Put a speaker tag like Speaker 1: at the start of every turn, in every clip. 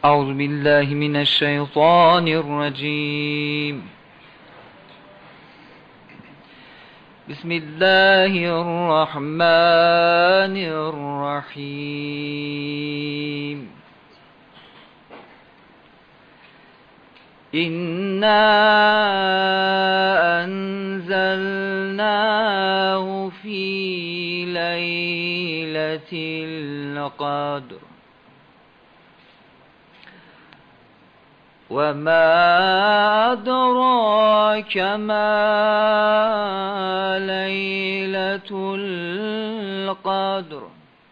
Speaker 1: أعوذ بالله من الشيطان الرجيم. بسم الله الرحمن الرحيم. إنا أنزلناه في ليلة القدر وما أدراك ما ليلة القدر.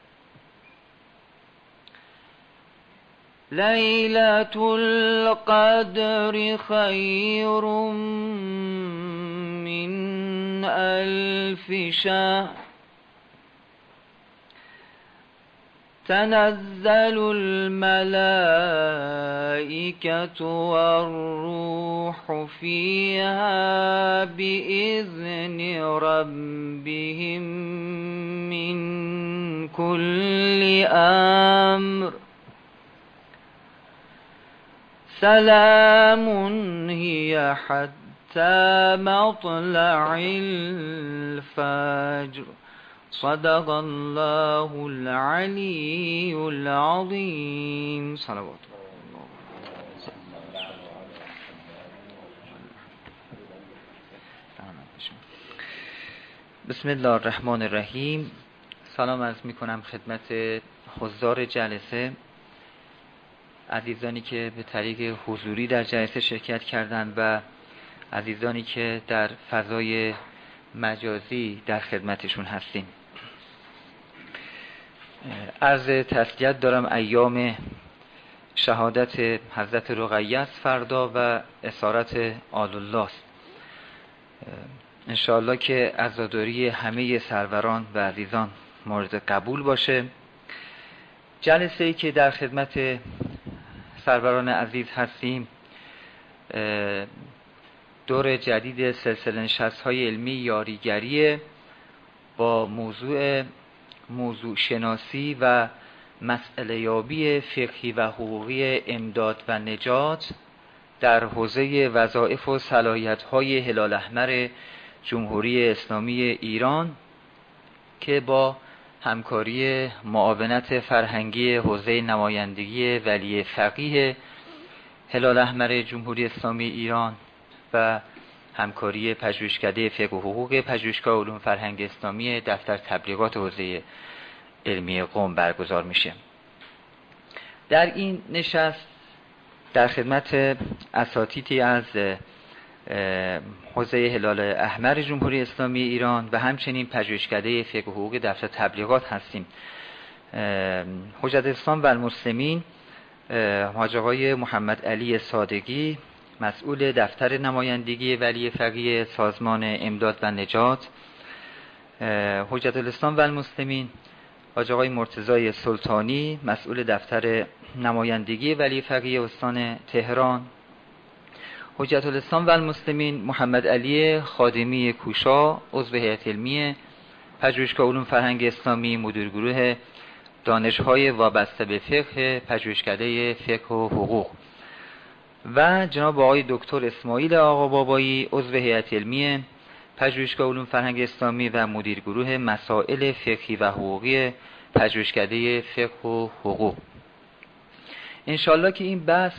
Speaker 1: ليلة القدر خير من 1000 شهر. تنزل الملائكة والروح فيها بإذن ربهم من كل أمر. سلام هي حتى مطلع الفجر. صدق الله العلی العظیم. صلوات بسم الله الرحمن الرحیم. سلام عرض می کنم خدمت حضار جلسه، عزیزانی که به طریق حضوری در جلسه شرکت کردند و عزیزانی که در فضای مجازی در خدمتشون هستیم. عرض تسلیت دارم ایام شهادت حضرت رقیه است فردا و اسارت آل الله است. انشاءالله که عزاداری همه سروران و عزیزان مورد قبول باشه. جلسه ای که در خدمت سروران عزیز هستیم دور جدید سلسله نشست‌های علمی یاریگری با موضوع شناسی و مسئله یابی فقهی و حقوقی امداد و نجات در حوزه وظایف و صلاحیت‌های هلال احمر جمهوری اسلامی ایران که با همکاری معاونت فرهنگی حوزه نمایندگی ولی فقیه هلال احمر جمهوری اسلامی ایران و همکاری پژوهشکده فقه و حقوق پژوهشگاه علوم فرهنگ اسلامی دفتر تبلیغات حوزه علمی قم برگزار میشه. در این نشست در خدمت اساتیدی از حوزه هلال احمر جمهوری اسلامی ایران و همچنین پژوهشکده فقه و حقوق دفتر تبلیغات هستیم. حجت الاسلام و المسلمین حاج آقای محمد علی صادقی مسئول دفتر نمایندگی ولی فقیه سازمان امداد و نجات، حجت الاسلام و المسلمین حاج آقای مرتضی سلطانی مسئول دفتر نمایندگی ولی فقیه استان تهران، حجت الاسلام و المسلمین محمد علی خادمی کوشا عضو هیئت علمی پژوهشگاه علوم فرهنگ اسلامی مدیر گروه دانش‌های وابسته به فقه پژوهشکده فقه و حقوق و جناب آقای دکتر اسماعیل آقا بابایی عضو هیئت علمی پژوهشگاه علوم فرهنگ اسلامی و مدیر گروه مسائل فقهی و حقوقی پژوهشکده فقه و حقوق. انشالله که این بحث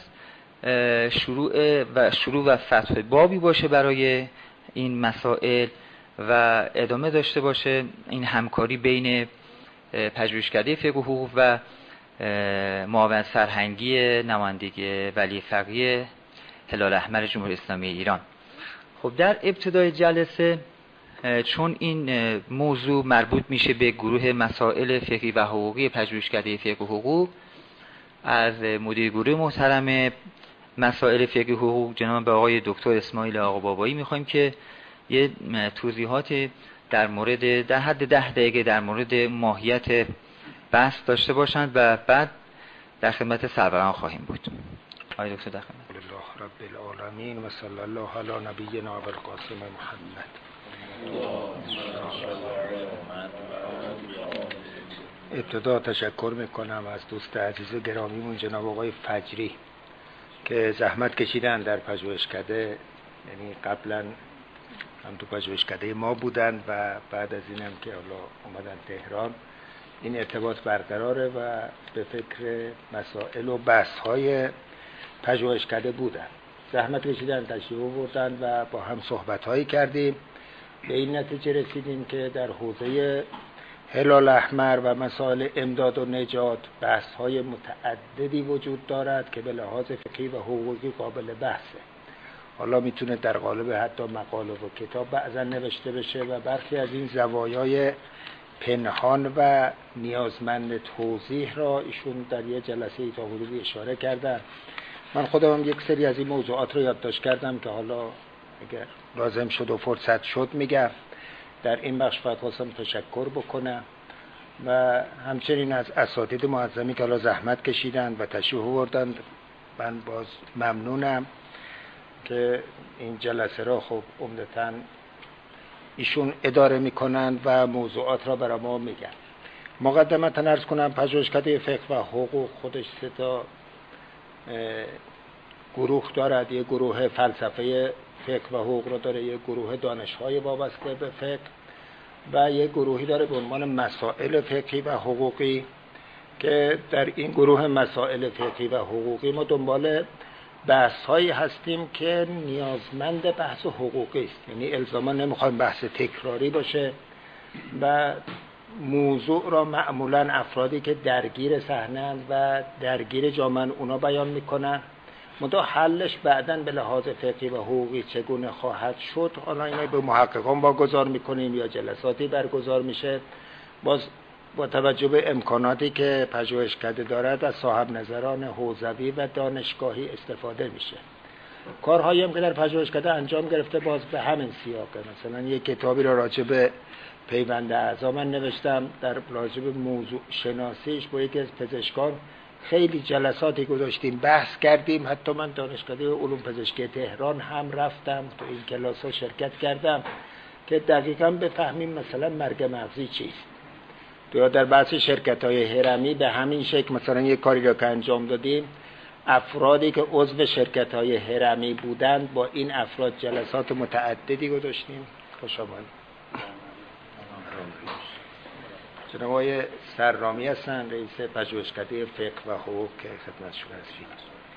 Speaker 1: شروع و فتح بابی باشه برای این مسائل و ادامه داشته باشه این همکاری بین پژوهشکده فقه و حقوق و معاون فرهنگی نمایندگی ولی فقیه هلال احمر جمهوری اسلامی ایران. خب در ابتدای جلسه چون این موضوع مربوط میشه به گروه مسائل فقهی و حقوقی پژوهشکده فقه و حقوق، از مدیر گروه محترم مسائل فقهی و حقوق جناب آقای دکتر اسماعیل آقا بابایی میخوایم که یه توضیحات در حد 10 دقیقه در مورد ماهیت بحث داشته باشند و بعد در خدمت سروران خواهیم بود. آقای دکتر در خدمت.
Speaker 2: الله رب العالمین و صلی الله علی نبینا ابو القاسم محمد. ابتدا تشکر میکنم از دوست عزیز گرامیمون جناب آقای فجری که زحمت کشیدن در پژوهشکده، یعنی قبلا هم تو پژوهشکده ما بودن و بعد از اینم که حالا اومدن تهران این ارتباط برقراره و به فکر مسائل و بحث‌های پژوهشکده بودن. زحمت کشیدن، تشریف آوردن و با هم صحبت‌هایی کردیم. به این نتیجه رسیدیم که در حوزه هلال احمر و مسائل امداد و نجات بحث‌های متعددی وجود دارد که به لحاظ فقهی و حقوقی قابل بحثه. حالا میتونه در قالب حتی مقاله و کتاب بعضا نوشته بشه و برخی از این زوایای پنهان و نیازمند توضیح را ایشون در یه جلسه تا حدودی اشاره کردن. من خودم یک سری از این موضوعات رو یادداشت کردم که حالا اگر لازم شد و فرصت شد میگم. در این بخش فقط خواستم تشکر بکنم و همچنین از اساتید معظمی که حالا زحمت کشیدن و تشریف آوردن. من باز ممنونم که این جلسه را خب عمدتاً ایشون اداره میکنن و موضوعات را برای ما میگن. مقدمتاً عرض کنم پژوهشکده فقه و حقوق خودش 3 گروه دارد. یک گروه فلسفه فقه و حقوق را داره، یک گروه دانش‌های وابسته به فقه و یک گروهی داره به عنوان مسائل فقهی و حقوقی که در این گروه مسائل فقهی و حقوقی ما دنبال بحث‌هایی هستیم که نیازمند بحث حقوقی است. یعنی الزاما نمیخوایم بحث تکراری باشه و موضوع را معمولاً افرادی که درگیر صحنه‌اند و درگیر جامعه اونا بیان میکنن. منتها حلش بعداً به لحاظ فقهی و حقوقی چگونه خواهد شد حالا اینا به محققان واگذار میکنیم یا جلساتی برگزار میشه. باز با توجه به امکاناتی که پژوهشکده دارد از صاحب نظران حوزوی و دانشگاهی استفاده میشه. کارهایی هم که در پژوهشکده انجام گرفته باز به همین سیاقه. مثلا یک کتابی را راجع به پیوند اعضا من نوشتم، در راجع به موضوع شناسیش با یکی از پزشکان خیلی جلساتی گذاشتیم، بحث کردیم. حتی من دانشکده علوم پزشکی تهران هم رفتم، تو این کلاس‌ها شرکت کردم که دقیقاً بفهمیم مثلا مرگ مغزی چیست. یا در بحث شرکت‌های هرمی به همین شکل مثلا یک کاری را که انجام دادیم، افرادی که عضو شرکت‌های هرمی بودند با این افراد جلسات متعددی گذاشتیم. خوش آمدید. جناب آقای سرامی هستن، رئیس پژوهشکده فقه و حقوق که خدمت شما هستید.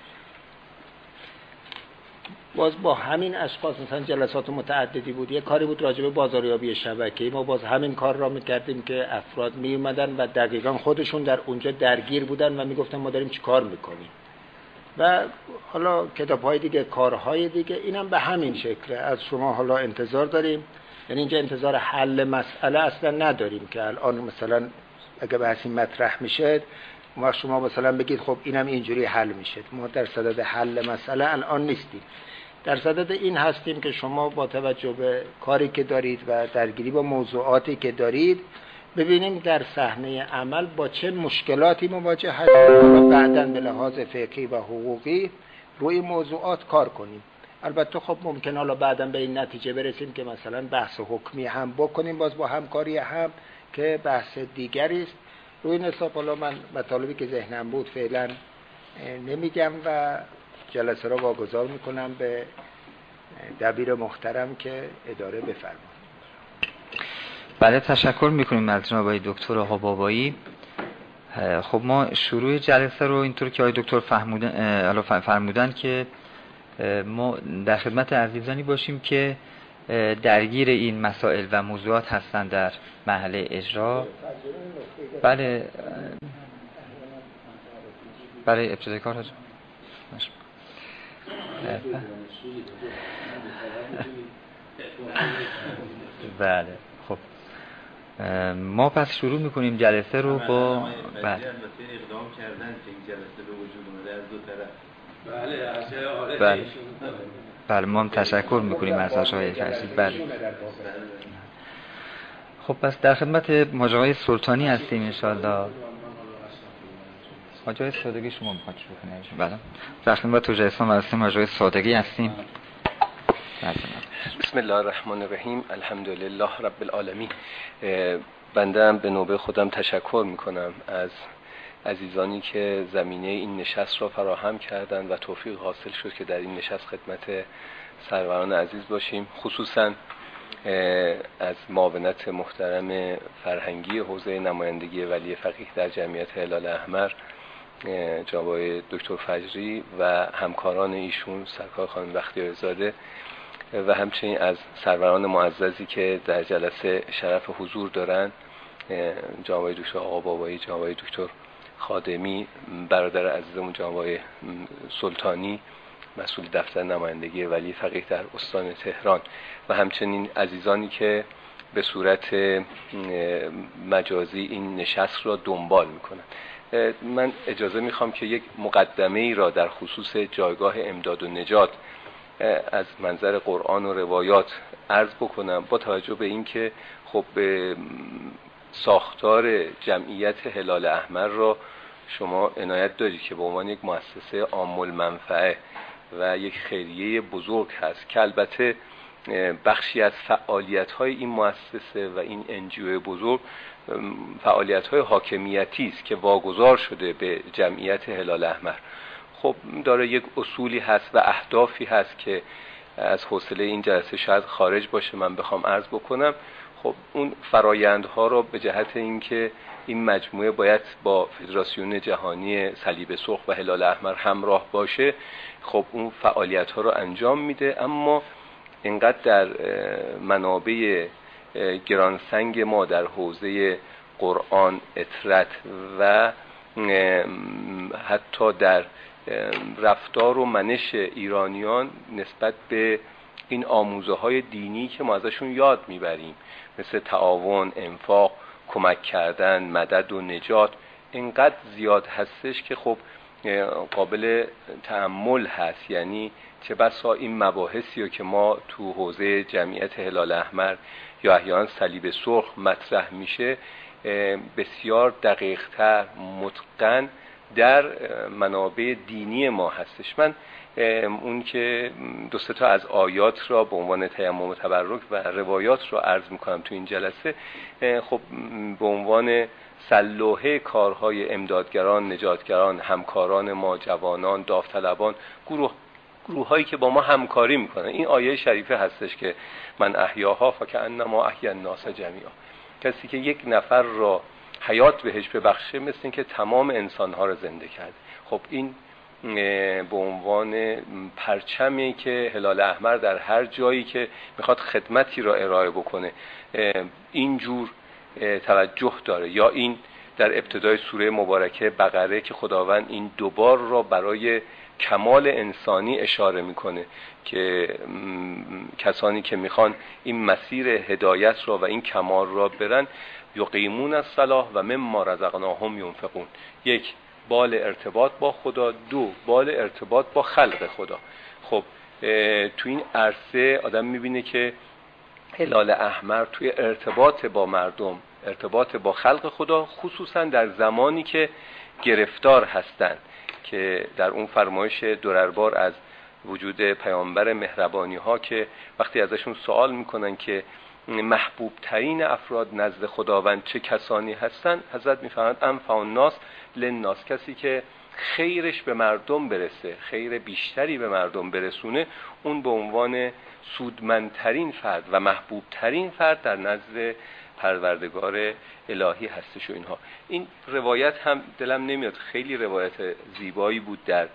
Speaker 2: باز با همین اشخاص مثلا جلسات متعددی بود. یک کاری بود راجع به بازاریابی شبکه‌ای، ما باز همین کار را می‌کردیم که افراد می‌اومدن و دقیقاً خودشون در اونجا درگیر بودن و میگفتن ما داریم چی کار می‌کنیم. و حالا کتاب‌های دیگه، کارهای دیگه، اینم به همین شکله. از شما حالا انتظار داریم، یعنی اینجا انتظار حل مسئله اصلا نداریم که الان مثلا اگه بحثی مطرح میشه ما شما مثلا بگید خب اینم اینجوری حل میشه. ما در صدد حل مسئله الان نیستیم. در صدد این هستیم که شما با توجه به کاری که دارید و درگیری با موضوعاتی که دارید ببینیم در صحنه عمل با چه مشکلاتی مواجه هستیم و بعداً به لحاظ فقهی و حقوقی روی موضوعات کار کنیم. البته خب ممکن حالا بعداً به این نتیجه برسیم که مثلا بحث حکمی هم بکنیم، باز با همکاری هم که بحث دیگری است. روی این حساب حالا من مطالبی که ذهنم بود فعلا نمیگم و جلسه را واگذار میکنم به دبیر محترم که اداره بفرمایید.
Speaker 1: بله، تشکر میکنیم از جناب آقای دکتر آقابابایی. خب ما شروع جلسه رو اینطور که آقای دکتر فرمودن که ما در خدمت عزیزانی باشیم که درگیر این مسائل و موضوعات هستند در محل اجرا. بله ابتدای کار هست. بله خب ما پس شروع میکنیم جلسه رو با
Speaker 3: اقدام کردن که این جلسه به وجود اومده از دو طرف.
Speaker 1: بله ما هم تشکر میکنیم از آقای فرشید. بله خب پس در خدمت ماجرای سلطانی هستیم انشاءالله. ماجرای صادقی شما میخواد شروع کنید؟ بله در خدمت حجه اسلام هستیم، ماجرای صادقی هستیم.
Speaker 4: بسم الله الرحمن الرحیم. الحمدلله رب العالمین. بنده هم به نوبه خودم تشکر میکنم از عزیزانی که زمینه این نشست را فراهم کردند و توفیق حاصل شد که در این نشست خدمت سروران عزیز باشیم. خصوصا از معاونت محترم فرهنگی حوزه نمایندگی ولی فقیه در جمعیت هلال احمر جناب دکتر فجری و همکاران ایشون سرکار خانم بختیاری‌زاده و همچنین از سروران معززی که در جلسه شرف حضور دارند، جناب دکتر آقا بابایی، جناب دکتر خادمی، برادر عزیزمون جناب سلطانی مسئول دفتر نمایندگی ولی فقیه در استان تهران و همچنین عزیزانی که به صورت مجازی این نشست را دنبال میکنند. من اجازه میخوام که یک مقدمه ای را در خصوص جایگاه امداد و نجات از منظر قرآن و روایات عرض بکنم، با توجه به اینکه خب ساختار جمعیت هلال احمر را شما عنایت دارید که به عنوان یک مؤسسه عام المنفعه و یک خیریه بزرگ هست که البته بخشی از فعالیت‌های این مؤسسه و این انجیو بزرگ فعالیت‌های حاکمیتی است که واگذار شده به جمعیت هلال احمر. خب داره یک اصولی هست و اهدافی هست که از حوصله این جلسه شاید خارج باشه من بخوام عرض بکنم. خب اون فرایندها رو به جهت اینکه این مجموعه باید با فدراسیون جهانی صلیب سرخ و هلال احمر همراه باشه، خب اون فعالیت‌ها رو انجام میده، اما اینقدر در منابع گرانسنگ ما در حوزه قرآن، اطرت و حتی در رفتار و منش ایرانیان نسبت به این آموزه‌های دینی که ما ازشون یاد میبریم، مثل تعاون، انفاق، کمک کردن، مدد و نجات، اینقدر زیاد هستش که خب قابل تأمل هست. یعنی چه بسا این مباحثی رو که ما تو حوزه جمعیت هلال احمر یا احیانا صلیب سرخ مطرح میشه بسیار دقیق‌تر، متقن در منابع دینی ما هستش. من اون که دو سه تا از آیات را به عنوان تیمم و تبرک و روایات را عرض میکنم تو این جلسه، خب به عنوان سلوحه کارهای امدادگران، نجاتگران، همکاران ما، جوانان، داوطلبان، گروه هایی که با ما همکاری میکنن. این آیه شریفه هستش که من احیاها فکأنما احیا الناس جمیعا. کسی که یک نفر را حیات بهش ببخشه مثل این که تمام انسانها را زنده کرد. خب این به عنوان پرچمی که هلال احمر در هر جایی که میخواد خدمتی را ارائه بکنه اینجور توجه داره. یا این در ابتدای سوره مبارکه بقره که خداوند این دوبار را برای کمال انسانی اشاره میکنه که کسانی که میخوان این مسیر هدایت را و این کمال را برن، یقیمون الصلاة و مما رزقناهم ينفقون. یک، بال ارتباط با خدا، دو، بال ارتباط با خلق خدا. خب تو این عرصه آدم میبینه که هلال احمر توی ارتباط با مردم، ارتباط با خلق خدا، خصوصا در زمانی که گرفتار هستند، که در اون فرمایش درربار از وجود پیامبر مهربانی ها که وقتی ازشون سوال میکنن که محبوب ترین افراد نزد خداوند چه کسانی هستن، حضرت میفرمایند انفع الناس للناس، کسی که خیرش به مردم برسه، خیر بیشتری به مردم برسونه، اون به عنوان سودمندترین فرد و محبوبترین فرد در نزد پروردگار الهی هستش. و اینها این روایت هم دلم نمیاد، خیلی روایت زیبایی بود در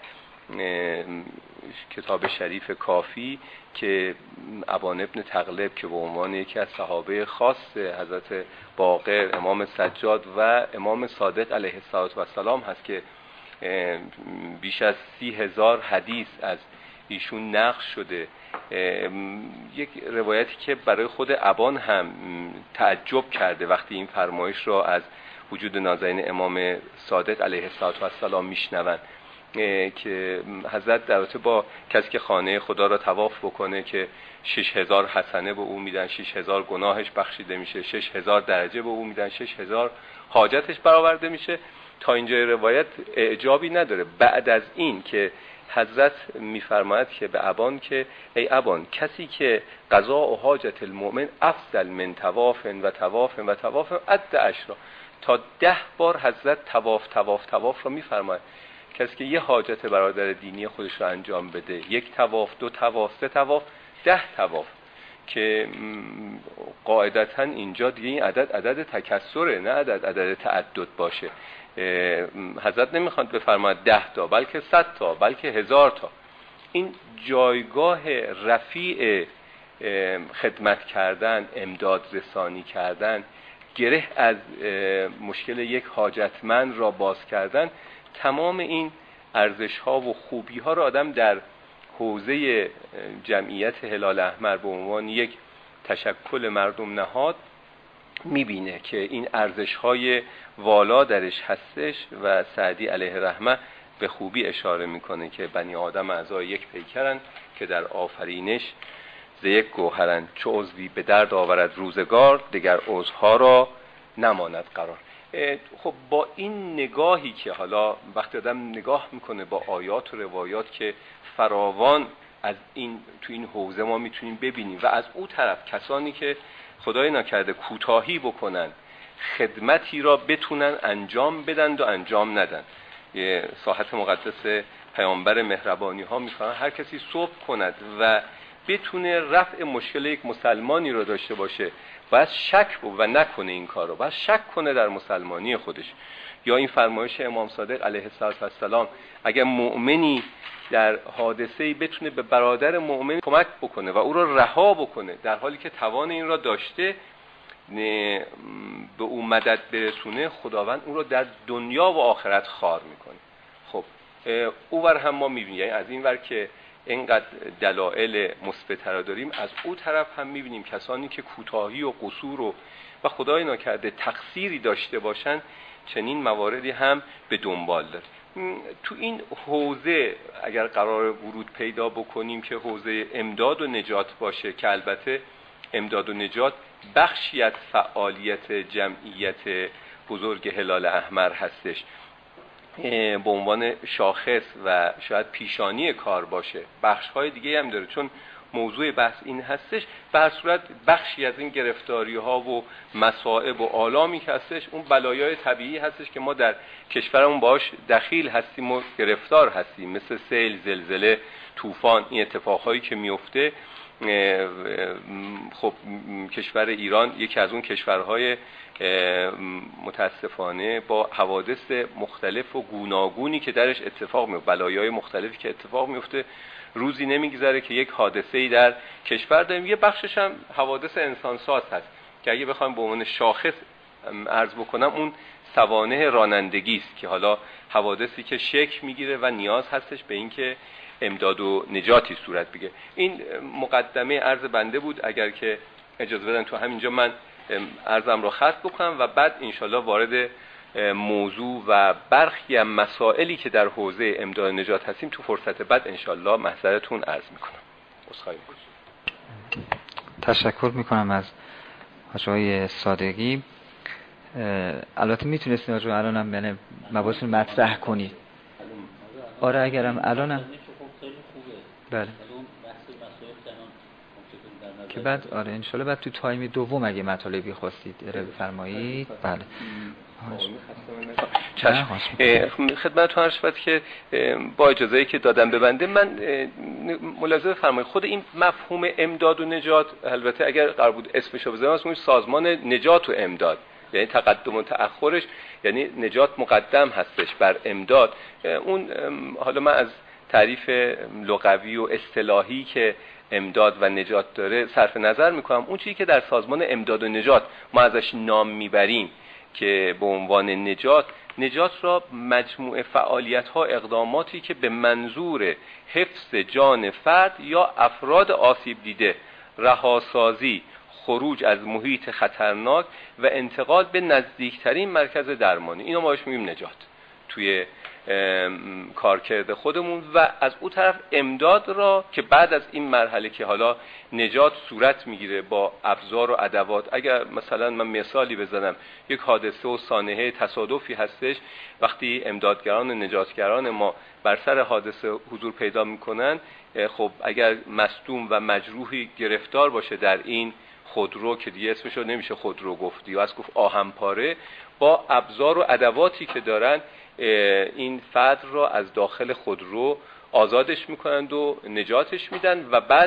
Speaker 4: کتاب شریف کافی که ابان ابن تغلب که به عنوان یکی از صحابه خاص حضرت باقر، امام سجاد و امام صادق علیه السلام هست که بیش از 30,000 حدیث از ایشون نقل شده. یک روایتی که برای خود ابان هم تعجب کرده وقتی این فرمایش را از وجود نازنین امام صادق علیه السلام میشنوند که حضرت در رابطه با کسی که خانه خدا را طواف بکنه که 6,000 حسنه به او میدن، 6,000 گناهش بخشیده میشه، 6,000 درجه به او میدن، 6,000 حاجتش برآورده میشه. تا اینجای روایت اعجابی نداره. بعد از این که حضرت میفرماید که به ابان که ای ابان، کسی که قضا و حاجت المؤمن افضل من طواف و طواف و طواف عد عشرا، تا 10 بار حضرت طواف را میفرماید. کسی که یه حاجت برادر دینی خودش رو انجام بده، 1 طواف، 2 طواف، 3 طواف، 10 طواف، که قاعدتا اینجا دیگه این عدد تکسره، نه عدد تعدد باشه. حضرت نمیخواد بفرماید 10 تا، بلکه 100 تا، بلکه 1000 تا. این جایگاه رفیع خدمت کردن، امداد رسانی کردن، گره از مشکل یک حاجتمند را باز کردن، تمام این ارزش ها و خوبی ها را آدم در حوزه جمعیت هلال احمر به عنوان یک تشکل مردم نهاد میبینه که این ارزش های والا درش هستش. و سعدی علیه رحمه به خوبی اشاره میکنه که بنی آدم اعضای یک پیکرن که در آفرینش ز یک گوهرن، چو عضوی به درد آورد روزگار، دگر عضوها را نماند قرار. خب با این نگاهی که حالا وقتی آدم نگاه میکنه با آیات و روایات که فراوان از این تو این حوزه ما میتونیم ببینیم، و از اون طرف کسانی که خدای نکرده کوتاهی بکنن، خدمتی را بتونن انجام بدن و انجام ندن. یه ساحت مقدس پیامبر مهربانی ها میخوان هر کسی صبح کند و بتونه رفع مشکل یک مسلمانی رو داشته باشه، باید شک و نکنه این کار رو، باید شک کنه در مسلمانی خودش. یا این فرمایش امام صادق علیه السلام، اگر مؤمنی در حادثه‌ای بتونه به برادر مؤمن کمک بکنه و او را رها بکنه در حالی که توان این را داشته، به او مدد برسونه، خداوند او را در دنیا و آخرت خوار میکنه. خب اوور هم ما میبینیم، یعنی از این ور که اینقدر دلایل مثبت را داریم، از او طرف هم میبینیم کسانی که کوتاهی و قصور و خدای نکرده تقصیری داشته باشن، چنین مواردی هم به دنبال داره. تو این حوزه اگر قرار ورود پیدا بکنیم که حوزه امداد و نجات باشه، که البته امداد و نجات بخشی از فعالیت جمعیت بزرگ هلال احمر هستش، به عنوان شاخص و شاید پیشانی کار باشه، بخش‌های دیگه هم داره، چون موضوع بحث این هستش. به هر صورت بخشی از این گرفتاری‌ها و مصائب و آلامی که هستش، اون بلایای طبیعی هستش که ما در کشورمون باش دخیل هستیم و گرفتار هستیم، مثل سیل، زلزله، طوفان. این اتفاقهایی که میفته، خب کشور ایران یکی از اون کشورهای متاسفانه با حوادث مختلف و گوناگونی که درش اتفاق میفته، بلایای مختلفی که اتفاق میفته، روزی نمیگذره که یک حادثه‌ای در کشور داریم. یه بخشش هم حوادث انسانساز هست که اگه بخوایم به عنوان شاخص عرض بکنم، اون سوانح رانندگی است که حالا حوادثی که شکل میگیره و نیاز هستش به اینکه امداد و نجاتی صورت بگیره. این مقدمه عرض بنده بود. اگر که اجازه بدن تو همینجا من عرضم رو ختم بکنم و بعد انشالله وارد موضوع و برخی از مسائلی که در حوزه امداد و نجات هستیم تو فرصت بعد انشالله محضرتون عرض میکنم. عذرخواهی میکنم.
Speaker 1: تشکر میکنم از آقای صادقی. البته میتونستین آقا الانم یعنی مباحث مطرح کنید. آره اگرم الانم بله که بعد آره انشالله بعد تو تایم دوم اگه مطالبی خواستید ارائه بفرمایید. بله
Speaker 4: خدمتتون عرض شد که با اجازه‌ای که دادم به بنده، من ملاحظه فرمایید خود این مفهوم امداد و نجات، البته اگر قرار بود اسمش رو بذارم، اسمش سازمان نجات و امداد، یعنی تقدم و تأخرش، یعنی نجات مقدم هستش بر امداد. اون حالا من از تعریف لغوی و اصطلاحی که امداد و نجات داره صرف نظر میکنم. اون چیزی که در سازمان امداد و نجات ما ازش نام میبریم که به عنوان نجات را مجموعه فعالیت ها، اقداماتی که به منظور حفظ جان فرد یا افراد آسیب دیده، رهاسازی، خروج از محیط خطرناک و انتقال به نزدیکترین مرکز درمانی، اینا ما بهش میگیم نجات توی کارکرد خودمون و از اون طرف امداد را که بعد از این مرحله که حالا نجات صورت میگیره با ابزار و ادوات. اگر مثلا من مثالی بزنم، یک حادثه و سانحه تصادفی هستش، وقتی امدادگران و نجاتگران ما بر سر حادثه حضور پیدا میکنن، خب اگر مصدوم و مجروحی گرفتار باشه در این خودرو که دیگه اسمش رو نمیشه خودرو گفت یا از گفت آهنپاره، با ابزار و ادواتی که دارن این فرد را از داخل خودرو آزادش میکنند و نجاتش میدن. و بعد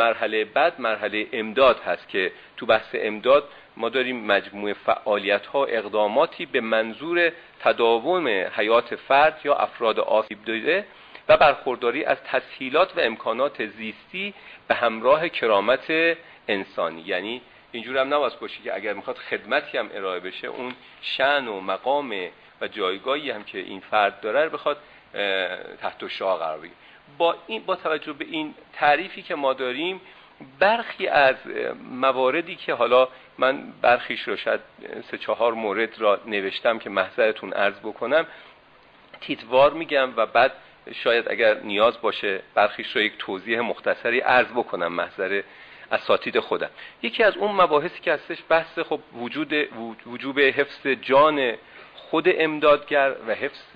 Speaker 4: مرحله امداد هست که تو بحث امداد ما داریم مجموعه فعالیت‌ها و اقداماتی به منظور تداوم حیات فرد یا افراد آسیب دیده و برخورداری از تسهیلات و امکانات زیستی به همراه کرامت انسانی. یعنی اینجور هم نباید باشه که اگر میخواد خدمتی هم ارائه بشه، اون شأن و مقام و جایگاهی هم که این فرد داره بخواد تحت الشعاع قرار بگیره. با توجه به این تعریفی که ما داریم، برخی از مواردی که حالا من برخیش رو شاید 3-4 مورد را نوشتم که محضرتون عرض بکنم، تیتوار میگم و بعد شاید اگر نیاز باشه برخیش رو یک توضیح مختصری عرض بکنم محضر اساتید خودم. یکی از اون مباحثی که هستش بحث خب وجوب حفظ جان خود امدادگر و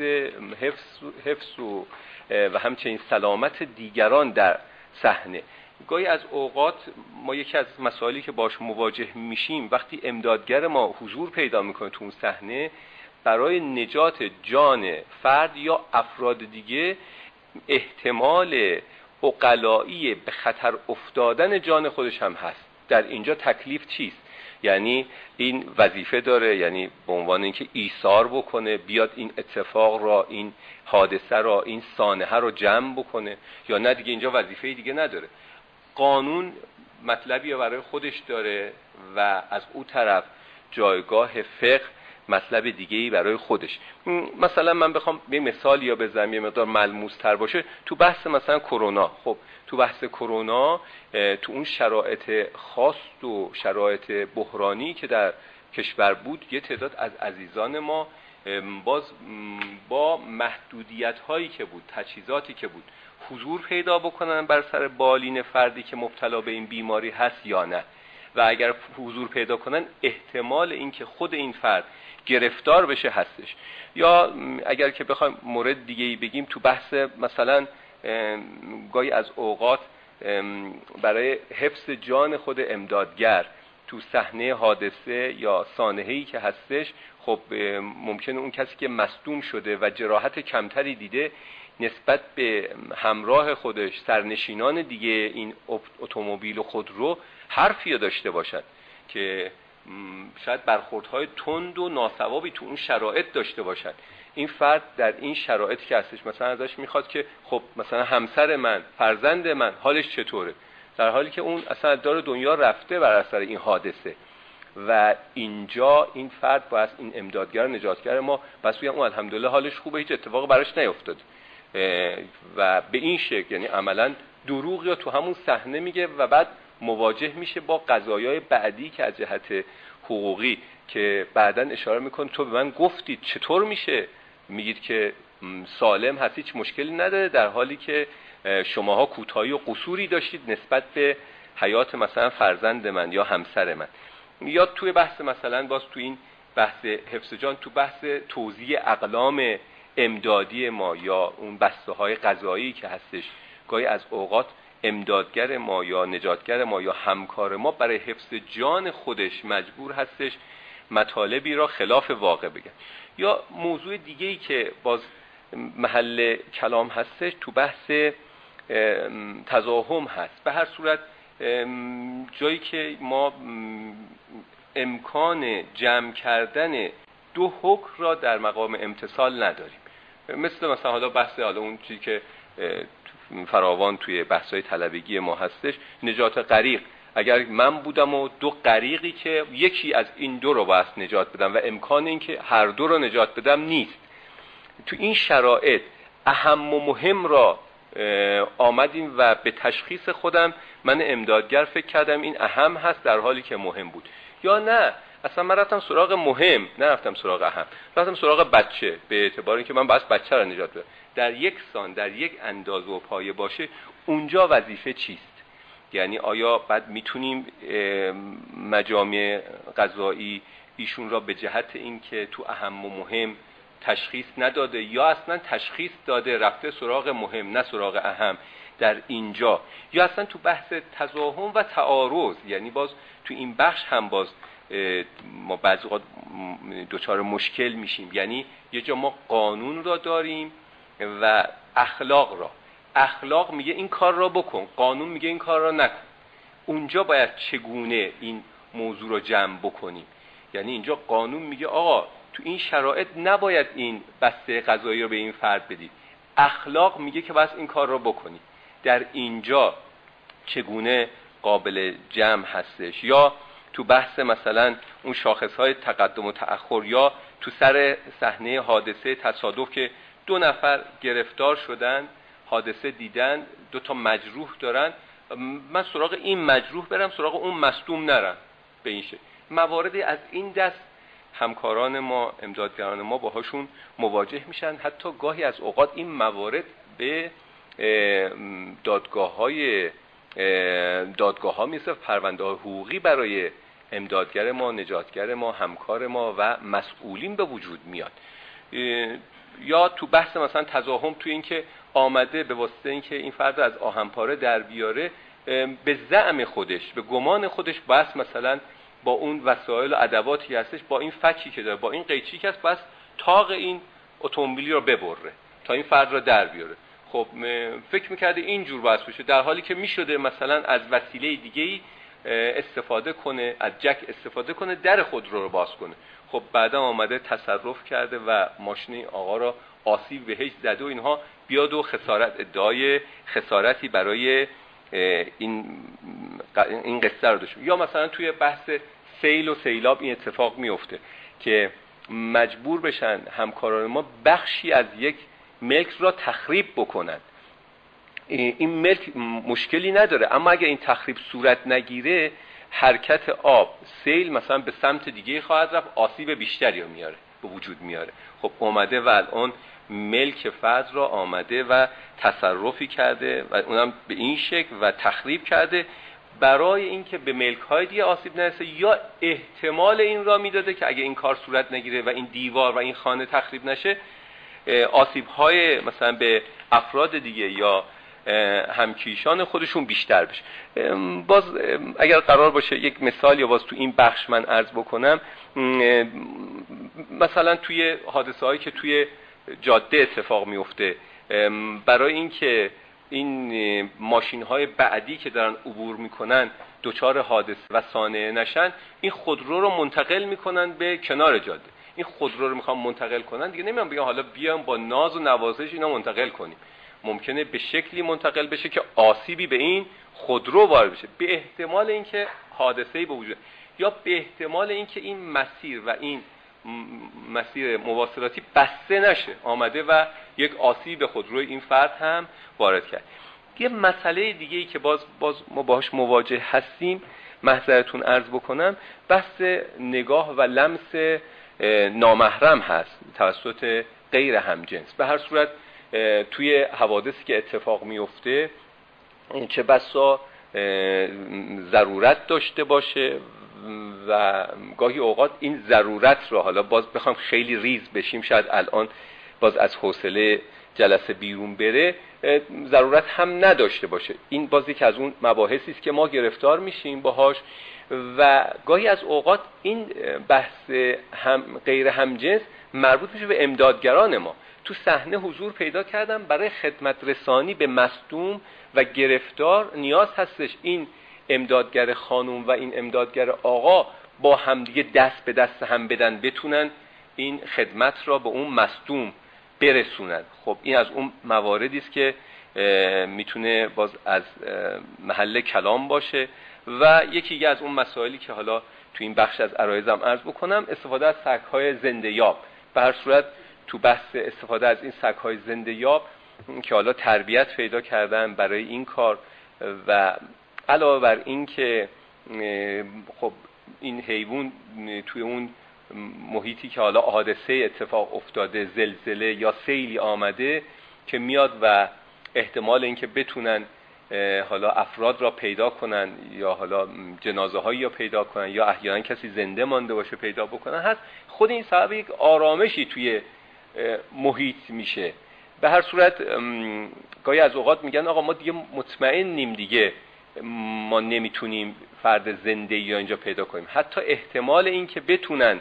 Speaker 4: حفظ و همچنین سلامت دیگران در صحنه. گاهی از اوقات ما یکی از مسائلی که باش مواجه میشیم، وقتی امدادگر ما حضور پیدا میکنه تو اون صحنه، برای نجات جان فرد یا افراد دیگه احتمال عقلایی به خطر افتادن جان خودش هم هست. در اینجا تکلیف چیست؟ یعنی این وظیفه داره، یعنی به عنوان اینکه ایثار بکنه، بیاد این اتفاق را، این حادثه را، این سانحه را جمع بکنه، یا نه دیگه اینجا وظیفه دیگه نداره. قانون مطلبی برای خودش داره و از اون طرف جایگاه فقه مطلب دیگه‌ای برای خودش. مثلا من بخوام یه مثال یا بزنم یه مقدار ملموس تر باشه، تو بحث مثلا کرونا، خب تو بحث کرونا تو اون شرایط خاص و شرایط بحرانی که در کشور بود، یه تعداد از عزیزان ما باز با محدودیت هایی که بود، تجهیزاتی که بود، حضور پیدا بکنن بر سر بالین فردی که مبتلا به این بیماری هست یا نه، و اگر حضور پیدا کنن احتمال اینکه خود این فرد گرفتار بشه هستش. یا اگر که بخوایم مورد دیگه‌ای بگیم، تو بحث مثلا گاهی از اوقات برای حفظ جان خود امدادگر تو صحنه حادثه یا سانحه‌ای که هستش، خب ممکنه اون کسی که مصدوم شده و جراحت کمتری دیده نسبت به همراه خودش سرنشینان دیگه این اتومبیل و خودرو حرفی داشته باشد که شاید برخوردهای تند و ناصوابی تو اون شرایط داشته باشد. این فرد در این شرایطی که هستش مثلا ازش میخواد که خب مثلا همسر من، فرزند من حالش چطوره، در حالی که اون اصلا دار دنیا رفته بر اثر این حادثه. و اینجا این فرد باید این امدادگر نجاتگر ما بس بگم اون الحمدلله حالش خوبه، هیچ اتفاق براش نیفتاد و به این شکل یعنی عملا دروغ یا تو همون صحنه میگه و بعد مواجه میشه با قضایای بعدی که از جهت حقوقی که بعداً اشاره میکنه تو به من گفتید چطور میشه میگید که سالم هست، هیچ مشکلی نداره، در حالی که شماها کوتاهی و قصوری داشتید نسبت به حیات مثلا فرزند من یا همسر من. یا توی بحث مثلا باز تو این بحث حفظ جان، تو بحث توزیع اقلام امدادی ما یا اون بسته های غذایی که هستش، گاهی از اوقات امدادگر ما یا نجاتگر ما یا همکار ما برای حفظ جان خودش مجبور هستش مطالبی را خلاف واقع بگه. یا موضوع دیگه‌ای که باز محل کلام هستش تو بحث تزاحم هست. به هر صورت جایی که ما امکان جمع کردن دو حکم را در مقام امتثال نداریم، مثلا حالا بحث اون چیزی که فراوان توی بحث‌های طلبگی ما هستش، نجات غریق. اگر من بودم و دو غریقی که یکی از این دو رو باید نجات بدم و امکان این که هر دو رو نجات بدم نیست، تو این شرایط اهم و مهم را آمدیم و به تشخیص خودم من امدادگر فکر کردم این اهم هست در حالی که مهم بود. یا نه اصلا من رفتم سراغ مهم، نرفتم سراغ اهم، رفتم سراغ بچه، به اعتبار اینکه من باید بچه رو نجات بدم. در یک سان، در یک اندازه و پایه باشه، اونجا وظیفه چیست؟ یعنی آیا بعد میتونیم مجامع قضایی ایشون را به جهت اینکه تو اهم و مهم تشخیص نداده یا اصلا تشخیص داده رفته سراغ مهم نه سراغ اهم در اینجا، یا اصلا تو بحث تضاهم و تعارض، یعنی باز تو این بخش هم باز ما بعضی وقت دچار مشکل میشیم. یعنی یه جا ما قانون را داریم و اخلاق را، اخلاق میگه این کار را بکن، قانون میگه این کار را نکن. اونجا باید چگونه این موضوع را جمع بکنیم؟ یعنی اینجا قانون میگه آقا تو این شرایط نباید این بسته غذایی رو به این فرد بدید، اخلاق میگه که بس این کار را بکنی. در اینجا چگونه قابل جمع هستش؟ یا تو بحث مثلا اون شاخصهای تقدم و تأخر، یا تو سر صحنه حادثه تصادف که 2 نفر گرفتار شدن، حادثه دیدن، 2 تا مجروح دارن، من سراغ این مجروح برم، سراغ اون مصدوم نرم. به این شکل مواردی از این دست همکاران ما، امدادگران ما باهاشون مواجه میشن. حتی گاهی از اوقات این موارد به دادگاه ها میرسه، پرونده های حقوقی برای امدادگر ما، نجاتگر ما، همکار ما و مسئولین به وجود میاد. یا تو بحث مثلا تضاهم، تو این که آمده به واسطه اینکه این فرد از آهنپاره در بیاره، به زعم خودش، به گمان خودش، بس مثلا با اون وسایل و ادواتی هستش، با این فکی که داره، با این قیچی که هست، بس تاق این اتومبیلی رو ببره تا این فرد رو در بیاره. خب فکر میکرده اینجور باید بشه، در حالی که میشده مثلا از وسیله دیگه‌ای استفاده کنه، از جک استفاده کنه، در خودرو رو باز کنه. خب بعدا آمده تصرف کرده و ماشین آقا را آسیب بهش زده و اینها، بیاد و ادعای خسارتی برای این قصه رو داشت. یا مثلا توی بحث سیل و سیلاب این اتفاق میفته که مجبور بشن همکاران ما بخشی از یک ملک را تخریب بکنن. این ملک مشکلی نداره، اما اگر این تخریب صورت نگیره، حرکت آب، سیل مثلا به سمت دیگه خواهد رفت، آسیب بیشتری رو میاره، به وجود میاره. خب اومده و الان ملک فرد را آمده و تصرفی کرده و اونم به این شکل و تخریب کرده برای اینکه به ملک‌های دیگه آسیب نرسه، یا احتمال این را میداده که اگه این کار صورت نگیره و این دیوار و این خانه تخریب نشه، آسیب‌های مثلا به افراد دیگه یا همکیشان خودشون بیشتر بشه. باز اگر قرار باشه یک مثال یا باز تو این بخش من عرض بکنم، مثلا توی حادثه‌هایی که توی جاده اتفاق میفته، برای اینکه این ماشین‌های بعدی که دارن عبور میکنن دچار حادثه و صانعه نشن، این خودرو رو منتقل میکنن به کنار جاده. این خودرو رو میخوام منتقل کنن، دیگه نمیان بگم حالا بیام با ناز و نوازش اینا منتقل کنیم. ممکنه به شکلی منتقل بشه که آسیبی به این خودرو وارد بشه، به احتمال اینکه حادثه‌ای به وجود، یا به احتمال اینکه این مسیر و این مسیر مواصلاتی بسته نشه، آمده و یک آسیب به خودروی این فرد هم وارد کرد. یه مسئله دیگه ای که باز ما باهاش مواجه هستیم، محضرتون عرض بکنم، بحث نگاه و لمس نامحرم هست توسط غیر همجنس. به هر صورت توی حوادثی که اتفاق میفته، چه بسا ضرورت داشته باشه و گاهی اوقات این ضرورت رو، حالا باز بخوام خیلی ریز بشیم شاید الان باز از حوصله جلسه بیرون بره، ضرورت هم نداشته باشه. این باز یکی از اون مباحثی است که ما گرفتار میشیم باهاش و گاهی از اوقات این بحث غیر همجنس مربوط میشه به امدادگران ما. تو صحنه حضور پیدا کردم، برای خدمت رسانی به مصدوم و گرفتار نیاز هستش این امدادگر خانم و این امدادگر آقا با همدیگه دست به دست هم بدن، بتونن این خدمت را به اون مصدوم برسونن. خب این از اون مواردی است که میتونه باز از محل کلام باشه. و یکی از اون مسائلی که حالا تو این بخش از عرایضم عرض بکنم، استفاده از سگ‌های زنده یاب. به هر صورت تو بحث استفاده از این سگ‌های زنده یاب که حالا تربیت پیدا کردن برای این کار و علاوه بر این که خب این حیوان توی اون محیطی که حالا حادثه اتفاق افتاده، زلزله یا سیلی آمده که میاد و احتمال اینکه بتونن حالا افراد را پیدا کنن یا حالا جنازه هایی را پیدا کنن یا احیانا کسی زنده مانده باشه پیدا بکنن هست، خود این سبب یک آرامشی توی محیط میشه. به هر صورت گاهی از اوقات میگن آقا ما دیگه مطمئنیم دیگه ما نمیتونیم فرد زنده یا اینجا پیدا کنیم. حتی احتمال این که بتونن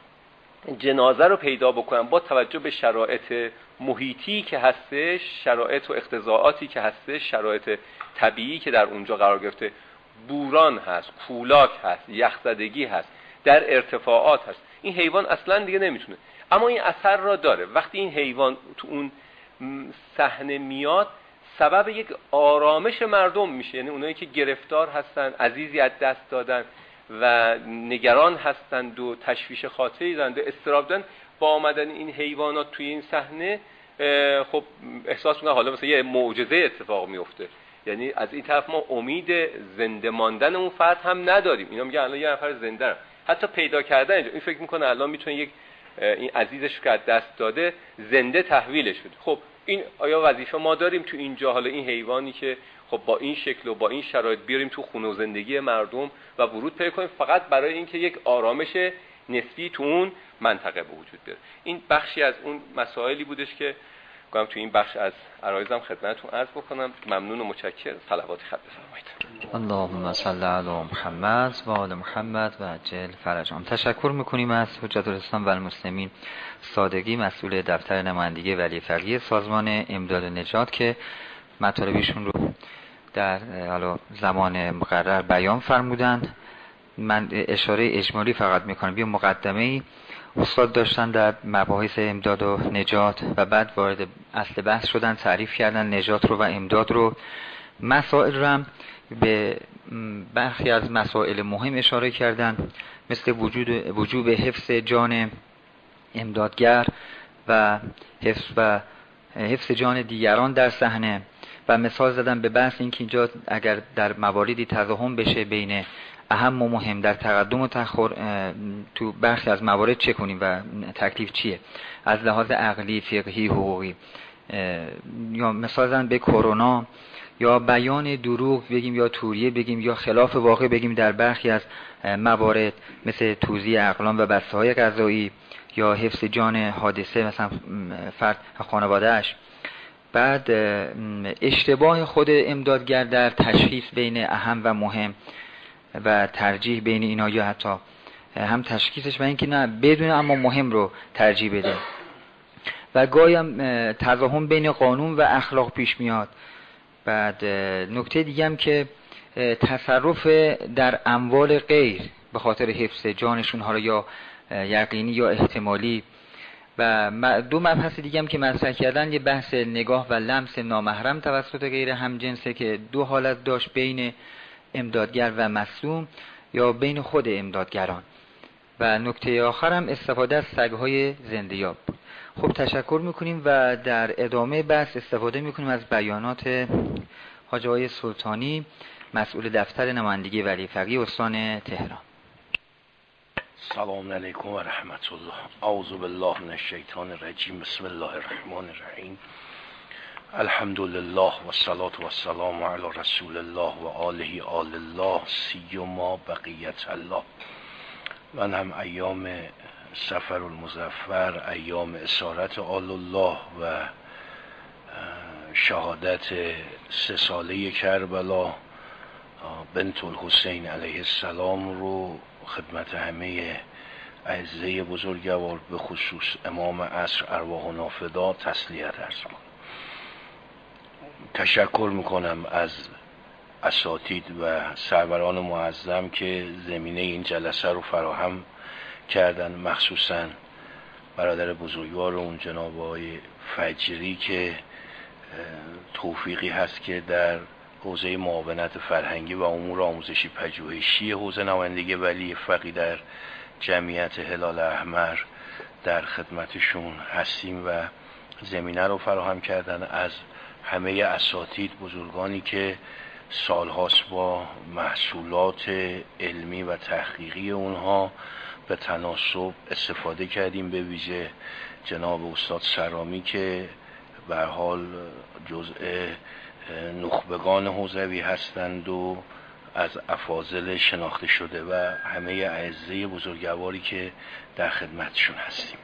Speaker 4: جنازه رو پیدا بکنن با توجه به شرایط محیطی که هستش، شرایط و اقتضاعاتی که هستش، شرایط طبیعی که در اونجا قرار گرفته، بوران هست، کولاک هست، یخزدگی هست، در ارتفاعات هست، این حیوان اصلا دیگه نمیتونه. اما این اثر را داره. وقتی این حیوان تو اون صحنه میاد سبب یک آرامش مردم میشه. یعنی اونایی که گرفتار هستن، عزیزی از دست دادن و نگران هستند و تشویش خاطری دارند و اضطراب دارن، با آمدن این حیوانات توی این صحنه خب احساس میکنن حالا مثلا یه معجزه اتفاق میفته. یعنی از این طرف ما امید زنده ماندن اون فرد هم نداریم. اینا میگن الان یه نفر زنده رو حتی پیدا کردن اینجا، این فکر میکنه الان میتونه یک این عزیزش که از دست داده زنده تحویلش بده. خب این آیا وظیفه ما داریم تو اینجا حالا این حیوانی که خب با این شکل و با این شرایط بیاریم تو خونه و زندگی مردم و ورود پیدا کنیم فقط برای اینکه یک آرامش نسبی تو اون منطقه به وجود بیاد؟ این بخشی از اون مسائلی بودش که گفتم تو این بخش از عرایزم خدمتتون عرض بکنم. ممنون و متشکرم. صلوات خط بفرمایید.
Speaker 1: اللهم صل علی محمد و آل محمد و عجل فرجهم. تشکر میکنیم از حجت الاسلام و المسلمین صادقی، مسئول دفتر نمایندگی ولی فقیه سازمان امداد و نجات، که مطالبشون رو در حالا زمان مقرر بیان فرمودند. من اشاره اجمالی فقط میکنم. یه مقدمه‌ای استاد داشتن در مباحث امداد و نجات و بعد وارد اصل بحث شدن، تعریف کردن نجات رو و امداد رو. مسائل رو هم به برخی از مسائل مهم اشاره کردن، مثل وجوب حفظ جان امدادگر و حفظ جان دیگران در صحنه، و مثال زدن به بحث اینکه اینجا اگر در مواردی تضاهم بشه بین اهم و مهم در تقدم و تأخر تو برخی از موارد چه کنیم و تکلیف چیه از لحاظ عقلی، فقهی، حقوقی. یا مثلا زدن به کرونا، یا بیان دروغ بگیم یا توریه بگیم یا خلاف واقع بگیم در برخی از موارد، مثل توزیع اقلام و بسته‌های غذایی یا حفظ جان حادثه مثلا فرد خانواده‌اش. بعد اشتباه خود امدادگر در تشخیص بین اهم و مهم و ترجیح بین اینا، یا حتی هم تشخیصش و اینکه نه بدون اما مهم رو ترجیح بده. و گاهی هم تضاهم بین قانون و اخلاق پیش میاد. بعد نکته دیگه هم که تصرف در اموال غیر به خاطر حفظ جانشون، حالا یا یقینی یا احتمالی. و دو مبحث دیگه هم که مطرح کردن، یه بحث نگاه و لمس نامحرم توسط غیر همجنسه که دو حالت داشت، بین امدادگر و مظلوم یا بین خود امدادگران. و نکته آخر هم استفاده از سگ‌های زنده‌یاب. خب تشکر میکنیم و در ادامه بحث استفاده میکنیم از بیانات حاج آقای سلطانی، مسئول دفتر نمایندگی ولی فقیه استان تهران.
Speaker 5: سلام علیکم و رحمت الله. اعوذ بالله من الشیطان الرجیم. بسم الله الرحمن الرحیم. الحمدلله و الصلاة و السلام علی رسول الله و آله آل الله سیما بقیت الله. من هم ایام سفر المظفر، ایام اسارت آل الله و شهادت 3 ساله کربلا بنت الحسین علیه السلام رو خدمت همه اعزای بزرگوار به خصوص امام عصر ارواحنا فدا تسلیت عرض کنم. تشکر میکنم از اساتید و سروران معظم که زمینه این جلسه رو فراهم کردن، مخصوصا برادر بزرگوار اون جناب آقای فجری که توفیقی هست که در حوزه معاونت فرهنگی و امور آموزشی پژوهشی حوزه نمایندگی ولی فقیه در جمعیت هلال احمر در خدمتشون هستیم و زمینه رو فراهم کردن. از همه اساتید بزرگانی که سالهاست با محصولات علمی و تحقیقی اونها به تناسب استفاده کردیم، به ویژه جناب استاد سرامی که به هر حال جزء نخبگان حوزوی هستند و از افاضل شناخته شده و همه اعزه بزرگواری که در خدمتشون هستیم.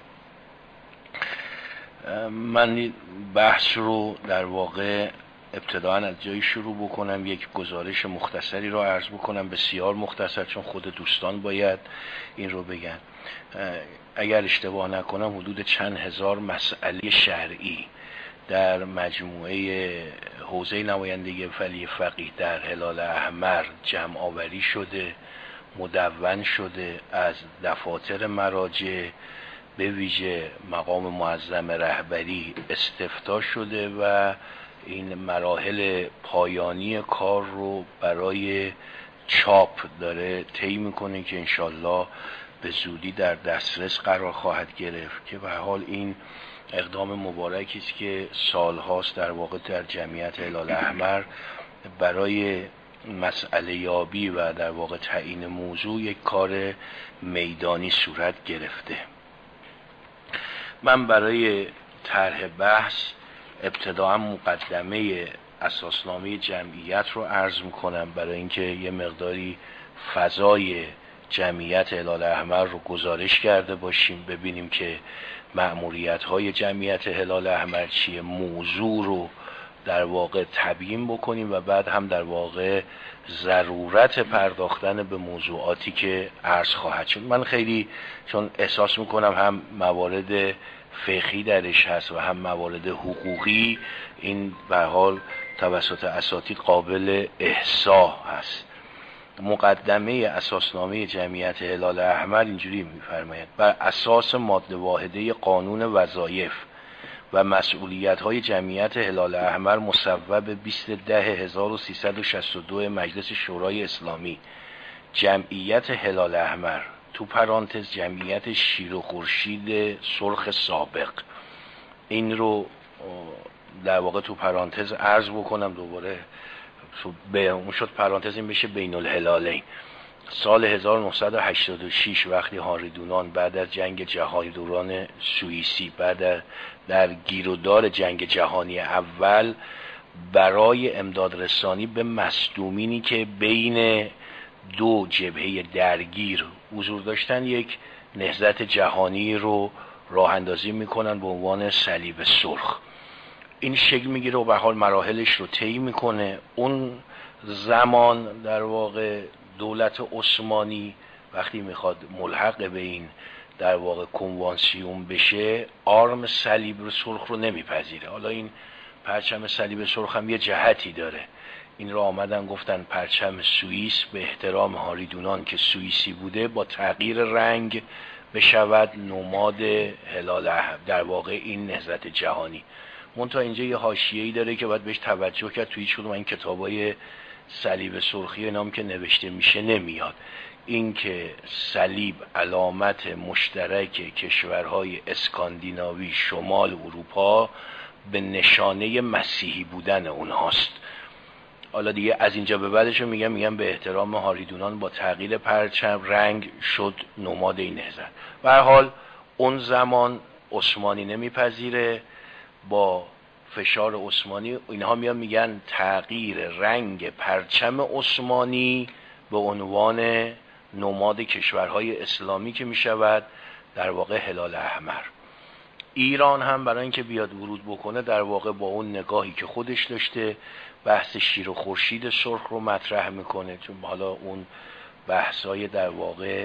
Speaker 5: من بحث رو در واقع ابتداً از جایی شروع بکنم، یک گزارش مختصری رو عرض بکنم، بسیار مختصر، چون خود دوستان باید این رو بگن. اگر اشتباه نکنم حدود چند هزار مسئله شرعی در مجموعه حوزه نمایندگی ولی فقیه در هلال احمر جمع آوری شده، مدون شده، از دفاتر مراجع به ویژه مقام معظم رهبری استفتاء شده و این مراحل پایانی کار رو برای چاپ داره طی میکنه که انشالله به زودی در دسترس قرار خواهد گرفت، که به هر حال این اقدام مبارکی است که سالهاست در واقع در جمعیت هلال احمر برای مسئله یابی و در واقع تعیین موضوع یک کار میدانی صورت گرفته. من برای طرح بحث ابتداء مقدمه اساسنامه جمعیت رو عرض میکنم برای اینکه یه مقداری فضای جمعیت هلال احمر رو گزارش کرده باشیم، ببینیم که مأموریت‌های جمعیت هلال احمر چیه، موضوع رو در واقع تبیین بکنیم و بعد هم در واقع ضرورت پرداختن به موضوعاتی که عرض خواهد شد. من خیلی چون احساس میکنم هم موارد فقهی درش هست و هم موارد حقوقی، این به هر حال توسط اساتید قابل احصا هست. مقدمه اساسنامه جمعیت هلال احمر اینجوری میفرماید: بر اساس ماده واحده قانون وظایف و مسئولیت‌های جمعیت هلال احمر مصوب 20/10/1362 مجلس شورای اسلامی، جمعیت هلال احمر تو پرانتز جمعیت شیر و خورشید سرخ سابق، این رو در واقع تو پرانتز عرض بکنم دوباره به اون شد پرانتز این بشه بین الهلالین. سال 1986 وقتی هاریدونان بعد از جنگ جهانی دوران سوئیسی بعد در گیرودار جنگ جهانی اول برای امداد رسانی به مصدومینی که بین دو جبهه درگیر حضور داشتن یک نهضت جهانی رو راه اندازی میکنن به عنوان صلیب سرخ. این شکل میگیره و به حال مراحلش رو طی میکنه. اون زمان در واقع دولت عثمانی وقتی میخواد ملحق به این در واقع کنوانسیون بشه، آرم صلیب سرخ رو نمیپذیره. حالا این پرچم صلیب سرخ هم یه جهتی داره، این رو آمدن گفتن پرچم سوئیس به احترام هاریدونان که سوئیسی بوده با تغییر رنگ بشود نماد هلال در واقع این نهضت جهانی. منتها اینجا یه حاشیه‌ای داره که باید بهش توجه کرد، توی هیچ کدوم این کتابای صلیب سرخی اینا که نوشته میشه نمیاد. این که صلیب علامت مشترک کشورهای اسکاندیناوی شمال اروپا به نشانه مسیحی بودن اونهاست. حالا دیگه از اینجا به بعدش میگم به احترام هاریدونان با تغییر پرچم رنگ شد نماد این نهضت. به هر حال اون زمان عثمانی نمیپذیره، با فشار عثمانی اینها میگن تغییر رنگ پرچم عثمانی به عنوان نماد کشورهای اسلامی که میشود در واقع هلال احمر. ایران هم برای اینکه بیاد ورود بکنه در واقع با اون نگاهی که خودش داشته بحث شیر و خورشید سرخ رو مطرح میکنه، چون حالا اون بحثای در واقع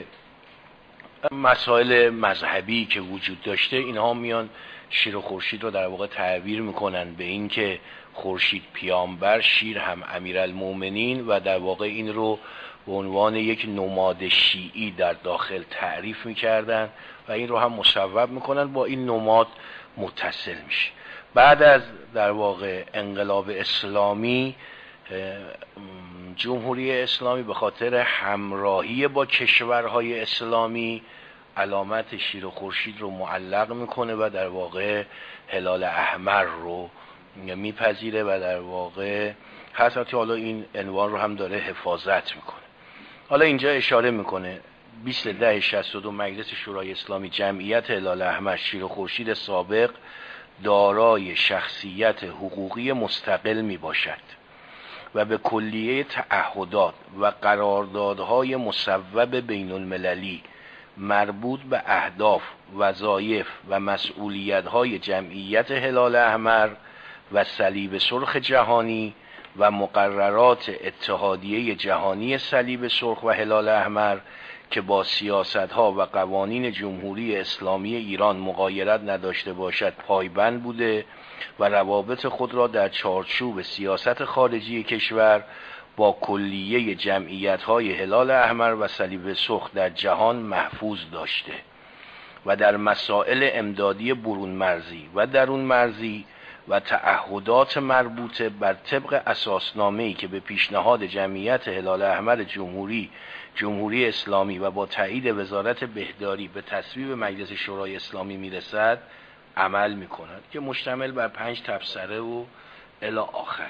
Speaker 5: مسائل مذهبی که وجود داشته اینها میان شیر و خورشید رو در واقع تعبیر میکنن به این که خورشید پیامبر، شیر هم امیرالمومنین و در واقع این رو به عنوان یک نماد شیعی در داخل تعریف میکردن و این رو هم مصوب میکنن با این نماد متصل میشه. بعد از در واقع انقلاب اسلامی جمهوری اسلامی به خاطر همراهی با کشورهای اسلامی علامت شیر و خورشید رو معلق میکنه و در واقع هلال احمر رو میپذیره و در واقع حضرت حالا این عنوان رو هم داره حفاظت میکنه. حالا اینجا اشاره میکنه 20/10/62 مجلس شورای اسلامی جمعیت هلال احمر شیر و خورشید سابق دارای شخصیت حقوقی مستقل می باشد و به کلیه تعهدات و قراردادهای مصوب بین المللی مربوط به اهداف، وظایف و مسئولیت‌های جمعیت هلال احمر و صلیب سرخ جهانی و مقررات اتحادیه جهانی صلیب سرخ و هلال احمر که با سیاست‌ها و قوانین جمهوری اسلامی ایران مغایرت نداشته باشد پایبند بوده و روابط خود را در چارچوب سیاست خارجی کشور با کلیه جمعیت‌های هلال احمر و صلیب سرخ در جهان محفوظ داشته و در مسائل امدادی برون مرزی و درون مرزی و تعهدات مربوطه بر طبق اساسنامه‌ای که به پیشنهاد جمعیت هلال احمر جمهوری اسلامی و با تایید وزارت بهداری به تصویب مجلس شورای اسلامی میرسد عمل میکند که مشتمل بر 5 تبصره و الی آخره.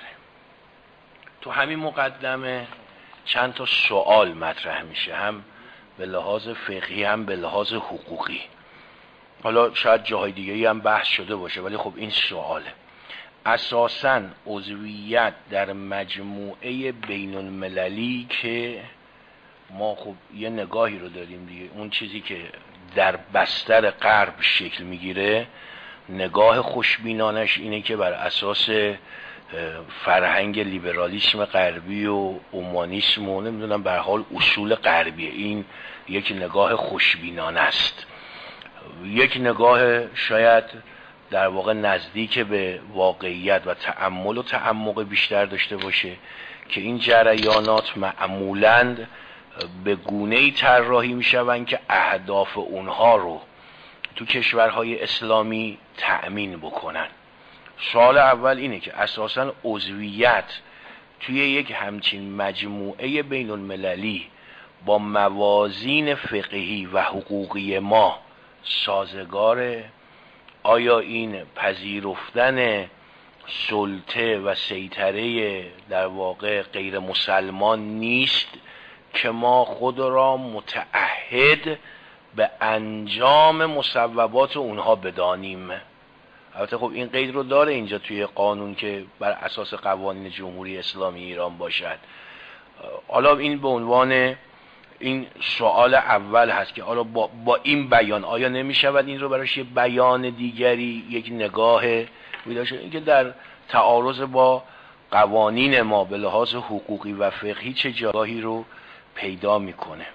Speaker 5: تو همین مقدمه چند تا سوال مطرح میشه، هم به لحاظ فقهی هم به لحاظ حقوقی. حالا شاید جاهای دیگه هم بحث شده باشه ولی خب این سواله. اساساً عضویت در مجموعه بین المللی که ما خب یه نگاهی رو داریم دیگه، اون چیزی که در بستر غرب شکل میگیره نگاه خوشبینانش اینه که بر اساس فرهنگ لیبرالیسم غربی و اومانیسم و نمیدونم به هر حال اصول غربیه، این یک نگاه خوشبینانه است. یک نگاه شاید در واقع نزدیک به واقعیت و تأمل و تعمق بیشتر داشته باشه که این جریانات معمولاً به گونه‌ای طراحی میشوند که اهداف اونها رو تو کشورهای اسلامی تأمین بکنن. سوال اول اینه که اساساً عضویت توی یک همچین مجموعه بین المللی با موازین فقهی و حقوقی ما سازگاره؟ آیا این پذیرفتن سلطه و سیطره در واقع غیر مسلمان نیست که ما خود را متعهد به انجام مصوبات اونها بدانیم؟ البته خب این قید رو داره اینجا توی قانون که بر اساس قوانین جمهوری اسلامی ایران باشد. حالا این به عنوان این سوال اول هست که حالا با این بیان آیا نمی شود این رو براش یه بیان دیگری، یک نگاه ویداشه، این که در تعارض با قوانین ما به لحاظ حقوقی و فقهی چه جاهایی رو پیدا میکنه.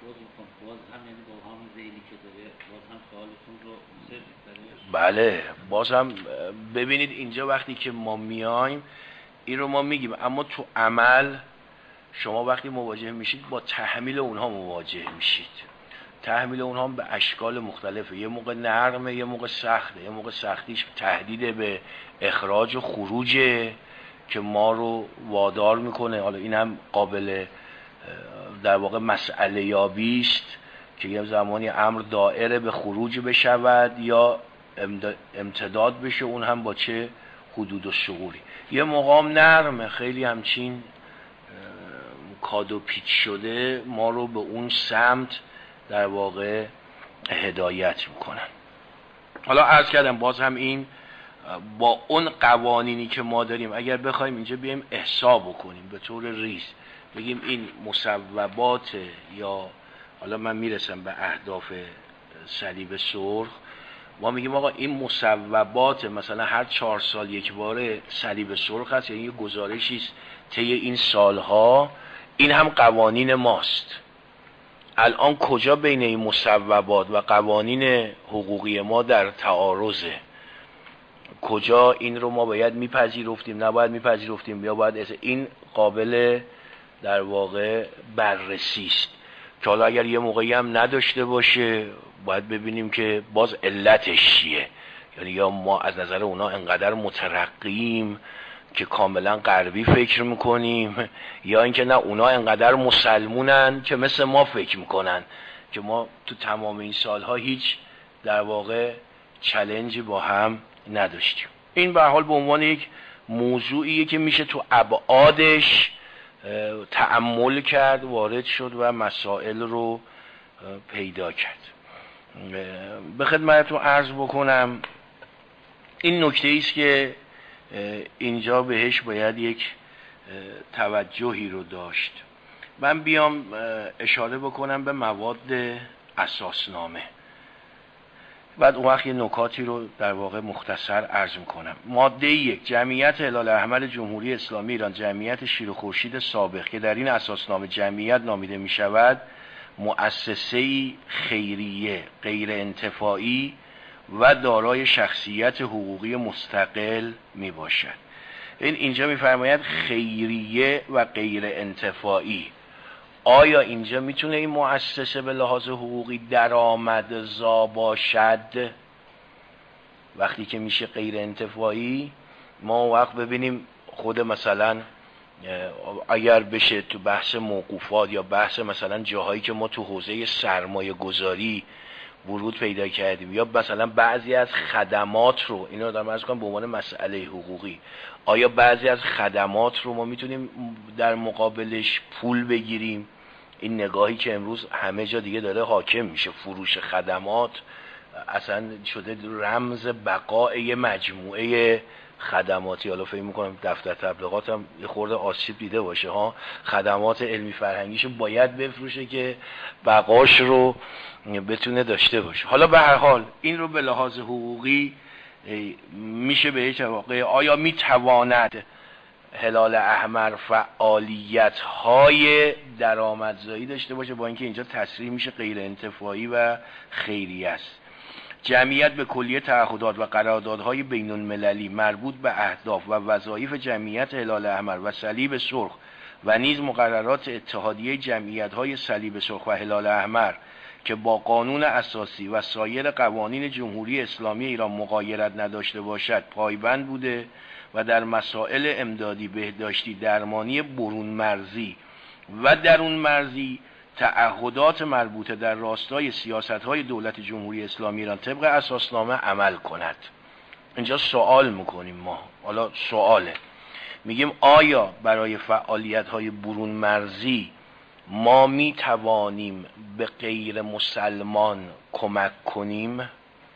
Speaker 5: بله باز هم ببینید اینجا وقتی که ما میایم این رو ما میگیم، اما تو عمل شما وقتی مواجه میشید با تحمیل اونها مواجه میشید. تحمیل اونها به اشکال مختلفه، یه موقع نرمه یه موقع سخته. یه موقع سختیش تهدید به اخراج و خروجه که ما رو وادار میکنه، حالا این هم قابل در واقع مسئله یابی است که یه زمانی امر دائره به خروج بشود یا امتداد بشه، اون هم با چه حدود و شعوری. یه موقع هم نرمه، خیلی همچین کادو پیچ شده ما رو به اون سمت در واقع هدایت میکنن. حالا عرض کردم باز هم این با اون قوانینی که ما داریم اگر بخوایم اینجا بیایم احساب بکنیم به طور ریز بگیم این مصوبات، یا حالا من میرسم به اهداف صلیب سرخ، ما میگیم آقا این مصوبات مثلا هر 4 سال یک باره صلیب سرخ هست، یعنی یه گزارشی است طی این سالها، این هم قوانین ماست. الان کجا بین این مصوبات و قوانین حقوقی ما در تعارضه؟ کجا این رو ما باید میپذیرفتیم نباید میپذیرفتیم یا باید این قابل در واقع بررسی است که حالا اگر یه موقعی هم نداشته باشه باید ببینیم که باز علتش چیه. یعنی یا ما از نظر اونا انقدر مترقیم که کاملا غربی فکر میکنیم، یا اینکه نه اونا انقدر مسلمونن که مثل ما فکر میکنن که ما تو تمام این سالها هیچ در واقع چالنجی با هم نداشتیم. این به هر حال به عنوان یک موضوعیه که میشه تو ابعادش تأمل کرد، وارد شد و مسائل رو پیدا کرد. به خدمتتون عرض بکنم این نکته ایست که اینجا بهش باید یک توجهی رو داشت. من بیام اشاره بکنم به مواد اساسنامه، بعد اون وقت یه نکاتی رو در واقع مختصر عرض میکنم. ماده 1 جمعیت هلال احمر جمهوری اسلامی ایران، جمعیت شیر و خورشید سابق که در این اساسنامه جمعیت نامیده می شود، مؤسسه‌ای خیریه غیر انتفاعی و دارای شخصیت حقوقی مستقل می باشد. اینجا میفرماید خیریه و غیر انتفاعی. آیا اینجا میتونه این مؤسسه به لحاظ حقوقی درآمدزا باشد؟ وقتی که میشه غیر انتفاعی، ما وقت ببینیم خود مثلا اگر بشه تو بحث موقوفات یا بحث مثلا جاهایی که ما تو حوزه سرمایه گذاری ورود پیدا کردیم، یا مثلا بعضی از خدمات رو، اینو دارم عرض کنم به عنوان مسئله حقوقی، آیا بعضی از خدمات رو ما میتونیم در مقابلش پول بگیریم؟ این نگاهی که امروز همه جا دیگه داره حاکم میشه، فروش خدمات اصلا شده رمز بقای مجموعه خدماتی. حالا فکر میکنم دفتر تبلیغات هم یه خورده آسیب دیده باشه ها، خدمات علمی فرهنگیشو باید بفروشه که بقاش رو بتونه داشته باشه. حالا به هر حال این رو به لحاظ حقوقی میشه به هیچ واقع آیا میتواند هلال احمر فعالیت های درآمدزایی داشته باشه، با اینکه اینجا تصریح میشه غیر انتفاعی و خیریه است. جمعیت به کلیه تعهدات و قراردادهای بین المللی مربوط به اهداف و وظایف جمعیت هلال احمر و صلیب سرخ و نیز مقررات اتحادیه جمعیت‌های صلیب سرخ و هلال احمر که با قانون اساسی و سایر قوانین جمهوری اسلامی ایران مغایرت نداشته باشد پایبند بوده و در مسائل امدادی، بهداشتی، درمانی برون مرزی و درون مرزی تعهدات مربوطه در راستای سیاست‌های دولت جمهوری اسلامی ایران طبق اساسنامه عمل کند. اینجا سوال میکنیم ما، حالا سواله، میگیم آیا برای فعالیت‌های برون مرزی ما میتوانیم به غیر مسلمان کمک کنیم؟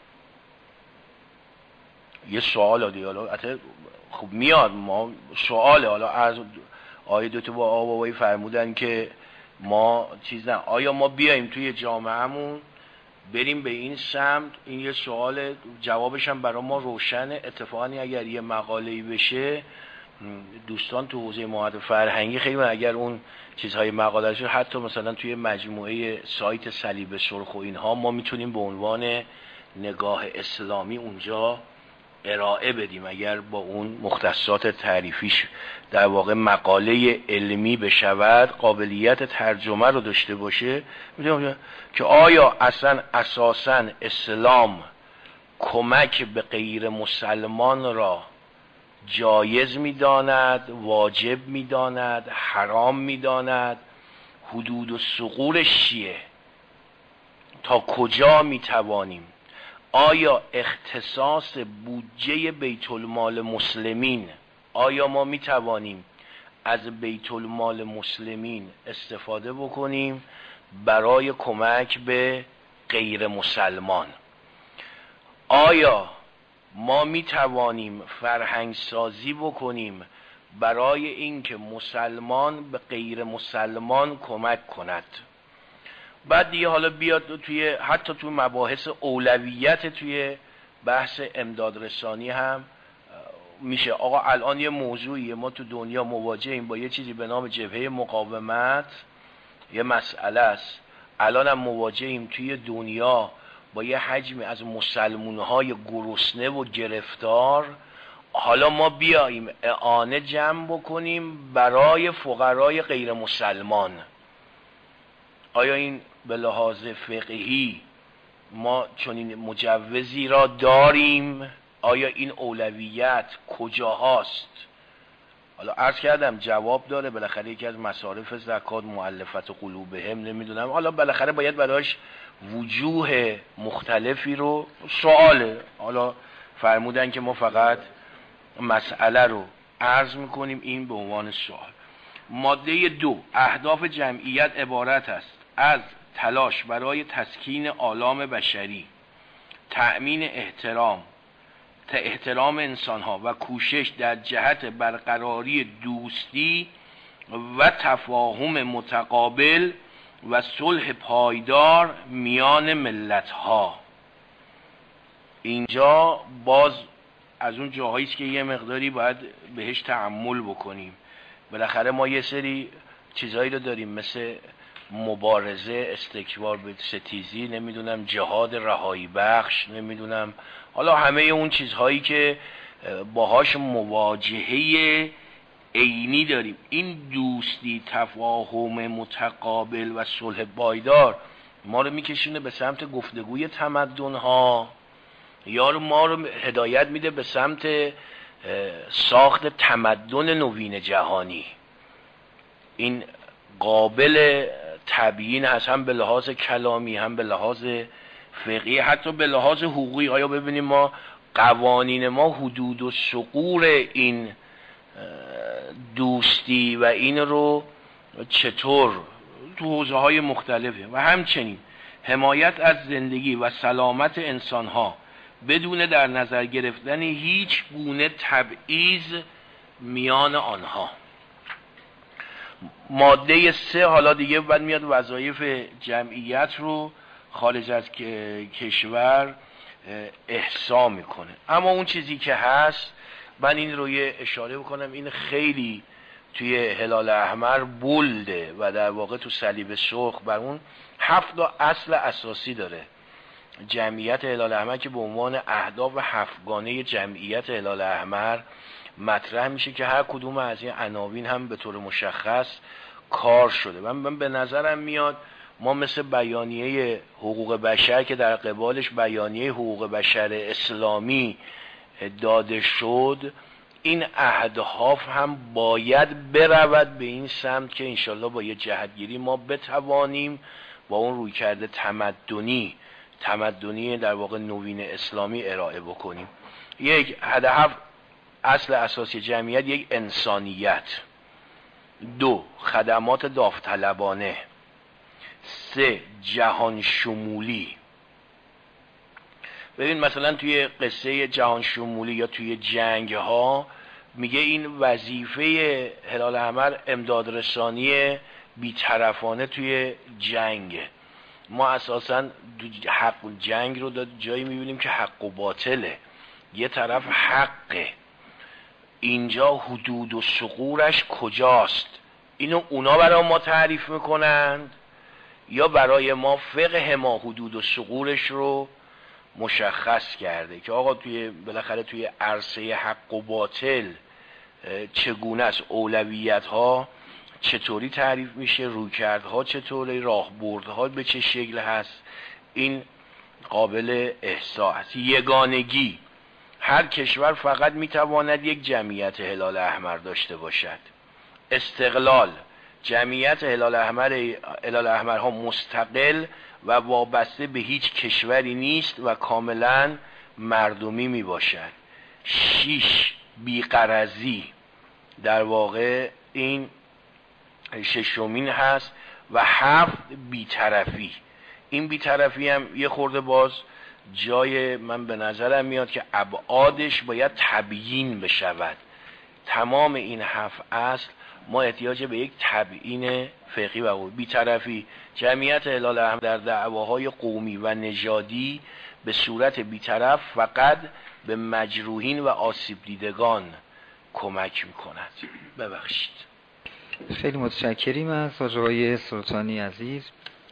Speaker 5: یه سوال دیگه، حالا خب میاد ما سواله، حالا از آیه دوتا با آبایی فرمودن که ما چیز نه، آیا ما بیاییم توی جامعهمون بریم به این سمت؟ این یه سوال، جوابش هم برای ما روشنه. اتفاقا اگر یه مقاله‌ای بشه، دوستان تو حوزه معهد فرهنگی خیلی اگر اون چیزهای مقاله شد، حتی مثلا توی مجموعه سایت صلیب سرخ و اینها ما میتونیم به عنوان نگاه اسلامی اونجا ارائه بدیم، اگر با اون مختصات تعریفیش در واقع مقاله علمی بشود، قابلیت ترجمه رو داشته باشه، میدونم که آیا اصلا اساسا اسلام کمک به غیر مسلمان را جایز میداند، واجب میداند، حرام میداند؟ حدود و ثغورش چیه؟ تا کجا میتوانیم؟ آیا اختصاص بودجه بیت المال مسلمین، آیا ما میتوانیم از بیت المال مسلمین استفاده بکنیم برای کمک به غیر مسلمان؟ آیا ما میتوانیم فرهنگ سازی بکنیم برای اینکه مسلمان به غیر مسلمان کمک کند؟ بعد دیگه حالا بیاد توی حتی توی مباحث اولویت توی بحث امداد رسانی هم میشه. آقا الان یه موضوعیه، ما تو دنیا مواجهیم با یه چیزی به نام جبهه مقاومت، یه مسئله است. الان هم مواجهیم توی دنیا با یه حجمی از مسلمونهای گرسنه و گرفتار. حالا ما بیاییم اعانه جمع بکنیم برای فقرای غیر مسلمان. آیا این به لحاظ فقهی ما چنین مجوزی را داریم؟ آیا این اولویت کجاهاست؟ حالا عرض کردم جواب داره، بالاخره یکی از مصارف زکات مؤلفت قلوبهم، نمیدونم، حالا بالاخره باید برایش وجوه مختلفی رو سواله. حالا فرمودن که ما فقط مسئله رو عرض میکنیم این به عنوان سوال. ماده 2 اهداف جمعیت عبارت است از تلاش برای تسکین آلام بشری، تأمین احترام انسانها و کوشش در جهت برقراری دوستی و تفاهم متقابل و صلح پایدار میان ملتها. اینجا باز از اون جاهایی است که یه مقداری باید بهش تأمل بکنیم. بالاخره ما یه سری چیزایی رو داریم مثل مبارزه، استکبار به ستیزی، نمیدونم جهاد رهایی بخش، نمیدونم حالا همه اون چیزهایی که باهاش مواجهه عینی داریم. این دوستی، تفاهم متقابل و صلح پایدار ما رو میکشونه به سمت گفتگوی تمدن‌ها، یا ما رو هدایت میده به سمت ساخت تمدن نوین جهانی. این قابل تبیین هست، هم به لحاظ کلامی، هم به لحاظ فقهی، حتی به لحاظ حقوقی. آیا ببینیم ما قوانین ما حدود و ثغور این دوستی و این رو چطور تو حوزه‌های مختلفه، و همچنین حمایت از زندگی و سلامت انسان‌ها بدون در نظر گرفتن هیچ گونه تبعیض میان آنها. ماده 3 حالا دیگه بعد میاد وظایف جمعیت رو خارج از کشور احصا میکنه. اما اون چیزی که هست، من این رو یه اشاره بکنم، این خیلی توی هلال احمر بولده و در واقع تو صلیب سرخ بر اون 7 اصل اساسی داره جمعیت هلال احمر که به عنوان اهداف 7گانه جمعیت هلال احمر مطرح میشه که هر کدوم از این عناوین هم به طور مشخص کار شده. من به نظرم میاد ما مثل بیانیه حقوق بشر که در قبالش بیانیه حقوق بشر اسلامی داده شد، این اهداف هم باید برود به این سمت که انشالله با یه جهتگیری ما بتوانیم با اون رویکرد تمدنی در واقع نوین اسلامی ارائه بکنیم. یک هدف اصل اساسی جمعیت، یک انسانیت. 2 خدمات داوطلبانه. 3 جهان شمولی. ببین مثلا توی قصه جهان شمولی یا توی جنگ ها میگه این وظیفه هلال احمر امداد رسانی بی‌طرفانه توی جنگ. ما اساسا حق جنگ رو جایی میبینیم که حق و باطله، یه طرف حقه، اینجا حدود و ثغورش کجاست؟ اینو اونا برای ما تعریف میکنند یا برای ما فقه ما حدود و ثغورش رو مشخص کرده که آقا بالاخره توی عرصه حق و باطل چگونه است، اولویت ها چطوری تعریف میشه، رویکردها چطوره، راهبردها به چه شکل هست. این قابل احصا است. یگانگی، هر کشور فقط میتواند یک جمعیت هلال احمر داشته باشد. استقلال، جمعیت هلال احمرها مستقل و وابسته به هیچ کشوری نیست و کاملا مردمی می باشد. 6 بی‌غرضی، در واقع این 6مین هست. و 7 بی‌طرفی. این بی‌طرفی هم یه خورده باز جای من به نظرم میاد که ابعادش باید تبیین بشود. تمام این 7 اصل ما احتیاج به یک تبیین فقهی و بی‌طرفی. جمعیت هلال احمر در دعواهای قومی و نژادی به صورت بی‌طرف فقط به مجروحین و آسیب دیدگان کمک میکند. ببخشید.
Speaker 1: خیلی متشکریم از آقای سلطانی عزیز.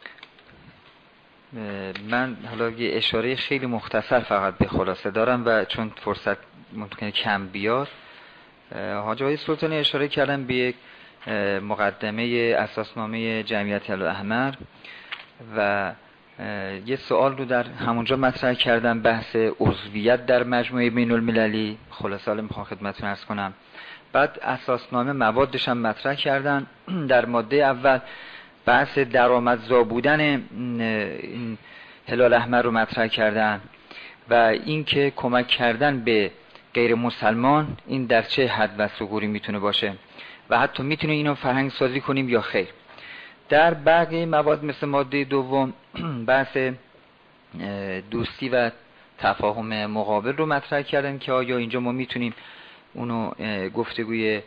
Speaker 1: من حالا یه اشاره خیلی مختصر فقط به خلاصه دارم و چون فرصت ممکنه کم بیاد، حاج آقای سلطانی اشاره کردن به یک مقدمه اساسنامه جمعیت هلال احمر و یه سوال رو در همونجا مطرح کردم، بحث عضویت در مجموعه بین المللی. خلاصه حالا میخوام خدمتتون عرض کنم. بعد اساسنامه موادش هم مطرح کردن. در ماده اول بحث درآمدزا بودن این هلال احمر رو مطرح کردن و اینکه کمک کردن به غیر مسلمان این در چه حد و ثغوری میتونه باشه و حتی میتونه اینو فرهنگ سازی کنیم یا خیر. در بقیه مواد مثل ماده دوم بحث دوستی و تفاهم مقابل رو مطرح کردن که آیا اینجا ما میتونیم اونو گفتگوی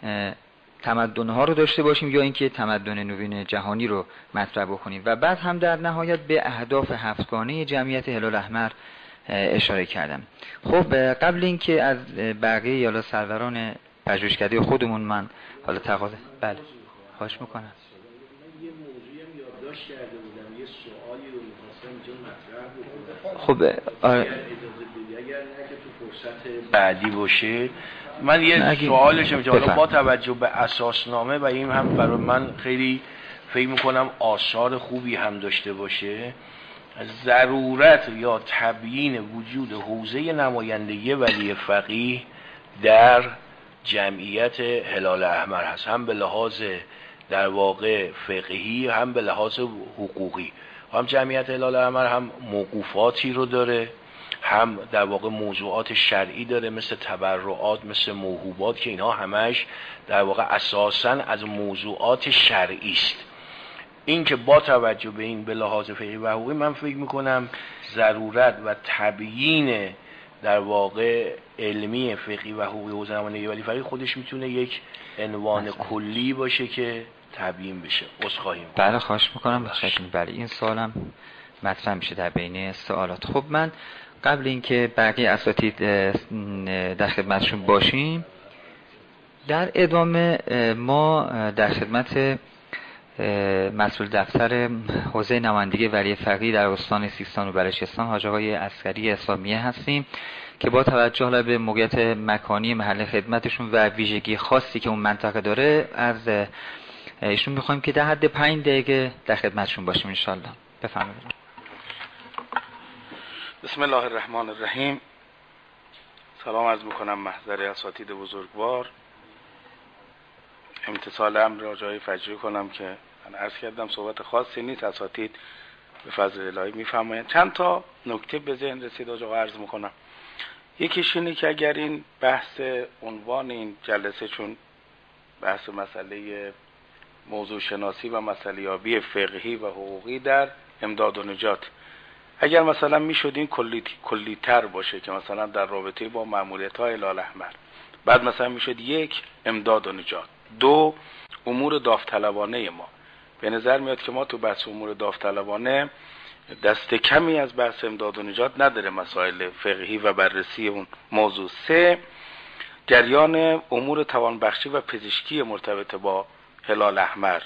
Speaker 1: تمدن‌ها رو داشته باشیم یا اینکه تمدن نوین جهانی رو مطرح بکنیم و بعد هم در نهایت به اهداف هفتگانه جمعیت هلال احمر اشاره کردم. خب قبل اینکه از بقیه یالا سروران پژوهشکده خودمون من حالا تقاضا بله خواهش میکنم.
Speaker 5: من یه موضوعی هم یادداشت کرده بودم، یه سوالی رو می‌خواستم اینجا مطرح بکنم.
Speaker 1: خب آره
Speaker 5: اگر نه که تو فرصت بعدی باشه من یه سوالش حالا با توجه به اساسنامه و این هم برای من خیلی فکر میکنم آثار خوبی هم داشته باشه، ضرورت یا تبیین وجود حوزه نمایندگی ولی فقیه در جمعیت هلال احمر هست، هم به لحاظ در واقع فقهی هم به لحاظ حقوقی. هم جمعیت هلال احمر هم موقوفاتی رو داره، هم در واقع موضوعات شرعی داره مثل تبرعات، مثل موهوبات که اینها همش در واقع اساساً از موضوعات شرعی است. این که با توجه به این به لحاظ فقهی و حقوقی من فکر میکنم ضرورت و تبیین در واقع علمی فقهی و حقوقی حوزه نمایندگی ولی فقیه خودش میتونه یک عنوان کلی باشه که تبیین بشه. عذرخواهی میکنم.
Speaker 1: بله خواهش میکنم. بله این سوالم مطرح میشه در بین سوالات. خب من قبل اینکه بقیه اساتید در خدمتشون باشیم در ادامه ما در خدمت مسئول دفتر حوزه نمایندگی ولی فقیه در استان سیستان و بلوچستان حاج آقای عسکری اسلامیه هستیم که با توجه به موقعیت مکانی محل خدمتشون و ویژگی خاصی که اون منطقه داره از ایشون میخوایم که در حد 5 دقیقه در خدمتشون باشیم انشالله. بفرمایید.
Speaker 6: بسم الله الرحمن الرحیم. سلام عرض میکنم محضر اساتید بزرگوار. امتصال امر را جای فجری کنم که من عرض کردم صحبت خاصی نیست، اساتید به فضل الهی میفرمایند. چند تا نکته به ذهن رسید آقا عرض میکنم. یکیش اینه که اگر این بحث عنوان این جلسه چون بحث مسئله موضوع شناسی و مسئله یابی فقهی و حقوقی در امداد و نجات، اگر مثلا میشد این کلی‌تر باشه که مثلا در رابطه با مأموریت‌های هلال احمر، بعد مثلا میشد 1 امداد و نجات، 2 امور داوطلبانه ما. به نظر میاد که ما تو بحث امور داوطلبانه دست کمی از بحث امداد و نجات نداره، مسائل فقهی و بررسی اون موضوع. 3 جریان امور توانبخشی و پزشکی مرتبط با هلال احمر.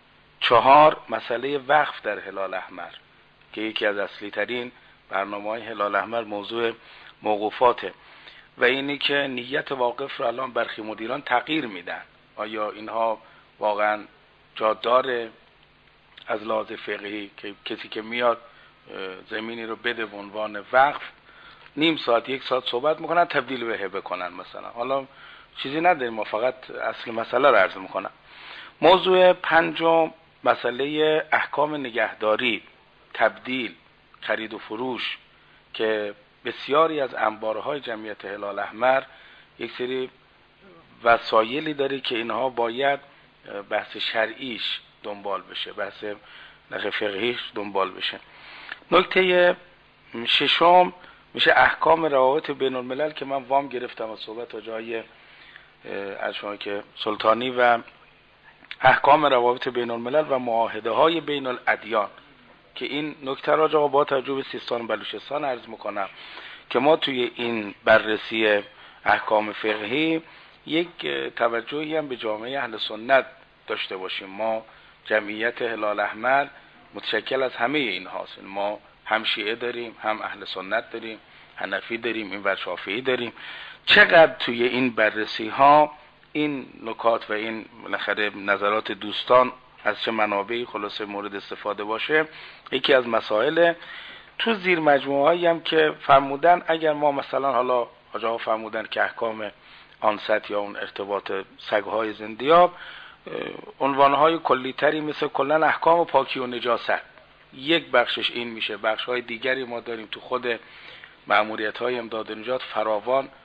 Speaker 6: 4 مسئله وقف در هلال احمر که یکی از اصلی ترین برنامه‌های هلال احمر موضوع موقوفاته و اینی که نیت واقف رو الان برخی مدیران تغییر میدن. آیا اینها واقعا جا داره از لحاظ فقهی که کسی که میاد زمینی رو بده به عنوان وقف نیم ساعت 1 ساعت صحبت میکنن تبدیل به هبه کنن مثلا؟ حالا چیزی نداریم، ما فقط اصل مسئله رو عرض میکنم. موضوع 5 مسئله احکام نگهداری، تبدیل، خرید و فروش که بسیاری از انبارهای جمعیت هلال احمر یک سری وسایلی داره که اینها باید بحث شرعیش دنبال بشه، بحث نقه فقهیش دنبال بشه. نکته 6 میشه احکام روابط بین الملل که من وام گرفتم از صحبت جای از شما که سلطانی و احکام روابط بین الملل و معاهده های بین الادیان که این نکته را با توجه به سیستان و بلوچستان عرض میکنم که ما توی این بررسی احکام فقهی یک توجهی هم به جامعه اهل سنت داشته باشیم. ما جمعیت هلال احمر متشکل از همه این هاست. ما هم شیعه داریم، هم اهل سنت داریم، حنفی داریم، این ور شافعی داریم. چقدر توی این بررسی ها این نکات و این بالاخره نظرات دوستان از چه منابعی خلاصه مورد استفاده باشه یکی از مسائل. تو زیر مجموعه هایی هم که فرمودن اگر ما مثلا حالا آجاها فرمودن که احکام آنست یا اون ارتباط سگهای زندیاب عنوانهای کلی تری مثل کلن احکام پاکی و نجاست، یک بخشش این میشه. بخش های دیگری ما داریم تو خود مأموریت های امداد و نجات فراوان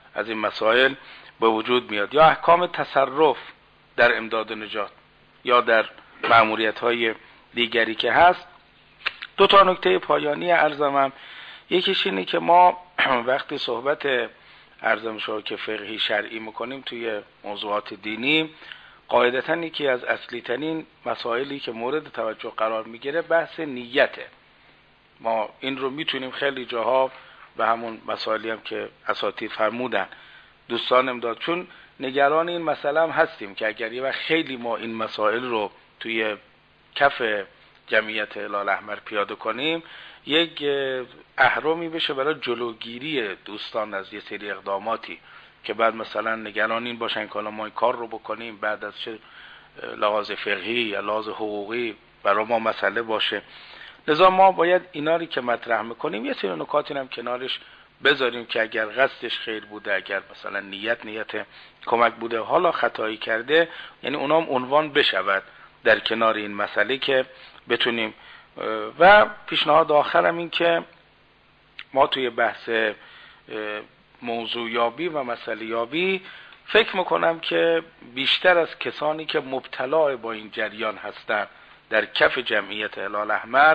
Speaker 6: از این مسائل به وجود میاد. یا احکام تصرف در امداد و نجات یا در مأموریت‌های دیگری که هست. دو تا نکته پایانی عرضم، یکیش اینه که ما وقتی صحبت عرضم که فقهی شرعی میکنیم توی موضوعات دینی، قاعدتاً یکی از اصلی ترین مسائلی که مورد توجه قرار میگیره بحث نیته. ما این رو میتونیم خیلی جاها به همون مسائلی هم که اساتید فرمودن دوستان امداد، چون نگران این مسئله هم هستیم که اگر یه وقت خیلی ما این مسائل رو توی کف جمعیت هلال احمر پیاده کنیم، یک اهرامی بشه برای جلوگیری دوستان از یه سری اقداماتی که بعد مثلا نگران این باشن که ما این کار رو بکنیم بعد از چه لحاظ فقهی یا لحاظ حقوقی برای ما مسئله باشه. لذا ما باید اینا رو که مطرح میکنیم یه سری نکاتی هم کنارش بذاریم که اگر قصدش خیر بوده، اگر مثلا نیت کمک بوده، حالا خطایی کرده، یعنی اونام عنوان بشود در کنار این مسئله که بتونیم. و پیشنهاد آخرم این که ما توی بحث موضوع یابی و مسئله یابی فکر میکنم که بیشتر از کسانی که مبتلا با این جریان هستن در کف جمعیت هلال احمر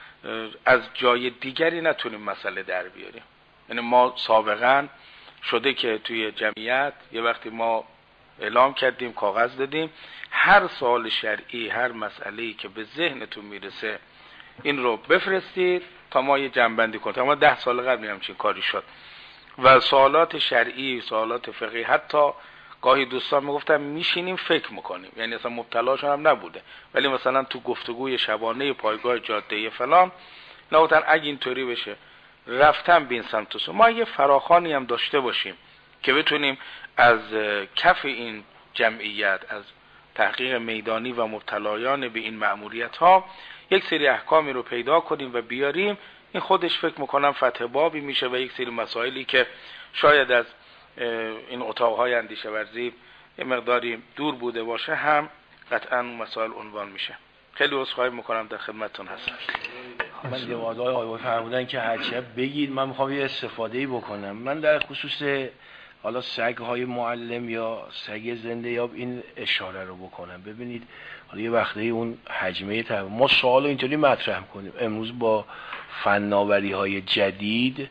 Speaker 6: از جای دیگری نتونیم مسئله در بیاریم. یعنی ما سابقا شده که توی جمعیت یه وقتی ما اعلام کردیم، کاغذ دادیم، هر سوال شرعی، هر مسئله‌ای که به ذهنتون میرسه این رو بفرستید تا ما یه جنبندی کنیم. تا ما 10 سال قبل همچین کاری شد و سوالات شرعی، سوالات فقهی، حتی گاهی دوستان میگفتن میشینیم فکر میکنیم، یعنی اصلا مبتلاشون هم نبوده، ولی مثلا تو گفتگوی شبانه پایگاه جاده فلان نگفتن اگه اینطوری بشه رفتن بین سمت سو. ما یه فراخوانی هم داشته باشیم که بتونیم از کف این جمعیت، از تحقیق میدانی و مبتلایان به این مأموریت ها یک سری احکامی رو پیدا کنیم و بیاریم. این خودش فکر میکنم فتح بابی میشه و یک سری مسائلی که شاید از این اتاقهای اندیشه ورزی یه مقداری دور بوده باشه هم قطعا اون مسائل عنوان میشه. خیلی عذرخواهی میکنم، در خدمتتون هستم.
Speaker 5: من جوادهای آقای فرمودن که هرچه بگید، من میخوام یه استفاده‌ای بکنم. من در خصوص حالا سگ‌های معلم یا سگ زنده یاب این اشاره رو بکنم. ببینید حالا یه وقتی اون حجمه ما سوال اینطوری مطرح کنیم، امروز با فناوری‌های جدید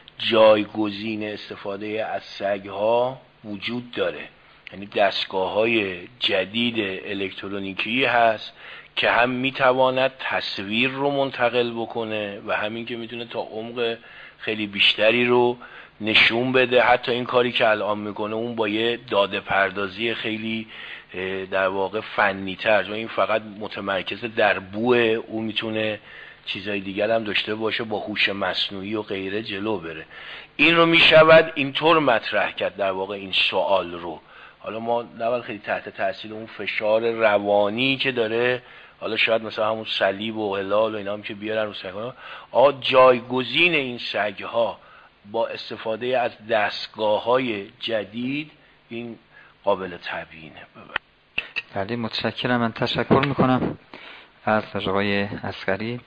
Speaker 5: جایگزین استفاده از سگ‌ها وجود داره. یعنی دستگاه‌های جدید الکترونیکی هست که هم میتواند تصویر رو منتقل بکنه و همین که میتونه تا عمق خیلی بیشتری رو نشون بده. حتی این کاری که الان میکنه اون با یه داده پردازی خیلی در واقع فنی تر، چون این فقط متمرکز در بوه، اون میتونه چیزای دیگر هم داشته باشه، با هوش مصنوعی و غیره جلو بره. این رو میشود اینطور مطرح کرد در واقع این سوال رو. حالا ما نباید خیلی تحت تاثیر اون فشار روانی که داره، حالا شاید مثلا همون صلیب و هلال و اینا هم که بیارن رو سگ‌ها، جایگزین این سگ‌ها با استفاده از دستگاه‌های جدید این قابل تبیینه.
Speaker 1: بله متشکرم. من تشکر میکنم از آقای عسکری.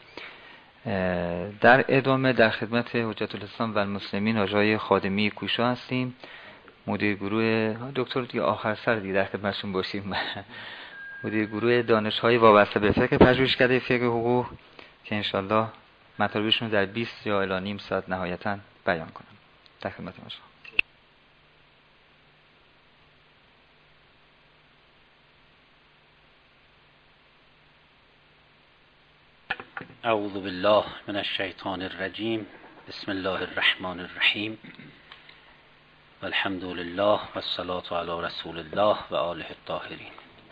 Speaker 1: در ادامه در خدمت حجت الاسلام و المسلمین آقای خادمی کوشا هستیم، مدیر گروه دکتر دیگه آخر سر دیگه در خدمتشون باشیم، مدیر گروه دانش‌های وابسته به فقه پژوهشکده فقه حقوق که انشالله مطالبشون در 20 یا الی نیم ساعت نهایتاً بیان کنم. در خدمت شما.
Speaker 7: اعوذ بالله من الشیطان الرجیم. بسم الله الرحمن الرحیم. والحمد لله والصلاة علی رسول الله و آله الطاهرین.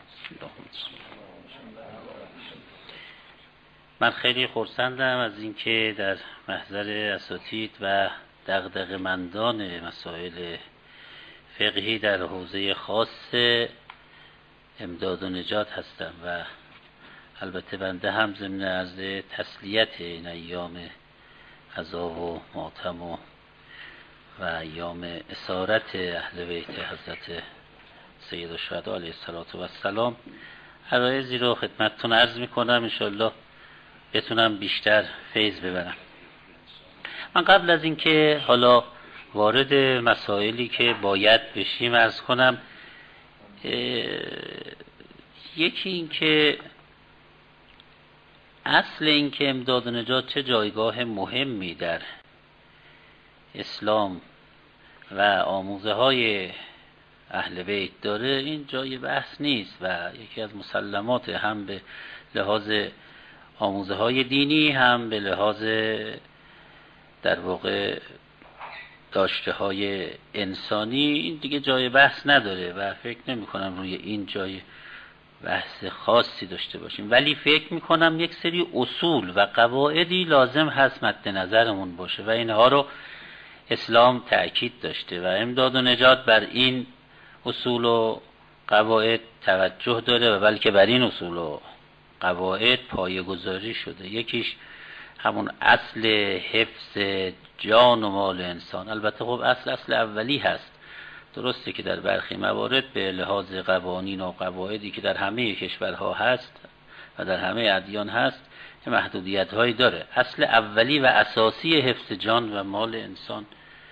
Speaker 7: من خیلی خرسندم از اینکه در محضر اساتید و دغدغه‌مندان مسائل فقهی در حوزه خاص امداد و نجات هستم و البته بنده هم ضمن عرض تسلیت این ایام قضا و ماتم و ایام اسارت اهل بیت حضرت سید الشهدا علیه السلام عرایضی رو خدمتتون عرض میکنم، انشالله بتونم بیشتر فیض ببرم. من قبل از اینکه حالا وارد مسائلی که باید بشیم عرض کنم. یکی این که اصل این که امداد و نجات چه جایگاه مهمی در اسلام و آموزه های اهل بیت داره، این جای بحث نیست و یکی از مسلمات هم به لحاظ آموزه های دینی هم به لحاظ در واقع داشته های انسانی این دیگه جای بحث نداره و فکر نمی کنم روی این جای بحث خاصی داشته باشیم. ولی فکر می کنم یک سری اصول و قواعدی لازم هست مد نظرمون باشه و اینها رو اسلام تأکید داشته و امداد و نجات بر این اصول و قواعد توجه داره و بلکه بر این اصول و قواعد پایه‌گذاری شده. یکیش همون اصل حفظ جان و مال انسان. البته خب اصل اولی هست، درسته که در برخی موارد به لحاظ قوانین و قواعدی که در همه کشورها هست و در همه ادیان هست محدودیت هایی داره. اصل اولی و اساسی حفظ جان و مال انسان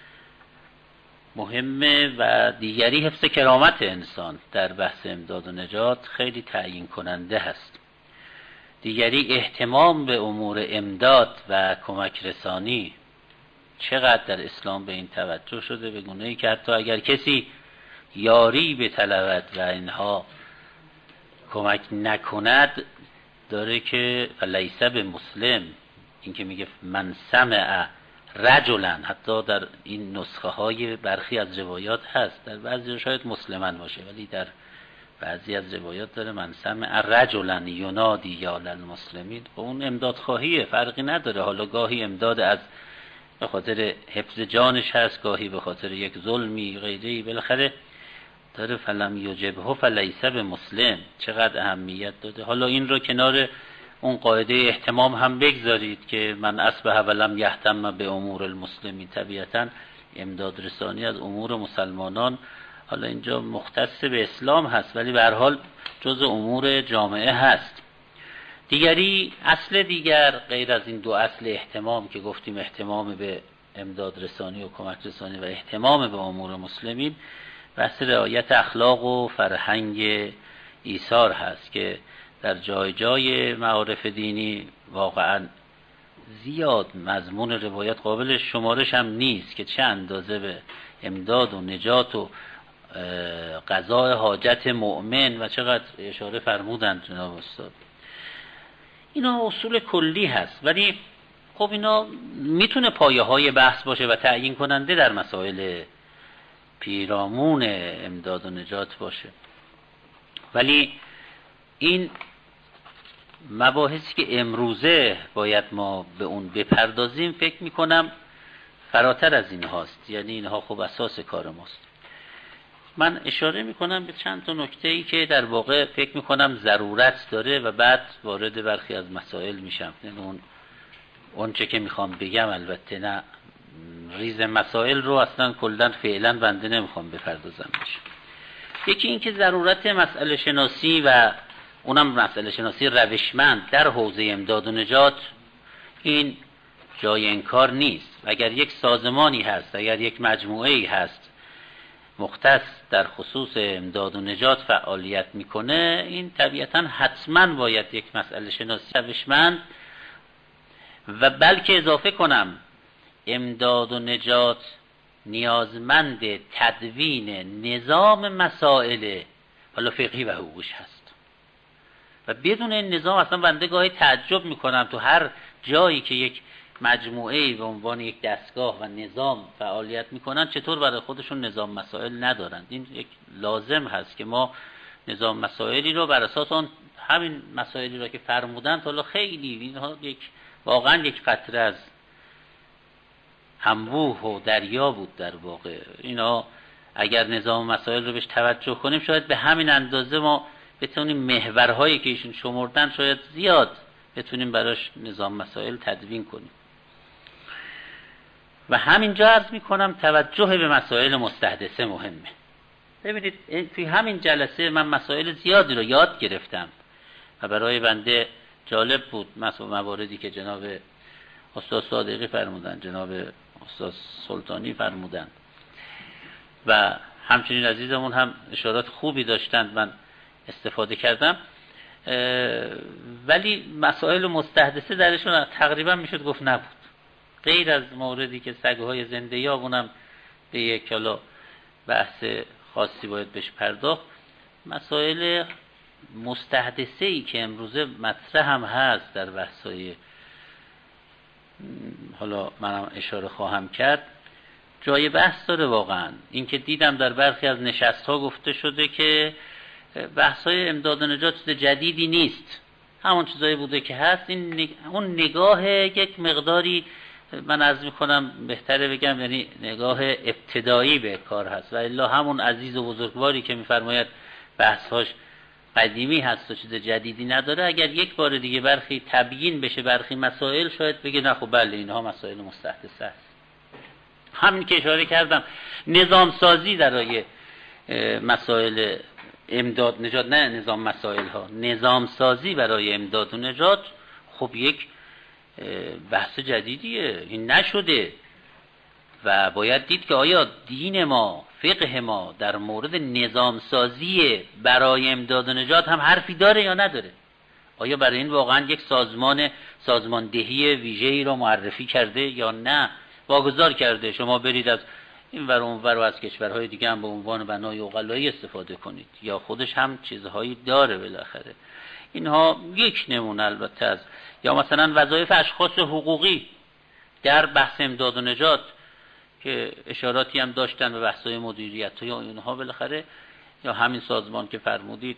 Speaker 7: مهمه و دیگری حفظ کرامت انسان در بحث امداد و نجات خیلی تعیین کننده هست. دیگری اهتمام به امور امداد و کمک رسانی چقدر در اسلام به این توجه شده، به گونه‌ای که حتی اگر کسی یاری بطلبد و اینها کمک نکند داره که لیس به مسلم، این که میگه من سمع رجلا، حتی در این نسخه های برخی از روایات هست، در بعضی شاید مسلمان باشه ولی در بعضی از روایات داره من سمع رجلا ینادی یا للمسلمین. و اون امداد خواهیه، فرقی نداره، حالا گاهی امداد از به خاطر حفظ جانش هست، گاهی به خاطر یک ظلمی غیری، بالاخره داره فلم یجبه فلیس به مسلم، چقدر اهمیت داده. حالا این رو کنار اون قاعده اهتمام هم بگذارید که من اصبح ولم یهتم به امور المسلمین، طبیعتا امداد رسانی از امور مسلمانان حالا اینجا مختص به اسلام هست ولی به هر حال جز امور جامعه هست. دیگری اصل دیگر غیر از این دو اصل اهتمام که گفتیم، اهتمام به امداد رسانی و کمک رسانی و اهتمام به امور مسلمین، بحث رعایت اخلاق و فرهنگ ایثار هست که در جای جای معارف دینی واقعا زیاد مضمون روایت قابل شمارش هم نیست که چه اندازه به امداد و نجات و قضاء حاجت مؤمن و چقدر اشاره فرمودند جناب استاد. اینا اصول کلی هست ولی خب اینا میتونه پایه های بحث باشه و تعیین کننده در مسائل پیرامون امداد و نجات باشه. ولی این مباحثی که امروزه باید ما به اون بپردازیم فکر میکنم فراتر از این هاست، یعنی اینها خب اساس کار ماست. من اشاره میکنم به چند تا نکته‌ای که در واقع فکر میکنم ضرورت داره و بعد وارد برخی از مسائل میشم. اون چه که میخوام بگم البته نه ریز مسائل رو اصلا کلا فعلا بنده نمیخوام بپردازم بشه. یکی این که ضرورت مسئله شناسی و اونم مسئله شناسی روشمند در حوزه امداد و نجات این جای انکار نیست. اگر یک سازمانی هست، اگر یک مجموعه‌ای هست مختص در خصوص امداد و نجات فعالیت میکنه، این طبیعتا حتما باید یک مسئله شناسی روشمند و بلکه اضافه کنم امداد و نجات نیازمند تدوین نظام مسائل حالا فقهی و حقوقی هست و بدون این نظام اصلا بنده گاهی تعجب میکنم تو هر جایی که یک مجموعه به عنوان یک دستگاه و نظام فعالیت میکنن چطور برای خودشون نظام مسائل ندارند. این یک لازم هست که ما نظام مسائلی رو بر اساس اون همین مسائلی رو که فرمودن حالا خیلی اینها یک واقعا یک قطره از انبوه و دریا بود در واقع. اینا اگر نظام مسائل رو بهش توجه کنیم شاید به همین اندازه ما بتونیم محورهایی که ایشون شمردن شاید زیاد بتونیم براش نظام مسائل تدوین کنیم. و همینجا عرض میکنم توجه به مسائل مستحدثه مهمه. ببینید توی همین جلسه من مسائل زیادی رو یاد گرفتم و برای بنده جالب بود مواردی که جناب استاد صادقی فرمودن، جناب استاد سلطانی فرمودند و همچنین عزیزمون هم اشارات خوبی داشتند، من استفاده کردم، ولی مسائل مستحدثه درشون تقریبا میشد گفت نبود، غیر از موردی که سگهای زنده یابونم به یک کلا بحث خاصی باید بهش پرداخت. مسائل مستحدثه ای که امروزه مطرح هم هست در بحثای، حالا منم اشاره خواهم کرد، جای بحث داره واقعا. این که دیدم در برخی از نشست ها گفته شده که بحثای امداد و نجات چیز جدیدی نیست، همون چیزایی بوده که هست. اون نگاه یک مقداری، من عرض میکنم بهتره بگم، یعنی نگاه ابتدایی به کار هست، و الا همون عزیز و بزرگواری که میفرماید بحثهاش قدیمی هست و چیز جدیدی نداره، اگر یک بار دیگه برخی تبیین بشه برخی مسائل، شاید بگه نه خب بله اینها مسائل مستحدثه است. همین که اشاره کردم، نظام سازی درای مسائل امداد نجات، نه نظام مسائل ها، نظام سازی برای امداد و نجات، خب یک بحث جدیدیه، این نشده و باید دید که آیا دین ما، فقه ما در مورد نظام سازی برای امداد و نجات هم حرفی داره یا نداره؟ آیا برای این واقعا یک سازماندهی ویژه‌ای را معرفی کرده یا نه واگذار کرده شما برید از این ور اون ور و از کشورهای دیگه هم به عنوان بنای عقلایی استفاده کنید، یا خودش هم چیزهایی داره بالاخره؟ اینها یک نمونه البته از، یا مثلا وظایف اشخاص حقوقی در بحث امداد و نجات که اشاراتی هم داشتن به بحث‌های مدیریت یا اینها بالاخره، یا همین سازمان که فرمودید،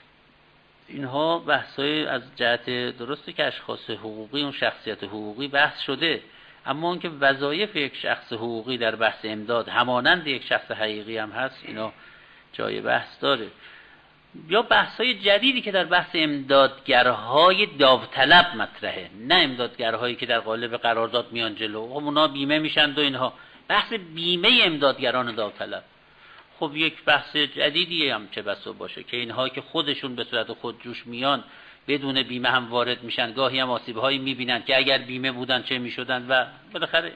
Speaker 7: اینها بحث‌های از جهت درسته که اشخاص حقوقی، اون شخصیت حقوقی بحث شده، اما اون که وظایف یک شخص حقوقی در بحث امداد همانند یک شخص حقیقی هم هست، اینا جای بحث داره. یا بحث‌های جدیدی که در بحث امدادگرهای داوطلب مطرحه، نه امدادگرهایی که در قالب قرارداد میان جلو، اونا بیمه میشن و اینها، بحث بیمه امدادگران داوطلب، خب یک بحث جدیدی هم چه بسا باشه که اینها که خودشون به صورت خودجوش میان بدون بیمه هم وارد میشن، گاهی هم آسیب‌هایی میبینن که اگر بیمه بودن چه میشدن و بالاخره.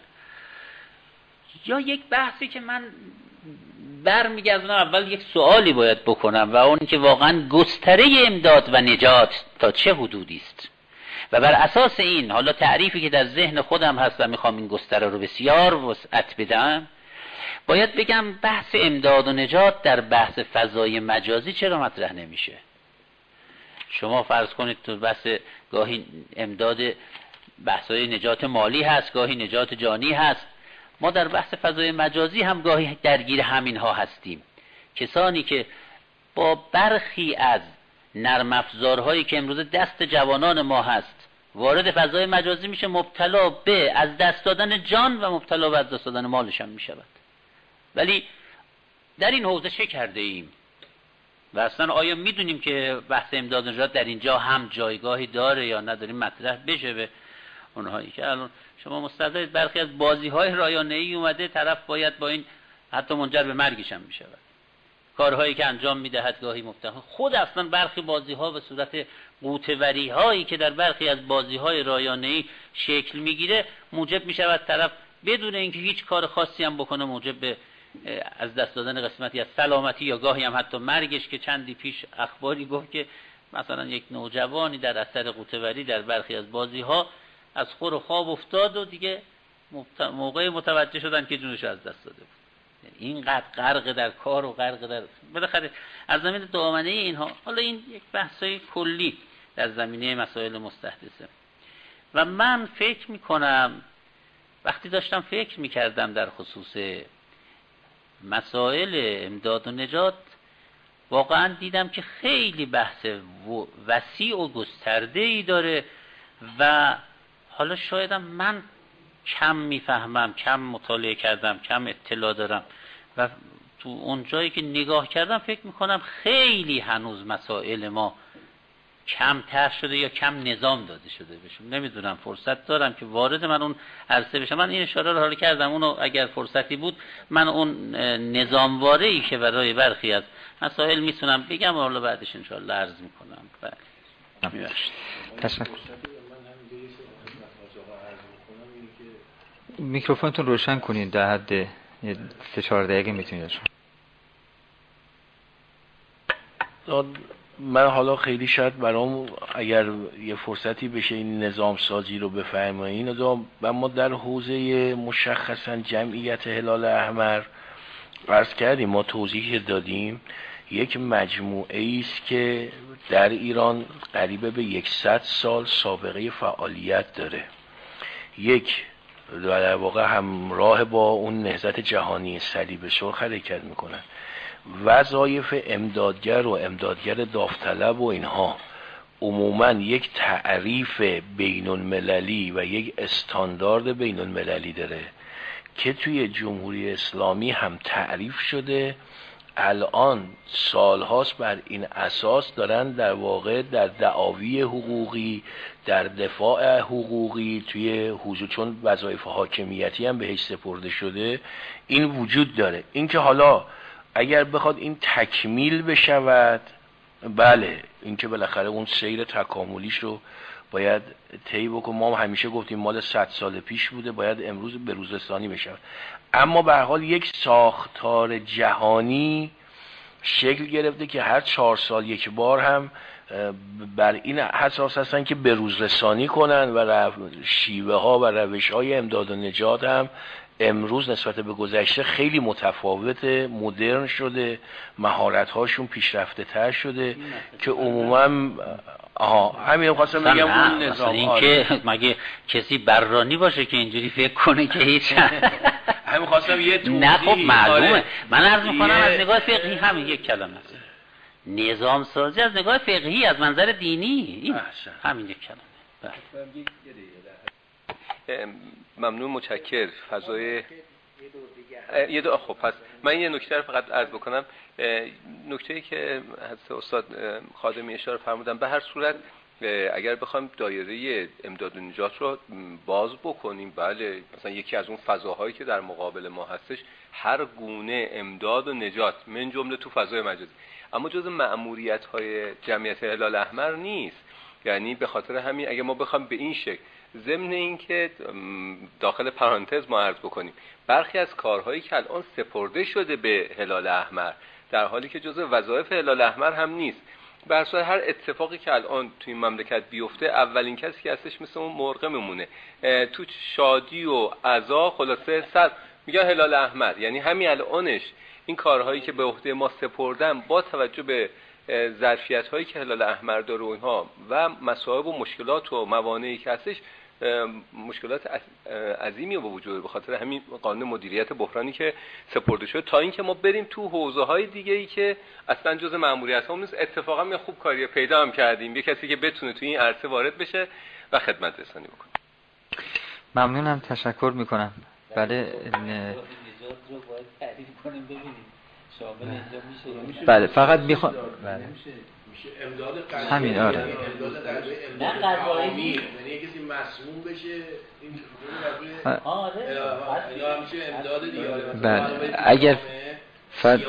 Speaker 7: یا یک بحثی که من برمیگردونم اول یک سوالی باید بکنم، و اون که واقعا گستره امداد و نجات تا چه حدودی است، و بر اساس این حالا تعریفی که در ذهن خودم هست و میخوام این گستره رو بسیار وسعت بدم، باید بگم بحث امداد و نجات در بحث فضای مجازی چرا مطرح نمیشه؟ شما فرض کنید تو بحث گاهی امداد بحثای نجات مالی هست، گاهی نجات جانی هست، ما در بحث فضای مجازی هم گاهی درگیر همین ها هستیم. کسانی که با برخی از نرم افزارهایی که امروز دست جوانان ما هست وارد فضای مجازی میشه، مبتلا به از دست دادن جان و مبتلا به از دست دادن مالش هم میشود. ولی در این حوزه چه کرده ایم؟ و اصلا آیا میدونیم که بحث امداد و نجات در اینجا هم جایگاهی داره یا نداریم مطرح بشه به اونهایی که الان شما مستعدید برخی از بازی‌های رایانه‌ای اومده، طرف باید با این حتی منجر به مرگش هم میشود. کارهایی که انجام میدهد گاهی مفتخر، خود اصلا برخی بازی‌ها به صورت قوت‌وری‌هایی که در برخی از بازی‌های رایانه‌ای شکل میگیره موجب میشود طرف بدون اینکه هیچ کار خاصی هم بکنه موجب به از دست دادن قسمتی از سلامتی یا گاهی هم حتی مرگش، که چندی پیش اخباری گفت که مثلا یک نوجوانی در اثر قوت‌وری در برخی از بازی‌ها از خور و خواب افتاد و دیگه موقع متوجه شدن که جونش از دست داده بود. اینقدر غرق در کار و غرق در بالاخره از زمین دامنه اینها. حالا این یک بحثای کلی در زمینه مسائل مستحدثه. و من فکر میکنم وقتی داشتم فکر میکردم در خصوص مسائل امداد و نجات، واقعا دیدم که خیلی بحث وسیع و گسترده‌ای داره و حالا شایدم من کم میفهمم، کم مطالعه کردم، کم اطلاع دارم و تو اون جایی که نگاه کردم فکر میکنم خیلی هنوز مسائل ما کمتر شده یا کم نظام داده شده بهشون. نمیدونم فرصت دارم که وارد من اون عرصه بشم. من این اشاره رو حالا کردم، اونو اگر فرصتی بود من اون نظامواره‌ای که برای برخی از مسائل میتونم بگم و حالا بعدش انشاءالله عرض میکنم. بله.
Speaker 1: تشکر. میکروفونتون روشن کنید، در حد 3-4 دقیقه میتونید.
Speaker 5: من حالا خیلی شاید برام اگر یه فرصتی بشه این نظام سازی رو بفهمیم، ما در حوزه مشخصا جمعیت هلال احمر عرض کردیم، ما توضیح دادیم یک مجموعه است که در ایران قریب به 100 سال سابقه فعالیت داره. یک در واقع همراه با اون نهضت جهانی صلیب سرخ حرکت میکنن. وظایف امدادگر و امدادگر داوطلب و اینها عموما یک تعریف بین المللی و یک استاندارد بین المللی داره که توی جمهوری اسلامی هم تعریف شده. الان سالهاست بر این اساس دارن در واقع در دعاوی حقوقی، در دفاع حقوقی توی حوزه، چون وظایف حاکمیتی هم بهش سپرده شده، این وجود داره. این که حالا اگر بخواد این تکمیل بشود، بله این که بالاخره اون سیر تکاملیش رو باید طی بکنه. ما همیشه گفتیم مال 100 سال پیش بوده، باید امروز به روز رسانی بشود. اما به هر حال یک ساختار جهانی شکل گرفته که هر 4 سال یک بار هم بر این اساس هستن که به روز رسانی کنن و شیوه ها و روش های امداد و نجات هم امروز نسبت به گذشته خیلی متفاوته، مدرن شده، مهارت هاشون پیشرفته تر شده که عموما همین خواستم بگم اون نظام
Speaker 7: این که مگه کسی بررانی باشه که اینجوری فکر کنه که هیچ
Speaker 5: همین خواستم یه توضیح.
Speaker 7: نه خب معلومه. من عرض میکنم از نگاه فقهی همین یک کلمه است. نظام سازی از نگاه فقهی، از منظر دینی این همین یک کلمه.
Speaker 4: ممنون، متشکر. فضای خب پس من یه نکته رو فقط عرض بکنم. نکته‌ای که حضرت استاد خادمی اشاره فرمودن، به هر صورت اگر بخوایم دایره امداد و نجات رو باز بکنیم، بله مثلا یکی از اون فضاهایی که در مقابل ما هستش هر گونه امداد و نجات من جمله تو فضای مجازی، اما جز مأموریت‌های جمعیت هلال احمر نیست. یعنی به خاطر همین اگه ما بخوایم به این شکل ضمن این که داخل پرانتز ما عرض بکنیم برخی از کارهایی که الان سپرده شده به هلال احمر در حالی که جزء وظایف هلال احمر هم نیست، به هر صورت هر اتفاقی که الان توی این مملکت بیفته اولین کسی که هستش مثل اون مرغ میمونه تو شادی و عزا، خلاصه صد میگن هلال احمر. یعنی همین الانش این کارهایی که به عهده ما سپردن با توجه به ظرفیت هایی که هلال احمر داره و اینها و مصائب و مشکلات و موانعی که هستش، مشکلات عظیمی به وجود به خاطر همین قانون مدیریت بحرانی که سپرده شده، تا اینکه ما بریم تو حوزه های دیگه ای که اصلا جزء مأموریت ها نیست. اتفاقا ما خوب کاری پیدا هم کردیم، یه کسی که بتونه تو این عرصه وارد بشه و خدمت رسانی بکنه.
Speaker 1: ممنونم، تشکر میکنم. بله بله فقط میخوام همین آره
Speaker 5: نه قضایی یعنی کسی مسموم بشه این میشه امداد دیگه.
Speaker 1: بله اگر فقط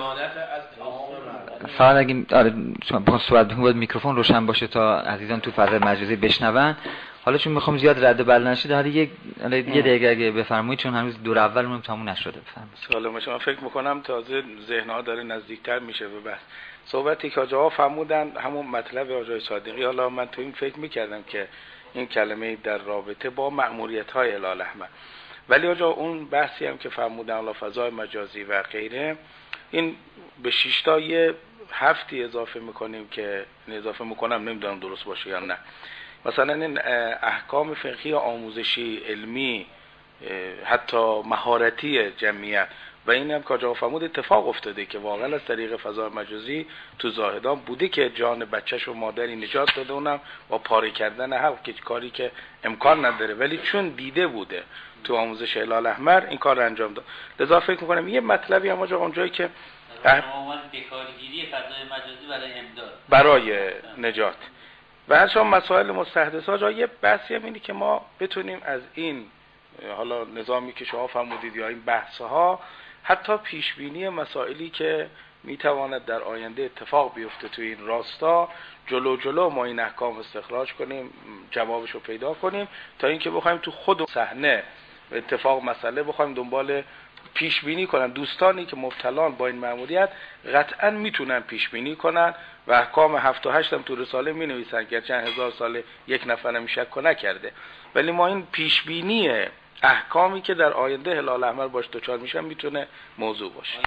Speaker 1: اگه آره شما صحبت بود میکروفون روشن باشه تا عزیزان تو فضای مجازی بشنون. حالا چون میخوام زیاد رد بل نشه، حالا یه دقیقه اگه بفرمایید چون هنوز دور اولمون تموم نشده. بفرمایید.
Speaker 6: سوال شما فکر میکنم تازه ذهن‌ها داره نزدیکتر میشه به بحث. صحبتی که آقا فرمودن همون مطلب آقای صادقی. حالا من تو این فکر میکردم که این کلمه در رابطه با مأموریت‌های هلال احمر، ولی آقا اون بحثی هم که فرمودن حالا فضای مجازی و غیره، این به 6 تا یه 7 اضافه میکنیم که اضافه میکنم نمیدونم درست باشه یا نه. مثلا این احکام فقهی آموزشی علمی حتی مهارتی جمعیت و این هم که فرمود اتفاق افتاده که واقعا از طریق فضای مجازی تو زاهدان بوده که جان بچه‌ش و مادری نجات داده، اونم با پاره کردن حق که کاری که امکان نداره، ولی چون دیده بوده تو آموزش هلال احمر این کار رو انجام داد. لذا فکر می‌کنم یه مطلبی هم اونجایی که
Speaker 7: بیکارگیری فضای مجازی برای امداد
Speaker 6: برای نجات و هر مسائل مستحدثات جا یه بحثی هم اینه که ما بتونیم از این حالا نظامی که شما فرمودید یا این بحث‌ها حتی پیشبینی مسائلی که میتواند در آینده اتفاق بیفته تو این راستا جلو ما این احکام استخراج کنیم، جوابشو پیدا کنیم، تا اینکه بخوایم تو خود صحنه اتفاق مسئله بخوایم دنبال پیش بینی کنن. دوستانی که مبتلان با این مأموریت قطعا میتونن پیش بینی کنن و احکام 7 و 8 هم تو رساله می نویسن که چند هزار سال یک نفر هم شک نکرده، ولی ما این پیش بینی احکامی که در آینده هلال احمر باش دچار میشن میتونه موضوع باشه.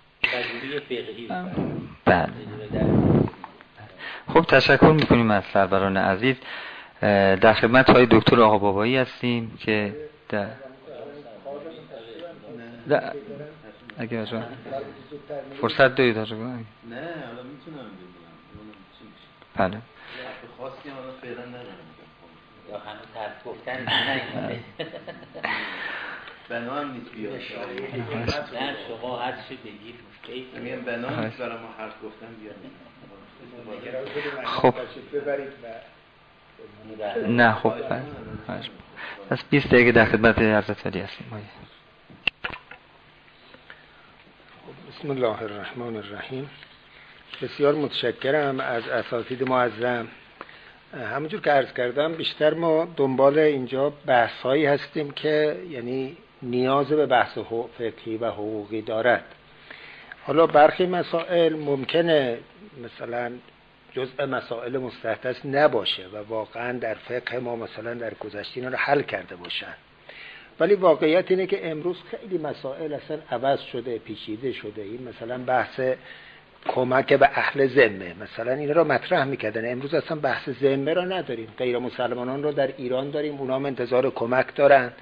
Speaker 1: بله. خب تشکر میکنیم از سروران عزیز. در خدمت های دکتر آقا بابایی هستیم که اگه آجا فرصت دارید آجا؟ نه
Speaker 3: حالا میتونم
Speaker 1: بله
Speaker 3: خاصی هم الان فعلا ندارم
Speaker 7: یا هنوز حرف گفتن
Speaker 3: بنا هم نیست بیاد.
Speaker 7: نه شما هر چی بگید
Speaker 3: میگم بنا نیست برای ما حرف گفتن بیاد.
Speaker 1: خب نه خب پس 20 دقیقه در خدمت حضرت علی هستیم.
Speaker 2: بسم الله الرحمن الرحیم. بسیار متشکرم از اساتید معظم. همونجور که عرض کردم بیشتر ما دنبال اینجا بحث‌هایی هستیم که یعنی نیاز به بحث فقهی و حقوقی دارد. حالا برخی مسائل ممکنه مثلا جزء مسائل مستحدث نباشه و واقعا در فقه ما مثلا در گذشته اینا رو حل کرده باشن، ولی واقعیت اینه که امروز خیلی مسائل اصلا عوض شده، پیچیده شده. این مثلا بحث کمک به اهل ذمه مثلا اینا رو مطرح میکردن، امروز اصلا بحث ذمه رو نداریم، غیر مسلمانان رو در ایران داریم، اونا هم انتظار کمک دارن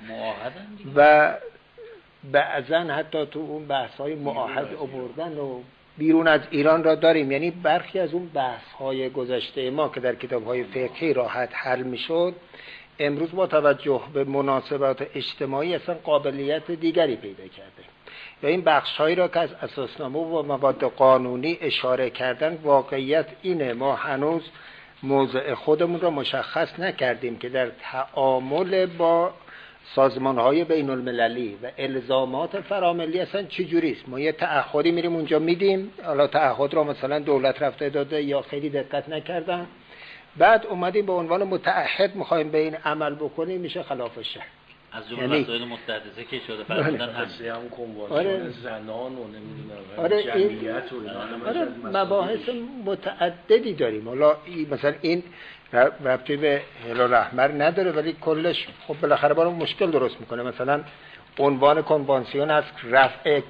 Speaker 2: و بعضا حتی تو اون بحث‌های معاهد آوردن و بیرون از ایران را داریم. یعنی برخی از اون بحث‌های گذشته ما که در کتاب‌های فقهی راحت حل میشد، امروز با توجه به مناسبات اجتماعی اصلا قابلیت دیگری پیدا کرده. و این بخش‌هایی را که از اساسنامه و مواد قانونی اشاره کردن، واقعیت اینه ما هنوز موضع خودمون را مشخص نکردیم که در تعامل با سازمان‌های بین المللی و الزامات فراملی اصلا چه جوریست. ما یه تعهدی میریم اونجا میدیم، حالا تعهد را مثلا دولت رفته داده یا خیلی دقت نکردن، بعد اومدیم به عنوان متعهد میخوایم به این عمل بکنیم، میشه خلاف شرع.
Speaker 7: از جمله مسائل مستحدثه که شده فرمودن هم
Speaker 5: کنوانسیون زنان و نمیدونم جمعیت و اینا،
Speaker 2: مباحث متعددی داریم. حالا مثلا این ربطی به هلال احمر نداره، ولی کلش خب بالاخره برام مشکل درست میکنه. مثلا عنوان کنوانسیون هست رفع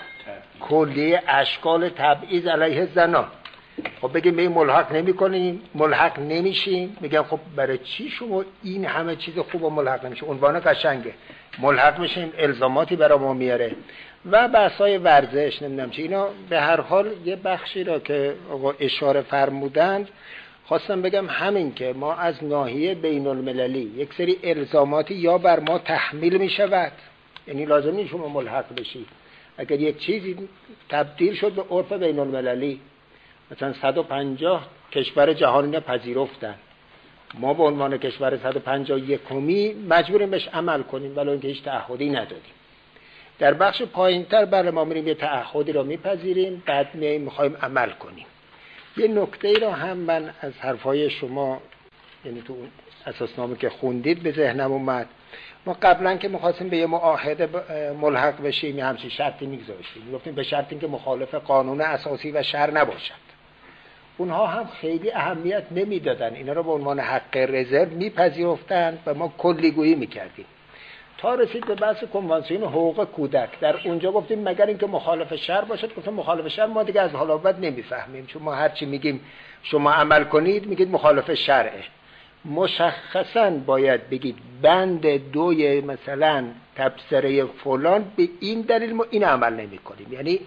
Speaker 2: کلیه اشکال تبعیض علیه زنان. خب بگیم به این ملحق نمی کنیم، ملحق نمیشیم، میگم خب برای چی شما این همه چیز خوب و ملحق نمیشه؟ عنوان قشنگه، ملحق میشیم، الزاماتی برای ما میاره و بحثای ورزش نمیدونم چی. اینا به هر حال یه بخشی را که آقا اشاره فرمودند خواستم بگم همین که ما از ناحیه بین المللی یک سری الزاماتی یا بر ما تحمیل میشود، یعنی لازم نیست شما ملحق بشید. اگر یک چیزی تبدیل شد به عرف بین المللی، مثلا 150 کشور جهانی پذیرفتن، ما به عنوان کشور 151می مجبوریم بهش عمل کنیم ولی اینکه هیچ تعهدی ندادیم. در بخش پایین‌تر برای ما میریم یه تعهدی رو میپذیریم، بعد میخوایم عمل کنیم. یه نکته‌ای رو هم من از حرفای شما یعنی تو اساسنامه که خوندید به ذهنم اومد. ما قبلا که می‌خواستیم به یه معاهده ملحق بشیم یه همچین شرطی می‌گذاشتیم، میگفتیم به شرط اینکه مخالف قانون اساسی و شرع نباشد. اونها هم خیلی اهمیت نمیدادن، اینا رو به عنوان حق رزرو میپذیرفتن و ما کلیگویی میکردیم تا رسید به بحث کنوانسیون حقوق کودک. در اونجا گفتیم مگر اینکه مخالف شرع باشد. گفتم مخالف شرع ما دیگه از حالا بعد نمیفهمیم، چون ما هرچی میگیم شما عمل کنید میگید مخالف شرعه. مشخصاً باید بگید بند 2 مثلا تبصره فلان به این دلیل ما این عمل نمی‌کنیم. یعنی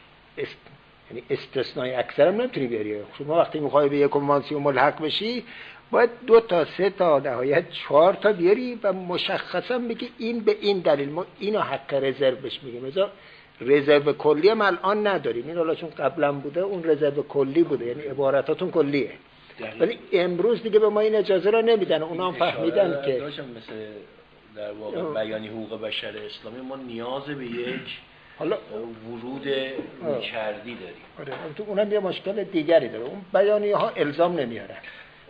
Speaker 2: استثنای اکثر هم نمیتونی بیاری. شما وقتی میخوای به یک کنوانسیون ملحق بشی باید 2 تا 3 تا نهایت 4 تا بیاری و مشخصا بگی این به این دلیل ما اینو حق رزرو بهش میگیم. مثلا رزرو کلی هم الان نداریم، این حالا چون قبلا بوده اون رزرو کلی بوده، یعنی عباراتاتون کلیه، ولی امروز دیگه به ما این اجازه رو نمیدن. اونا هم فهمیدن که
Speaker 5: مثل در واقع بیانی حقوق بشر اسلامی ما نیاز به یک
Speaker 2: حالا
Speaker 5: ورود کردی داریم.
Speaker 2: آره تو اونم یه مشکل دیگری داره، اون بیانیه ها الزام نمیارن.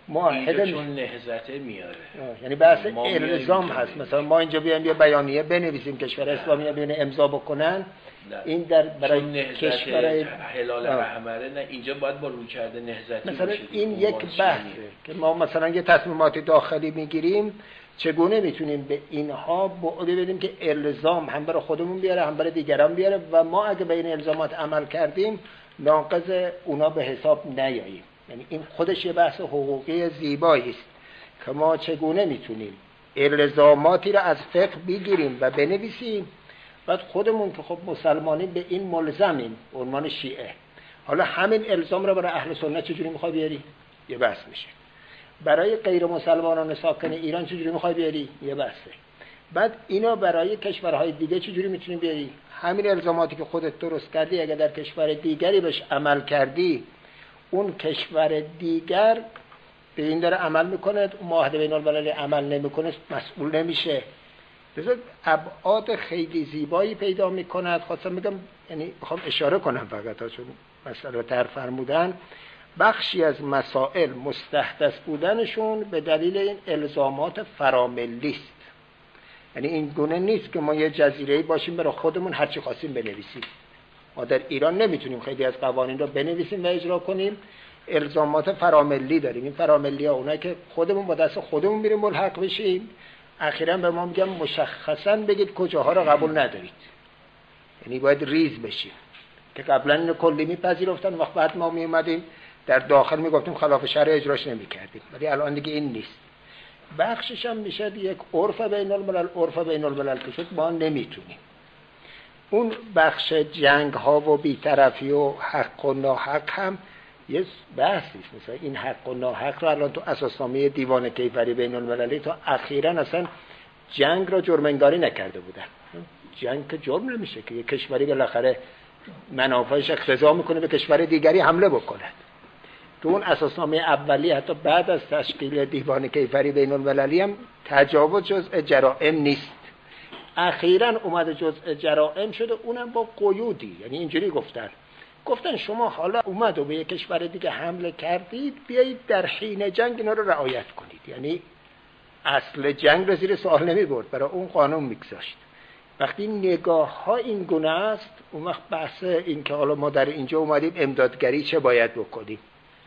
Speaker 2: معاهده
Speaker 5: چون نهضته میاره،
Speaker 2: یعنی بحث الزام هست. مثلا ما اینجا بیایم یه بیانیه بنویسیم کشور اسلامی بیان امضا بکنن، این در برای کشور
Speaker 5: هلال احمره، نه اینجا باید با رویکرد نهضتی
Speaker 2: مثلا این یک بحثه که ما مثلا یه تصمیمات داخلی میگیریم، چگونه میتونیم به اینها بعد بدیم که الزام هم برای خودمون بیاره هم برای دیگران بیاره و ما اگه به این الزامات عمل کردیم ناقض اونا به حساب نیاییم. یعنی این خودش یه بحث حقوقی زیبایی است که ما چگونه میتونیم الزاماتی را از فقه بگیریم و بنویسیم، بعد خودمون که خب مسلمانی به این ملزمیم عنوان شیعه، حالا همین الزام را برای اهل سنت چجوری میخوای بیاری؟ یه بحث میشه. برای غیر مسلمانان ساکن ایران چجوری میخوای بیاری؟ یه بحثه. بعد اینا برای کشورهای دیگه چجوری میتونی بیاری؟ همین الزاماتی که خودت درست کردی اگه در کشور دیگری بهش عمل کردی، اون کشور دیگر به این داره عمل میکنه، معاهده بین المللی عمل نمیکنه، مسئول نمیشه. بذار ابعاد خیلی زیبایی پیدا میکند. خواستم بگم، یعنی میخوام اشاره کنم فقط چون مسئله تر فرمودن، بخشی از مسائل مستحدث بودنشون به دلیل این الزامات فراملی است. یعنی این گونه نیست که ما یه جزیره‌ای باشیم برای خودمون هر چی خواستیم بنویسیم. ما در ایران نمیتونیم خیلی از قوانین رو بنویسیم و اجرا کنیم، الزامات فراملی داریم. این فراملی‌ها اونایی که خودمون با دست خودمون میریم ملحق بشیم، اخیراً به ما میگن مشخصاً بگید کجاها رو قبول ندارید. یعنی باید ریز بشیم که قبلا اینو کلی میپذیرفتن، وقت بعد ما میومدیم در داخل میگفتیم خلاف شرع اجراش نمیکردیم، ولی الان دیگه این نیست. بخشش هم میشه یک عرف بین الملل که شد ما نمیتونیم. اون بخش جنگ ها و بی‌طرفی و حق و ناحق هم یه بحثی است. مثلا این حق و ناحق رو الان تو اساسنامه دیوان کیفری بین المللی تا اخیراً اصلا جنگ را جرم انگاری نکرده بودن. جنگ که جرم نمیشه که یک کشوری بالاخره منافعش اقتضا میکنه به کشور دیگری حمله بکند. تو اون اساسنامه اولی حتی بعد از تشکیل دیوان کیفری بین المللی هم تجاوز جزء جرائم نیست. اخیراً اومده جزء جرائم شده، اونم با قیودی. یعنی اینجوری گفتن شما حالا اومد و به یک کشور دیگه حمله کردید، بیایید در حین جنگ اینا رو رعایت کنید. یعنی اصل جنگ رو زیر سوال نمی برد، برای اون قانون میگذاشت. وقتی نگاه ها این گونه است، اون وقت بحث این که حالا ما در اینجا اومدیم امدادگری چه باید بکنیم،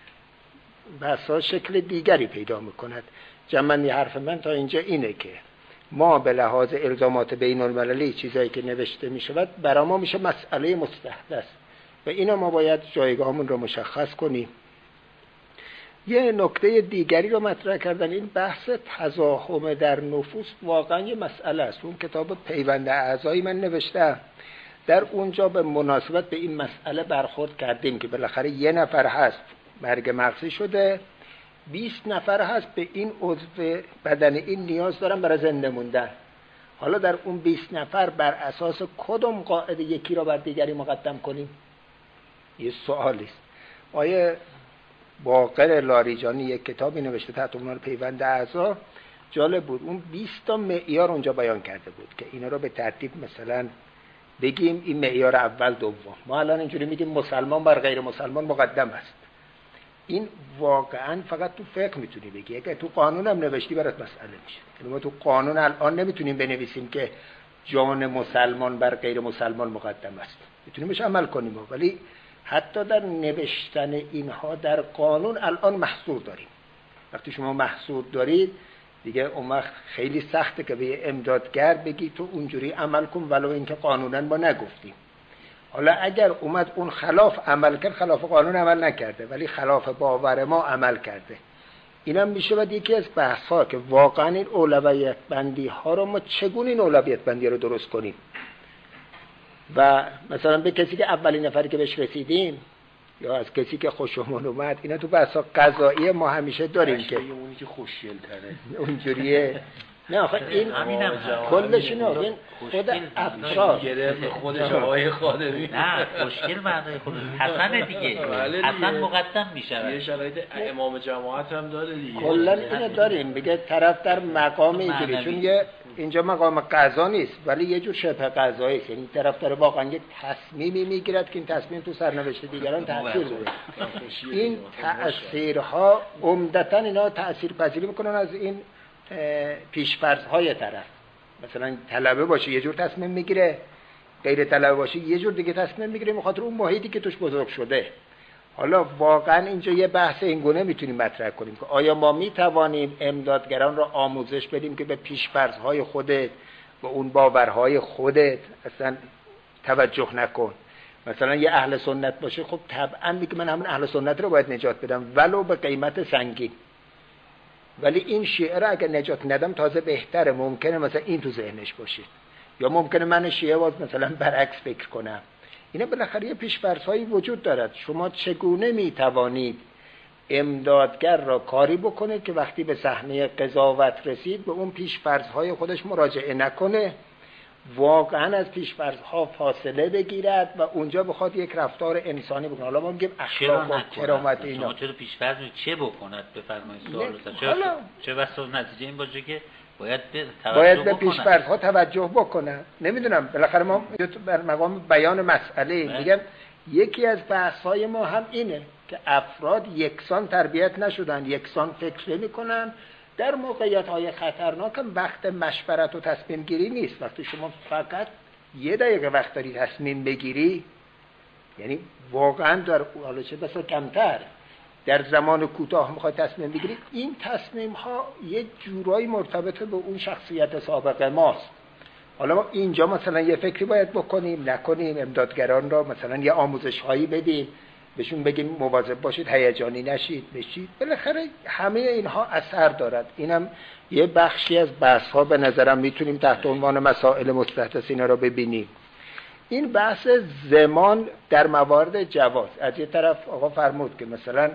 Speaker 2: بحث ها شکل دیگری پیدا میکند. جمعنی حرف من تا اینجا اینه که ما به لحاظ الزامات بین المللی چیزایی که نوشته میشود برای ما میشه مسئله مستحدث و اینا ما باید جایگاهمون رو مشخص کنیم. یه نکته دیگری رو مطرح کردن، این بحث تزاحم در نفوس واقعا یه مسئله است. اون کتاب پیوند اعضایی من نوشتم، در اونجا به مناسبت به این مسئله برخورد کردیم که بالاخره یه نفر هست مرگ مغزی شده، 20 نفر هست به این عضو بدن این نیاز دارن برای زنده موندن. حالا در اون 20 نفر بر اساس کدوم قاعده یکی را بر دیگری مقدم کنیم؟ یه سوالی است. آیه باقر لاریجانی یک کتابی نوشته تحت عنوان پیوند اعضا، جالب بود. اون 20 تا معیار اونجا بیان کرده بود که اینا رو به ترتیب مثلا بگیم این معیار اول دوم. ما الان اینجوری میگیم مسلمان بر غیر مسلمان مقدم است. این واقعا فقط تو فقه میتونی بگی، اگه تو قانون هم نوشتی برات مسئله میشه. یعنی ما تو قانون الان نمیتونیم بنویسیم که جان مسلمان بر غیر مسلمان مقدم است، میتونیم بهش عمل کنیم، ولی حتی در نوشتن اینها در قانون الان محصور داریم. وقتی شما محصور دارید دیگه اون وقت خیلی سخته که به امدادگر بگی تو اونجوری عمل کن ولو اینکه قانونا ما نگفتیم. حالا اگر اومد اون خلاف عمل کرد، خلاف قانون عمل نکرده ولی خلاف باور ما عمل کرده، اینم میشه بعد یکی از بحث ها که واقعا این اولویت بندی ها رو ما چگونه این اولویت بندی رو درست کنیم. و مثلا به کسی که اولین نفری که بهش رسیدیم یا از کسی که خوشمون اومد، اینا تو بحثا قضایی ما همیشه داریم که
Speaker 5: اونی که خوشگل‌تره
Speaker 2: اونجوریه. نه آخه این کلش اینه، خود افراد
Speaker 5: گرفت خودش آقای خادمی.
Speaker 7: نه خوشگل معنای خود حسن دیگه، حسن مقدم میشه.
Speaker 5: یه شرایط امام جماعت هم داره دیگه.
Speaker 2: کلا اینو داریم، میگه طرف در مقام اینجوری، چون یه اینجا مقام قضا نیست، ولی یه جور شبه قضایی، یعنی طرف داره واقعا یک تصمیمی میگیرد که این تصمیم تو سرنوشت دیگران تاثیر داره. این تأثیرها عمدتاً اینا تأثیر پذیری میکنن از این پیش‌فرض‌های طرف. مثلا طلبه باشه یه جور تصمیم میگیره، غیر طلبه باشه یه جور دیگه تصمیم میگیره، بخاطر اون محیطی که توش بزرگ شده. حالا واقعا اینجا یه بحث این گونه میتونیم مطرح کنیم که آیا ما میتوانیم امدادگران را آموزش بدیم که به پیش‌فرض‌های خودت، به اون باورهای خودت اصلا توجه نکن. مثلا یه اهل سنت باشه، خب طبعا میگه من همون اهل سنت رو باید نجات بدم ولو به قیمت سنگین، ولی این شیعه را اگر نجات ندم تازه بهتره. ممکنه مثلا این تو ذهنش باشه، یا ممکنه من شیعه باز مثلا برعکس فکر کنم. اینا بالاخره یه پیش‌فرض‌هایی وجود دارد. شما چگونه میتوانید امدادگر را کاری بکنید که وقتی به صحنه قضاوت رسید به اون پیش‌فرض‌های خودش مراجعه نکنه، واقعا از پیش‌فرض‌ها فاصله بگیرد و اونجا بخواد یک رفتار انسانی بکنه. حالا ما میگیم اخلاق و کرامت اینا.
Speaker 7: شما چرا پیش‌فرض چه بکند بفرمایید سوال رو. چه واسه نتیجه این باشه که باید
Speaker 2: به پیش‌فرض‌ها توجه بکنن. نمیدونم، بالاخره ما بر مقام بیان مسئله میگم یکی از بحث‌های ما هم اینه که افراد یکسان تربیت نشدن، یکسان فکر نمی‌کنن. در موقعیت‌های خطرناک هم وقت مشورت و تصمیم گیری نیست. وقتی شما فقط یه دقیقه وقت داری تصمیم بگیری، یعنی واقعا در حالا چه بسا کمتر در زمان کوتاه میخواد تصمیم بگیرید، این تصمیم ها یه جورایی مرتبط به اون شخصیت سابق ماست. حالا ما اینجا مثلا یه فکری باید بکنیم نکنیم، امدادگران را مثلا یه آموزش هایی بدیم، بهشون بگیم مواظب باشید، هیجانی نشید، بشید. بالاخره همه اینها اثر دارد. اینم یه بخشی از بحث ها به نظرم میتونیم تحت عنوان مسائل مستحدثینه را ببینیم. این بحث زمان در موارد جواز، از یه طرف آقا فرمود که مثلا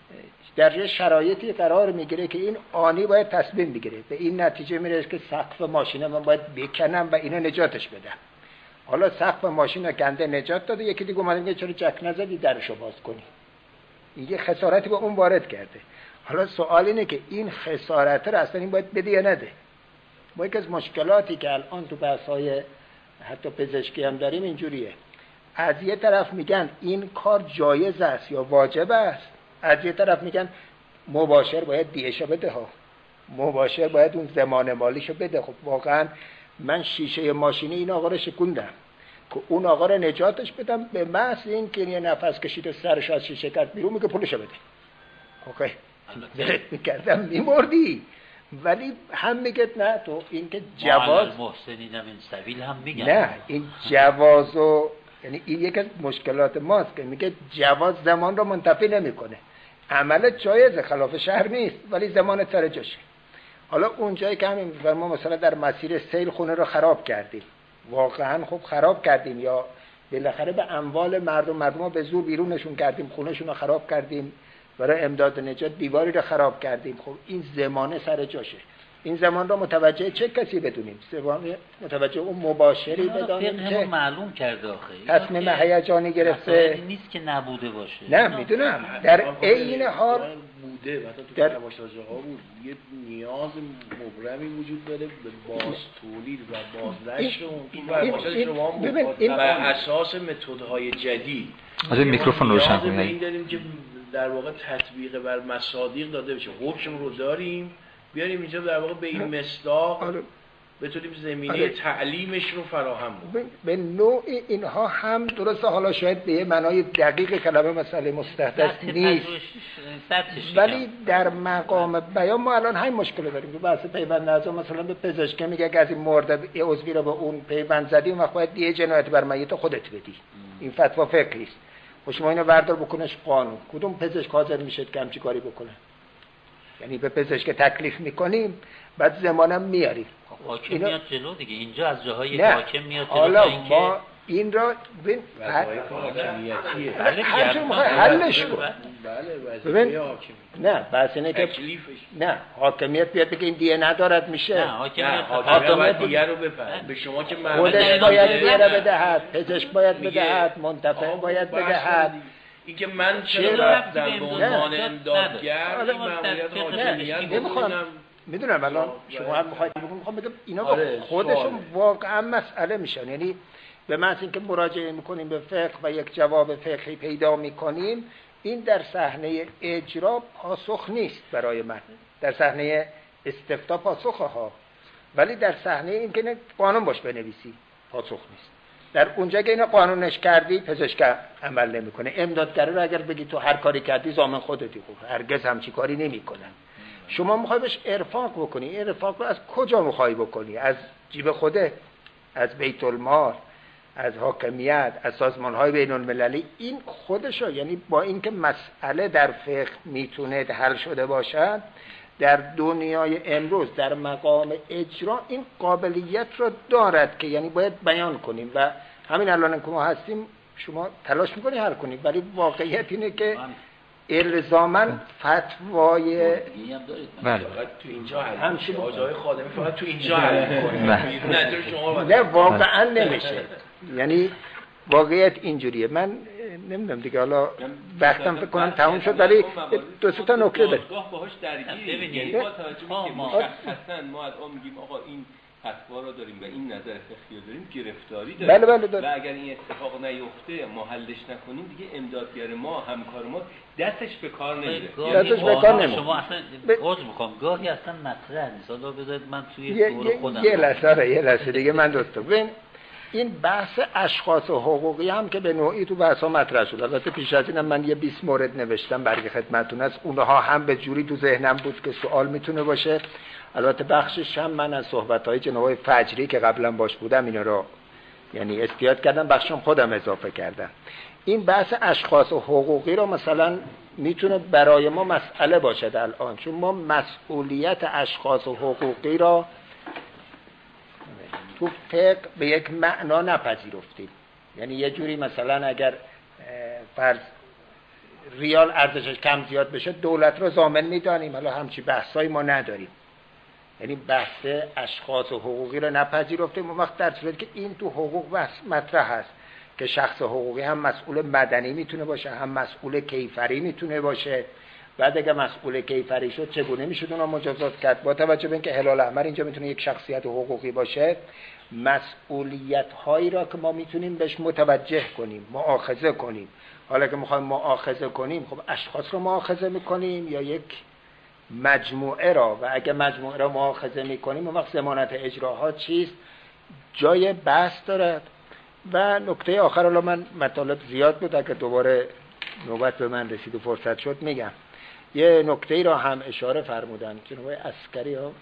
Speaker 2: در یه شرایطی قرار میگیره که این آنی باید تصمیم بگیره، به این نتیجه میرسه که سقف ماشین من باید بکنم و اینو نجاتش بدم. حالا سقف ماشین رو کنده نجات داده، یکی دیگه اومده میگه چرا جک نزدی درشو باز کنی. این یه خسارتی به اون وارد کرده. حالا سوال اینه که این خسارت رو اصلا این باید بده یا نده. ما یکی از مشکلاتی که الان تو بحث‌های حتی پزشکی هم داریم اینجوریه، از یه طرف میگن این کار جایز است یا واجب است، از یه طرف میگن مباشر باید دیشو بده ها، مباشر باید اون زمان مالیشو بده. خب واقعا من شیشه ماشینی این آقا رو شکوندم که اون آقا رو نجاتش بدم، به محض این که یه نفس کشید و سرش از شیشه کرد بیرون میگه پولشو بده. اوکی دلت میکردم میمردی، ولی هم میگه نه تو این که جواز
Speaker 7: محسنین این سبیل هم میگن
Speaker 2: نه، این جوازو یعنی این یک از مشکلات ماست که میگه جواز زمان رو منتفی نمیکنه. عمل جایز خلاف شرع نیست ولی زمان سر جاشه. حالا اونجایی که همین ما مثلا در مسیر سیل خونه رو خراب کردیم، واقعا خب خراب کردیم، یا بالاخره به اموال مردم رو به زور بیرونشون کردیم، خونهشون رو خراب کردیم، برای امداد نجات دیواری رو خراب کردیم. خب این زمانه سر جاشه. این زمان رو متوجه چه کسی بدونیم؟ متوجه اون مباشری بدونیم که
Speaker 7: معلوم کرده آخه
Speaker 2: تصمیم هیجانی گرفته
Speaker 7: نیست که نبوده باشه.
Speaker 2: نه میدونم در عین حال
Speaker 5: بوده و حتی تو رواش‌ها بود یه نیاز مبرمی وجود داره به باز تولید و بازنشر اون بود بر اساس متدهای جدید.
Speaker 1: از این میکروفون روشن کنید.
Speaker 5: این داریم که در واقع تطبیق بر مصادیق داده بشه. حکم رو داریم، بیاریم اینجا در واقع به این مصداق بتونیم زمینه تعلیمش رو فراهم بکنیم.
Speaker 2: به نوعی اینها هم درسته، حالا شاید به یه معنای دقیق کلمه مسئله مستحدث نیست، ولی در مقام بیان ما الان همین مشکل داریم که بحث پیوند اعضا مثلا به پزشکی میگه که از این مرده یه عضوی رو به اون پیوند زدی اون وقت باید یه جنایت بر میت خودت بدی. این فتوا فقهی است. خب شما اینو بردار بکنش قانون، کدوم پزشک حاضر میشه که همچین کاری بکنه؟ یعنی به پزشک تکلیف میکنیم بعد زمانم میاریم.
Speaker 7: حاکم میاد جلو دیگه، اینجا از جاهای حاکم میاد جلو.
Speaker 2: حالا ما این را ببین حلش کن. ببین نه بس اینه که نه حاکمیت بیاد بگه این دیگه ندارد میشه.
Speaker 7: نه حاکمیت
Speaker 5: دیگه رو بفهم. به شما که
Speaker 2: خودش باید بیاره بدهد، پزشک باید بدهد، منتفع باید بدهد.
Speaker 5: این که من چرا رفتم به عنوان امدادگر این مأموریت حاکمیت نمیخوام.
Speaker 2: میدونم الان شما هم میخوام بگم اینا خودشون واقعا مسئله میشن. یعنی به معنی اینکه مراجعه میکنیم به فقه و یک جواب فقهی پیدا میکنیم، این در صحنه اجرا پاسخ نیست برای من. در صحنه استفتاء پاسخه ها، ولی در صحنه این که قانون باش بنویسی پاسخ نیست. در اونجا که اینو قانونش کردی پزشک عمل نمیکنه. امدادگره رو اگر بگی تو هر کاری کردی ضامن خودتی، خب هرگز همچی کاری نمیکنن. شما میخوای بهش ارفاق بکنی، این ارفاق رو از کجا میخوای بکنی؟ از جیب خوده، از بیت المال، از حاکمیت، از سازمان‌های بین‌المللی؟ این خودشو، یعنی با اینکه مسئله در فقه میتونه حل شده باشد، در دنیای امروز در مقام اجرا این قابلیت رو دارد که یعنی باید بیان کنیم و همین الان که ما هستیم شما تلاش میکنی حل کنید، ولی واقعیت اینه که الزاماً فتوای
Speaker 5: بله تو اینجا همچین آجای خادمی فقط تو اینجا حل می‌کنه.
Speaker 2: نه واقعاً نمیشه. یعنی واقعیت اینجوریه. من نمیدونم دیگه، حالا وقتم فکر کنم تموم شد، ولی دو سه تا نکته داره.
Speaker 4: گاه باهاش درگیریم. با توجه به اینکه مشخصاً ما الان میگیم آقا این فتوا رو داریم و این نظر فقهی رو داریم، گرفتاری داریم.
Speaker 2: بله
Speaker 4: و اگر این اتفاق نیفته ما حلش نکنیم دیگه امدادگر ما، همکار ما دستش به کار نمیره.
Speaker 2: دستش به کار نمیره.
Speaker 7: شما اصلا عذر میخوام گاهی اصلا مطرح نیست. حالا بذارید من توی دور خودم
Speaker 2: یه لحظه دیگه من دوست دارم. این بحث اشخاص و حقوقی هم که به نوعی تو بحثا مطرح شد. البته پیش از اینم من یه 20 مورد نوشتم برای خدمتتون است. اونها هم به جوری تو ذهنم بود که سوال میتونه باشه. البته بخشش هم من از صحبت‌های جناب فجری که قبلا باش بودم اینا رو یعنی استیاد کردم، بخشم خودم اضافه کردم. این بحث اشخاص و حقوقی رو مثلا میتونه برای ما مسئله باشد الان، چون ما مسئولیت اشخاص و حقوقی را تو فقه به یک معنا نپذیرفتیم. یعنی یه جوری مثلا اگر فرض ریال ارزشش کم زیاد بشه دولت رو ضامن میدانیم، حالا همچی بحثایی ما نداریم. یعنی بحث اشخاص و حقوقی رو نپذیرفتیم. اون وقت در صورتی که این تو حقوق مطرح هست که شخص حقوقی هم مسئول مدنی میتونه باشه، هم مسئول کیفری میتونه باشه. بعد اگه مسئول کیفری شد چگونه میشد اونا مجازات کرد؟ با توجه به اینکه هلال احمر اینجا میتونه یک شخصیت حقوقی باشه، مسئولیت هایی را که ما میتونیم بهش متوجه کنیم، مؤاخذه کنیم. حالا که میخوایم مؤاخذه کنیم، خب اشخاص رو مؤاخذه میکنیم یا یک مجموعه را؟ و اگه مجموعه را مؤاخذه میکنیم اون وقت ضمانت اجراها چیست؟ جای بحث دارد. و نکته آخر، حالا من مطالب زیاد بود، اگه دوباره نوبت به من رسید و فرصت شد میگم. یه نکته را هم اشاره فرمودن جناب عسکری ها،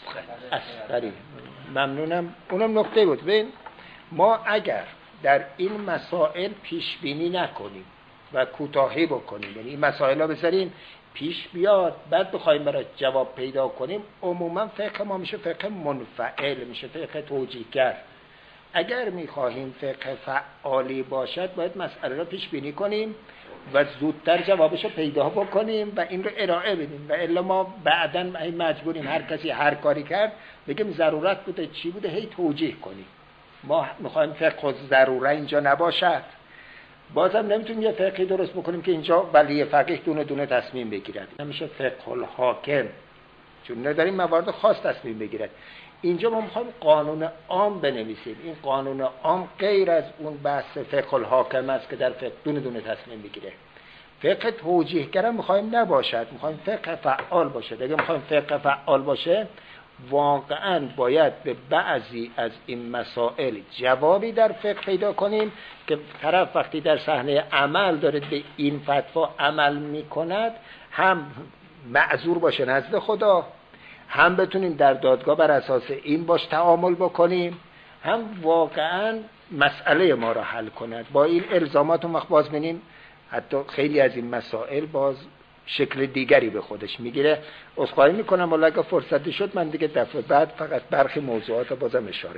Speaker 2: عسکری ممنونم، اونم نکته بود. ببین ما اگر در این مسائل پیش بینی نکنیم و کوتاهی بکنیم، یعنی این مسائل ها بذاریم پیش بیاد بعد بخوایم برای جواب پیدا کنیم، عموما فقه ما میشه فقه منفعل، میشه فقه توجیهگر. اگر میخواهیم فقه فعالی باشد باید مسئله را پیش بینی کنیم و زودتر جوابش رو پیدا بکنیم و این رو ارائه بدیم، و الا ما بعداً مجبوریم هر کسی هر کاری کرد بگیم ضرورت بوده چی بوده هی توجیه کنیم. ما میخوایم فقه ضروره اینجا نباشد. بازم نمیتونیم یه فقهی درست بکنیم که اینجا ولی فقیه دونه دونه تصمیم بگیرد. نمیشه فقه الحاکم، چون نداریم موارد خاص تصمیم بگیرد. اینجا ما میخوایم قانون عام بنویسیم. این قانون عام غیر از اون بحث فقه الحاکم است که در فقه دونه دونه تصمیم بگیره. فقه توجیهگر میخوایم نباشد، میخوایم فقه فعال باشه. اگه میخوایم فقه فعال باشه واقعا باید به بعضی از این مسائل جوابی در فقه پیدا کنیم که طرف وقتی در صحنه عمل داره به این فتوا عمل میکند هم معذور باشه نزد خدا، هم بتونیم در دادگاه بر اساس این باش تعامل بکنیم، هم واقعا مسئله ما را حل کند. با این الزامات اون وقت باز بینیم حتی خیلی از این مسائل باز شکل دیگری به خودش میگیره. عذرخواهی میکنم ولی اگه فرصتی شد من دیگه دفعه بعد فقط برخی موضوعات رو بازم اشاره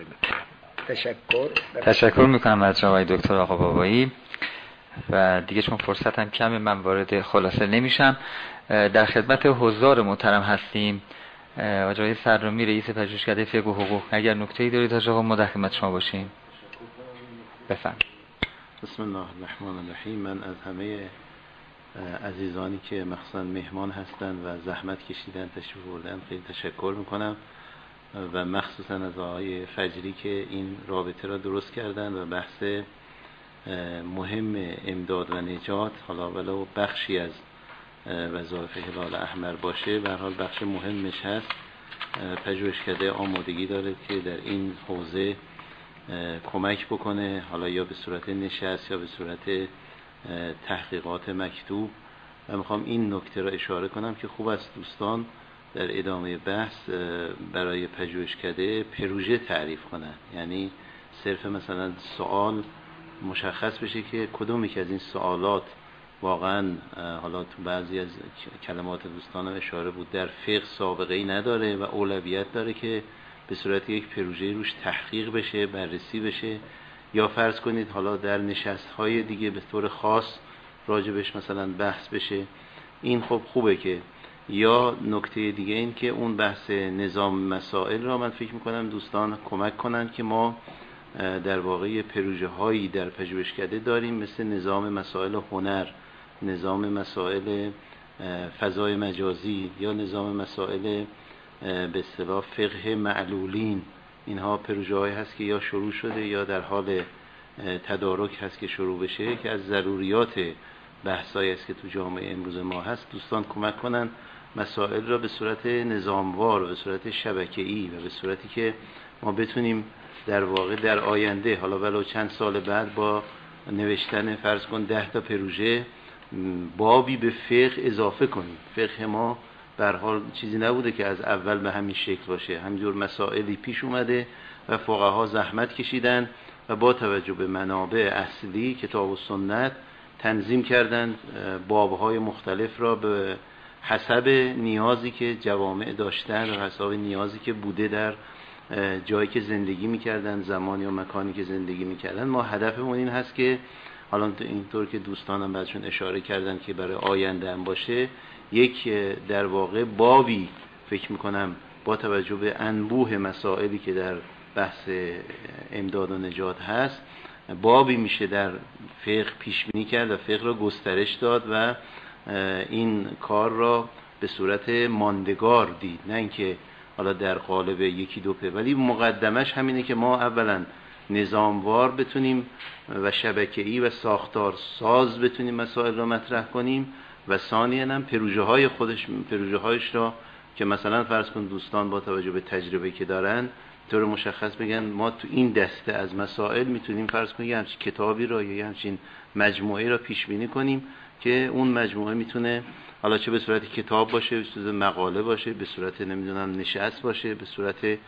Speaker 2: میکنم.
Speaker 1: تشکر میکنم از آقای دکتر آقا بابایی و دیگه چون فرصتم کمه من وارد خلاصه نمیشم. در خدمت حضار محترم هستیم. آقای سرامی رئیس پژوهشکده فقه و حقوق، اگر نکته‌ای دارید تا آقا ما در خدمت شما باشیم بفرمایید.
Speaker 8: بسم الله الرحمن الرحیم. من از همه
Speaker 5: عزیزانی که مخصوصا مهمان هستند و زحمت کشیدن تشریف بردن خیلی تشکر میکنم و مخصوصا از آقای فجری که این رابطه را درست کردن و بحث مهم امداد و نجات، حالا ولو بخشی از وظایف هلال احمر باشه، به هر حال بخش مهمش هست، پژوهشکده آمادگی داره که در این حوزه کمک بکنه، حالا یا به صورت نشست یا به صورت تحقیقات مکتوب. و میخوام این نکته را اشاره کنم که خوب است دوستان در ادامه بحث برای پژوهشکده پروژه تعریف کنن، یعنی صرف مثلا سوال مشخص بشه که کدومی که از این سوالات واقعا، حالا تو بعضی از کلمات دوستان اشاره بود، در فقه سابقه ای نداره و اولویت داره که به صورت یک پروژه روش تحقیق بشه، بررسی بشه، یا فرض کنید حالا در نشست‌های دیگه به طور خاص راجبش مثلا بحث بشه. این خب خوبه که، یا نکته دیگه این که اون بحث نظام مسائل را من فکر میکنم دوستان کمک کنن که ما در واقع پروژه هایی در پژوهشکده داریم مثل نظام مسائل هنر، نظام مسائل فضای مجازی، یا نظام مسائل به اصطلاح فقه معلولین. اینها پروژه هایی هست که یا شروع شده یا در حال تدارک هست که شروع بشه، که از ضروریات بحثایی است که تو جامعه امروز ما هست. دوستان کمک کنن مسائل را به صورت نظاموار و به صورت شبکه‌ای و به صورتی که ما بتونیم در واقع در آینده، حالا ولو چند سال بعد، با نوشتن فرض کن 10 تا پروژه بابی به فقه اضافه کنیم. فقه ما به هر حال چیزی نبوده که از اول به همین شکل باشه، همینجور مسائلی پیش اومده و فقها زحمت کشیدن و با توجه به منابع اصلی کتاب و سنت تنظیم کردن بابهای مختلف را به حسب نیازی که جوامع داشتن و حسب نیازی که بوده در جایی که زندگی میکردن، زمانی و مکانی که زندگی میکردن. ما هدفمون این هست که حالا اینطور که دوستانم بعدشون اشاره کردن که برای آینده هم باشه، یک در واقع بابی فکر میکنم با توجه به انبوه مسائلی که در بحث امداد و نجات هست، بابی میشه در فقه پیش بینی کرد و فقه را گسترش داد و این کار را به صورت ماندگار دید، نه اینکه حالا در قالب یکی دو ولی مقدمش همینه که ما اولا نظاموار بتونیم و شبکه‌ای و ساختار ساز بتونیم مسائل را مطرح کنیم، و ثانیاً هم پروژه هایش را که مثلا فرض کن دوستان با توجه به تجربه که دارن طور مشخص بگن ما تو این دسته از مسائل میتونیم فرض کنیم یه همچین کتابی را یا یه همچین مجموعه را پیش بینی کنیم که اون مجموعه میتونه حالا چه به صورت کتاب باشه، به صورت مقاله باشه، به صورت نمیدونم نشست باشه، به صورت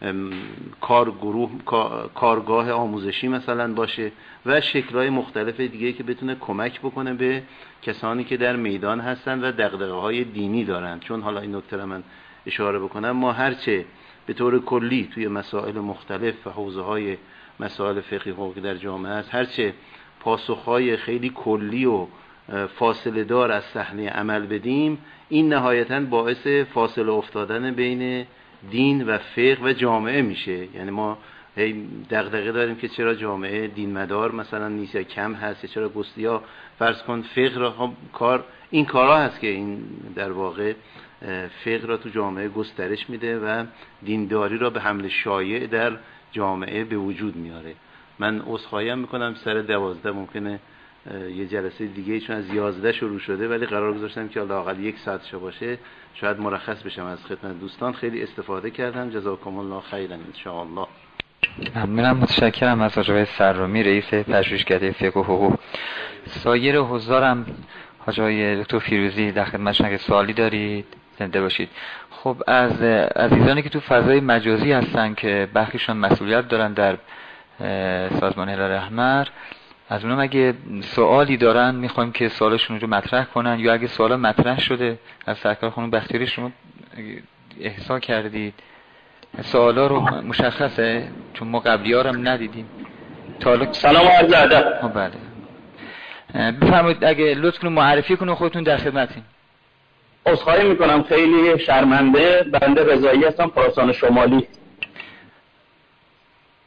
Speaker 5: کارگاه آموزشی مثلا باشه و شکل‌های مختلف دیگه که بتونه کمک بکنه به کسانی که در میدان هستن و دغدغه‌های دینی دارن. چون حالا این نکته رو من اشاره بکنم، ما هرچه به طور کلی توی مسائل مختلف و حوزه‌های مسائل فقهی حقوقی در جامعه هست، هرچه پاسخ‌های خیلی کلی و فاصله دار از صحنه عمل بدیم، این نهایتاً باعث فاصله افتادن بین دین و فقه و جامعه میشه. یعنی ما دغدغه داریم که چرا جامعه دین مدار مثلا نیست یا کم هست، یا چرا گستی، یا فرض کن فقه را این کارا هست که این در واقع فقه را تو جامعه گسترش میده و دینداری را به حمل شایع در جامعه به وجود میاره. من عذرخواهی میکنم سر 12 ممکنه یه جلسه دیگه چون از 11 شروع شده، ولی قرار گذاشتم که لااقل 1 ساعت باشه، شاید مرخص بشم از خدمت دوستان. خیلی استفاده کردم، جزاکم الله خیرا ان شاء الله.
Speaker 1: ممنونم، متشکرم از آقای سرامی رئیس پژوهشکده فقه و حقوق. سایر حضارم حاجی دکتر فیروزی در خدمتشون اگه سوالی دارید زنده باشید. خب از عزیزانی که تو فضای مجازی هستن که برخیشون مسئولیت دارن در سازمان هلال احمر، از اونم اگه سوالی دارن میخوایم که سوالشون رو مطرح کنن، یا اگه سوالا مطرح شده از سرکار خانم بختیاری شما احسا کردید سوالا رو مشخصه، چون ما قبلی‌ها رو هم ندیدیم.
Speaker 8: سلام و عرض ادب.
Speaker 1: بله بفرمایید، اگه لطف کنید معرفی کنید خودتون، در خدمتیم.
Speaker 8: عذرخواهی میکنم، خیلی شرمنده، بنده رضایی هستم، خراسان شمالی.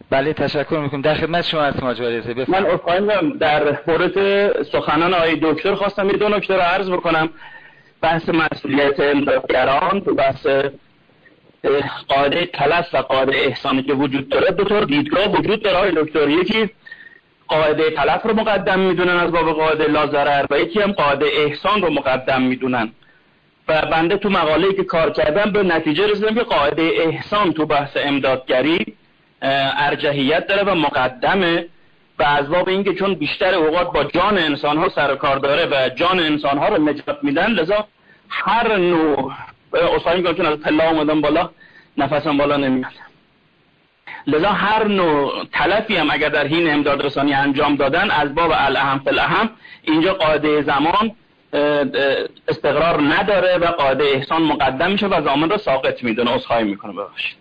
Speaker 1: بله تشکر میکنم. در خدمت شما هستم آقای رضایی.
Speaker 8: من اصلا در مورد سخنان آقای دکتر خواستم یه دو نکته رو عرض بکنم. بحث مسئولیت امدادگران تو بحث قاعده تلف و قاعده احسانی که وجود داره، دو تا دیدگاه وجود داره آقای دکتر. یکی قاعده تلف رو مقدم میدونن از باب قاعده لا ضرر و یکی هم قاعده احسان رو مقدم میدونن. و بنده تو مقاله‌ای که کار کردم به نتیجه رسیدم که قاعده احسان تو بحث امدادگری ارجحیت داره و مقدمه، و از باب اینکه چون بیشتر اوقات با جان انسان‌ها سر کار داره و جان انسان‌ها رو نجات میدن، لذا هر نوع اصلا میگم چون از پله اومدم بالا نفسم بالا نمیاد، لذا هر نوع تلفی هم اگر در حین امداد رسانی انجام دادن از باب الاهم فالاهم اینجا قاعده زمان استقرار نداره و قاعده احسان مقدم میشه و ضامن رو ساقط میدونه. عذرخواهی میکنم ببخشید.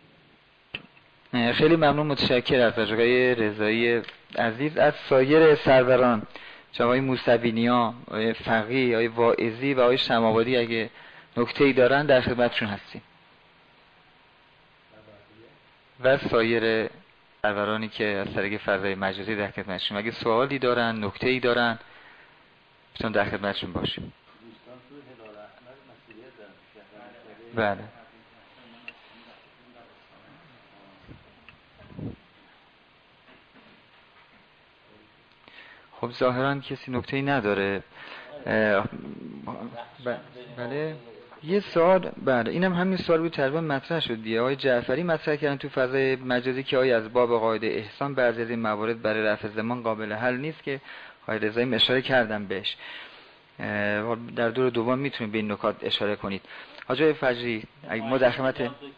Speaker 1: خیلی ممنون، متشکرم از آقای رضایی عزیز. از سایر سروران آقای موسوی‌نیا، آقای فقیه، آقای واعظی و آقای شم‌آبادی اگه نکته‌ای دارن در خدمتشون هستیم. و سایر سرورانی که از طریق فضای مجازی در خدمتشون اگه سوالی دارن، نکته‌ای دارن، میتونم در خدمتشون باشیم. بله. خب ظاهرا کسی نکته‌ای نداره. بله یه سوال، بله اینم همین سوال بود تقریبا مطرح شد دیگه. آقای جعفری مطرح کردن تو فضای مجازی که آیا از باب قاعده احسان بعضی از این موارد برای رفع زمان قابل حل نیست که آقای رضایی اشاره کردن بهش. در دور دوم میتونید به این نکات اشاره کنید. حاجی فجری اگه ما در خدمت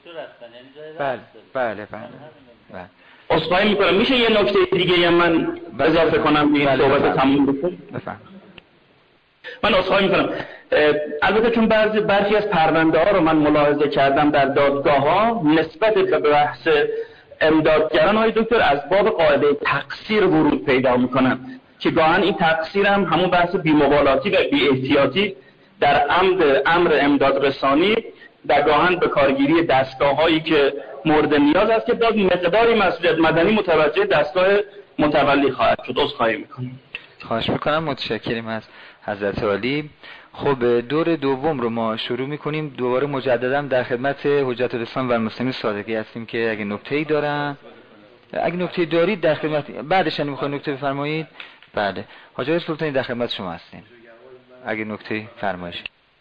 Speaker 1: بله
Speaker 8: عذرخواهی میکنم میشه یه نکته دیگه من اضافه کنم به این صحبت تموم بشه؟
Speaker 1: بفهم.
Speaker 8: من عذرخواهی میکنم. البته چون برخی از پرونده ها رو من ملاحظه کردم در دادگاه ها نسبت به بحث امدادگران های دکتر از باب قاعده تقصیر ورود پیدا میکنن که گاهن این تقصیر هم همون بحث بی‌مبالاتی و بی‌احتیاطی در امر امداد رسانی در گاهن به کارگیری دستگاه هایی که مورد نیاز است که داد مقداری مسئولیت مدنی متوجه دستگاه متولی خواهد شد. عذرخواهی میکنم.
Speaker 1: خواهش میکنم، متشکرم از حضرت عالی. خب دور دوم رو ما شروع میکنیم. دوباره مجددا در خدمت حجت الاسلام و المسلمین صادقی هستیم که اگه نکته‌ای دارن، اگه نکته‌ای دارید در خدمت، بعدش میخواین نکته بفرمایید. بله حاجی سلطانی در خدمت شما هستیم اگه نکته‌ای فرمایش.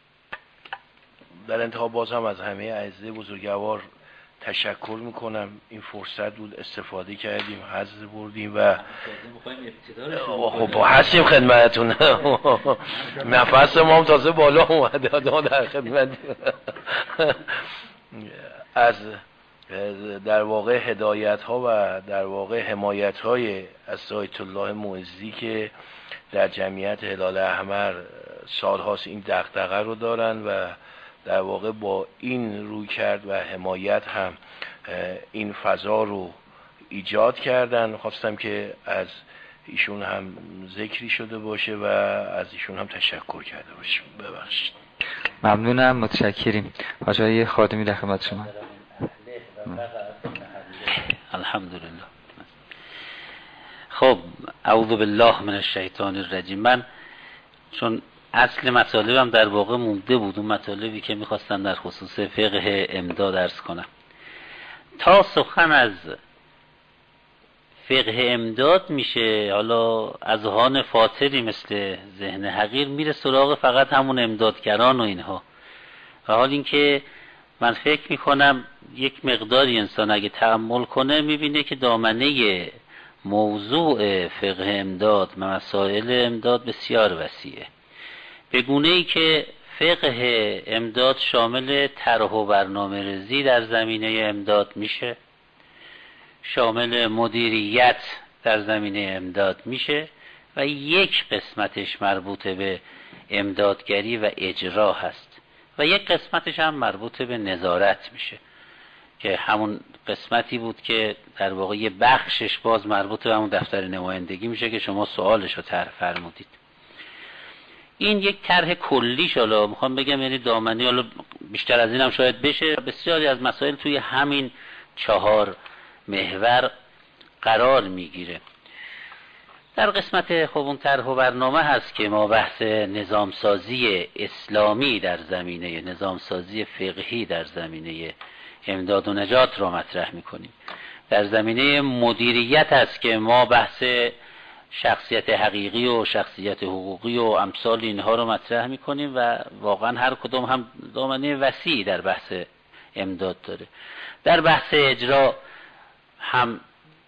Speaker 5: در انتها باز هم از همه اعزای بزرگوار تشکر میکنم. این فرصت بود استفاده کردیم، حظ بردیم و خب هستیم خدمتتون. نفس ما هم تازه بالا اومده در خدمت. از در واقع هدایت ها و در واقع حمایت های از آیت الله معزی که در جمعیت هلال احمر سالهاست این دغدغه رو دارن و در واقع با این روی کرد و حمایت هم این فضا رو ایجاد کردن. خواستم که از ایشون هم ذکری شده باشه و از ایشون هم تشکر کرده باشیم. ببخشید.
Speaker 1: ممنونم، متشکریم. حاجی خادمی در خدمت شما.
Speaker 7: الحمدلله. خب اعوذ بالله من الشیطان الرجیم. من چون اصل مطالبم در واقع مونده بود، اون مطالبی که میخواستم در خصوص فقه امداد عرض کنم، تا سخن از فقه امداد میشه حالا اذهان فاطری مثل ذهن حقیر میره سراغ فقط همون امدادگران و اینها، و حال اینکه من فکر میکنم یک مقداری انسان اگه تأمل کنه میبینه که دامنه موضوع فقه امداد و مسائل امداد بسیار وسیعه، به گونه‌ای که فقه امداد شامل طرح و برنامه‌ریزی در زمینه امداد میشه، شامل مدیریت در زمینه امداد میشه و یک قسمتش مربوط به امدادگری و اجرا هست و یک قسمتش هم مربوط به نظارت میشه که همون قسمتی بود که در واقع یه بخشش باز مربوط به همون دفتر نمایندگی میشه که شما سوالش رو طرح فرمودید. این یک طرح کلیش، حالا میخوام بگم یعنی دامنی، حالا بیشتر از این هم شاید بشه، بسیاری از مسائل توی همین 4 محور قرار میگیره. در قسمت خب اون طرح و برنامه هست که ما بحث نظامسازی اسلامی در زمینه نظامسازی فقهی در زمینه امداد و نجات رو مطرح میکنیم. در زمینه مدیریت هست که ما بحث شخصیت حقیقی و شخصیت حقوقی و امثال اینها رو مطرح میکنیم و واقعا هر کدوم هم دامنه وسیعی در بحث امداد داره. در بحث اجرا هم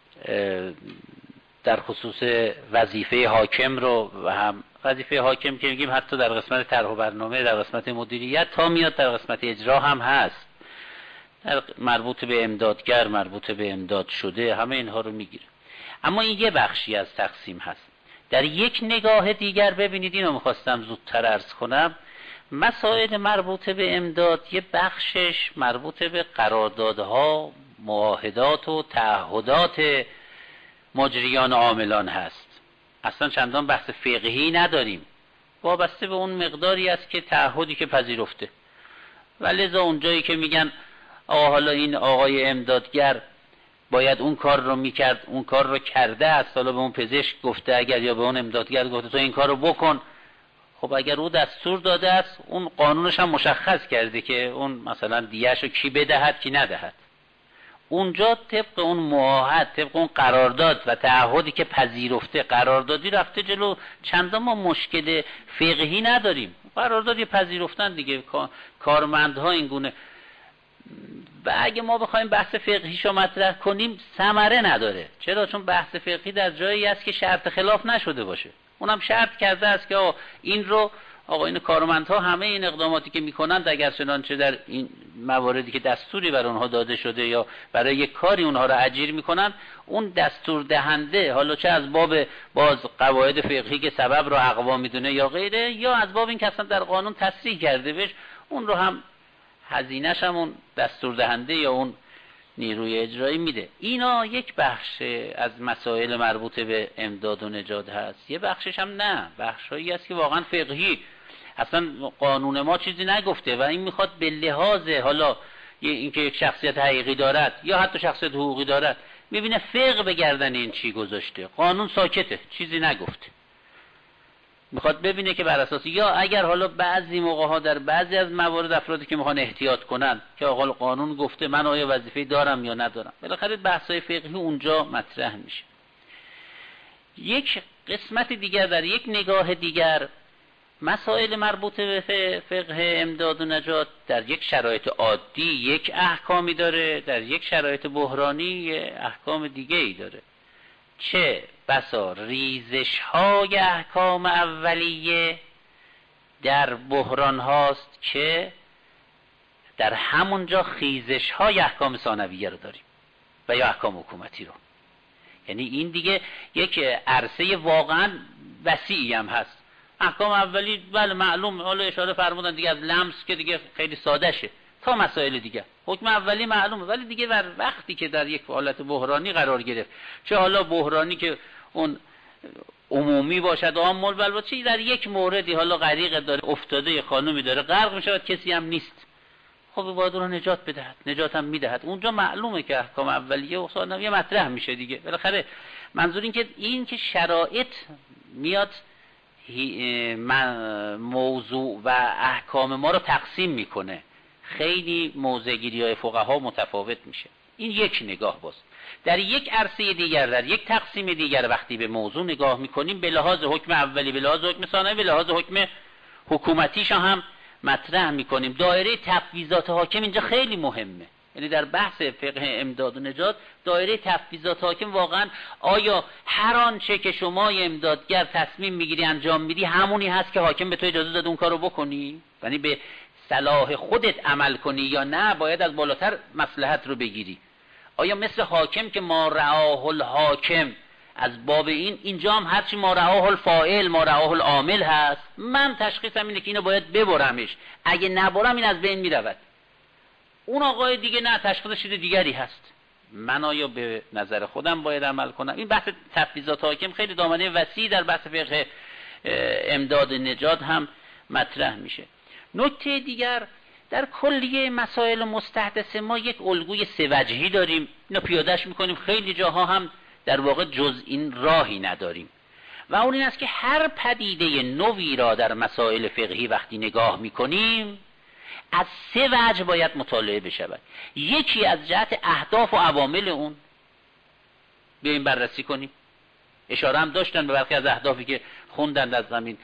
Speaker 7: در خصوص وظیفه حاکم رو و هم وظیفه حاکم که میگیم حتی در قسمت طرح و برنامه، در قسمت مدیریت تا میاد در قسمت اجرا هم هست، در مربوط به امدادگر، مربوط به امداد شده، همه اینها رو میگیره. اما این یه بخشی از تقسیم هست. در یک نگاه دیگر ببینید، اینو میخواستم زودتر عرض کنم، مسائل مربوط به امداد یه بخشش مربوط به قراردادها، معاهدات و تعهدات مجریان عاملان هست. اصلا چندان بحث فقهی نداریم، وابسته به اون مقداری است که تعهدی که پذیرفته. و لذا اونجایی که میگن آقا حالا این آقای امدادگر باید اون کار رو میکرد، اون کار رو کرده است، حالا به اون پزشک گفته اگر یا به اون امدادگر گفته تو این کار رو بکن، خب اگر او دستور داده است اون قانونش هم مشخص کرده که اون مثلا دیه‌اش رو کی بدهد کی ندهد. اونجا طبق اون معاهد، طبق اون قرارداد و تعهدی که پذیرفته قراردادی رفته جلو، چندان ما مشکل فقهی نداریم. قراردادی پذیرفتن دیگه، کارمندها این گونه. و اگه ما بخوایم بحث فقهیشو مطرح کنیم ثمره نداره. چرا؟ چون بحث فقهی در جایی است که شرط خلاف نشده باشه. اونم شرط کرده است که این کارمندها همه این اقداماتی که میکنند اگر چنانچه در این مواردی که دستوری بر اونها داده شده یا برای یک کاری اونها را اجیر میکنند، اون دستور دهنده حالا چه از باب باز قواعد فقهی که سبب رو اقوا میدونه یا غیره، یا از باب این که اصلا در قانون تصریح کرده بشه، اون رو هم هزینه‌ش هم اون دستور دهنده یا اون نیروی اجرایی میده. اینا یک بخش از مسائل مربوط به امداد و نجات هست. یه بخشش هم نه، بخشایی هست که واقعا فقهی، اصلا قانون ما چیزی نگفته و این میخواد به لحاظ حالا اینکه یک شخصیت حقیقی دارد یا حتی شخصیت حقوقی دارد، میبینه فقه به گردن این چی گذاشته، قانون ساکته، چیزی نگفته. میخواد ببینه که بر اساس، یا اگر حالا بعضی موقع ها در بعضی از موارد افرادی که میخوان احتیاط کنن که آقا قانون گفته من آیا وظیفه دارم یا ندارم، بالاخره بحث‌های فقهی اونجا مطرح میشه. یک قسمت دیگر، در یک نگاه دیگر، مسائل مربوط به فقه امداد و نجات در یک شرایط عادی یک احکامی داره، در یک شرایط بحرانی احکام دیگه ای داره. چه بسا ریزش های احکام اولیه در بحران هاست که در همونجا خیزش های احکام ثانویه رو داریم و یا احکام حکومتی رو. یعنی این دیگه یک عرصه واقعا وسیعی هم هست. احکام اولی بله معلوم، حالا اشاره فرمودن دیگه از لمس که دیگه خیلی ساده شه تا مسائل دیگه. حکم اولی معلومه، ولی دیگه وقتی که در یک حالت بحرانی قرار گرفت، چه حالا بحرانی که اون عمومی باشد عام البلوا، چه در یک موردی حالا غریق داره افتاده، یه خانومی داره غرق میشه، کسی هم نیست، خب باید اون رو نجات بدهد، نجات هم میدهد. اونجا معلومه که احکام اولیه و ثانویه مطرح میشه دیگه. بالاخره منظور این که شرایط میاد موضوع و احکام ما رو تقسیم میکنه، خیلی موضع‌گیری‌های فقها متفاوت میشه. این یک نگاه باست. در یک عرصه دیگر، در یک تقسیم دیگر وقتی به موضوع نگاه میکنیم، به لحاظ حکم اولی، به لحاظ حکم ثانوی، به لحاظ حکم حکومتیش هم مطرح میکنیم. دایره تفویضات حاکم اینجا خیلی مهمه. یعنی در بحث فقه امداد و نجات دایره تفویضات حاکم واقعا آیا هر آنچه که شما امدادگر تصمیم میگیری انجام میدی همونی هست که حاکم به تو اجازه داده اون کارو بکنی، یعنی به صلاح خودت عمل کنی، یا نه باید از بالاتر مصلحت رو بگیری؟ آیا مثل حاکم که ما رعاه الحاکم، از باب اینجا هم هرچی ما رعاه الفاعل ما رعاه العامل هست، من تشخیصم اینه که اینو باید ببرمش، اگه نبرم این از بین میرود. اون آقای دیگه نه، تشخیص چیز دیگری هست، من آیا به نظر خودم باید عمل کنم؟ این بحث تفویضات حاکم خیلی دامنه وسیع در بحث فقه امداد نجات هم مطرح میشه. نکته دیگر، در کلیه مسائل مستحدث ما یک الگوی سه وجهی داریم، اینو پیادهش میکنیم، خیلی جاها هم در واقع جز این راهی نداریم و اون این است که هر پدیده نوی را در مسائل فقهی وقتی نگاه میکنیم از 3 وجه باید مطالعه بشود. یکی از جهت اهداف و عوامل اون بیاییم بررسی کنیم. اشاره هم داشتن به برخی از اهدافی که خوندند از زمین،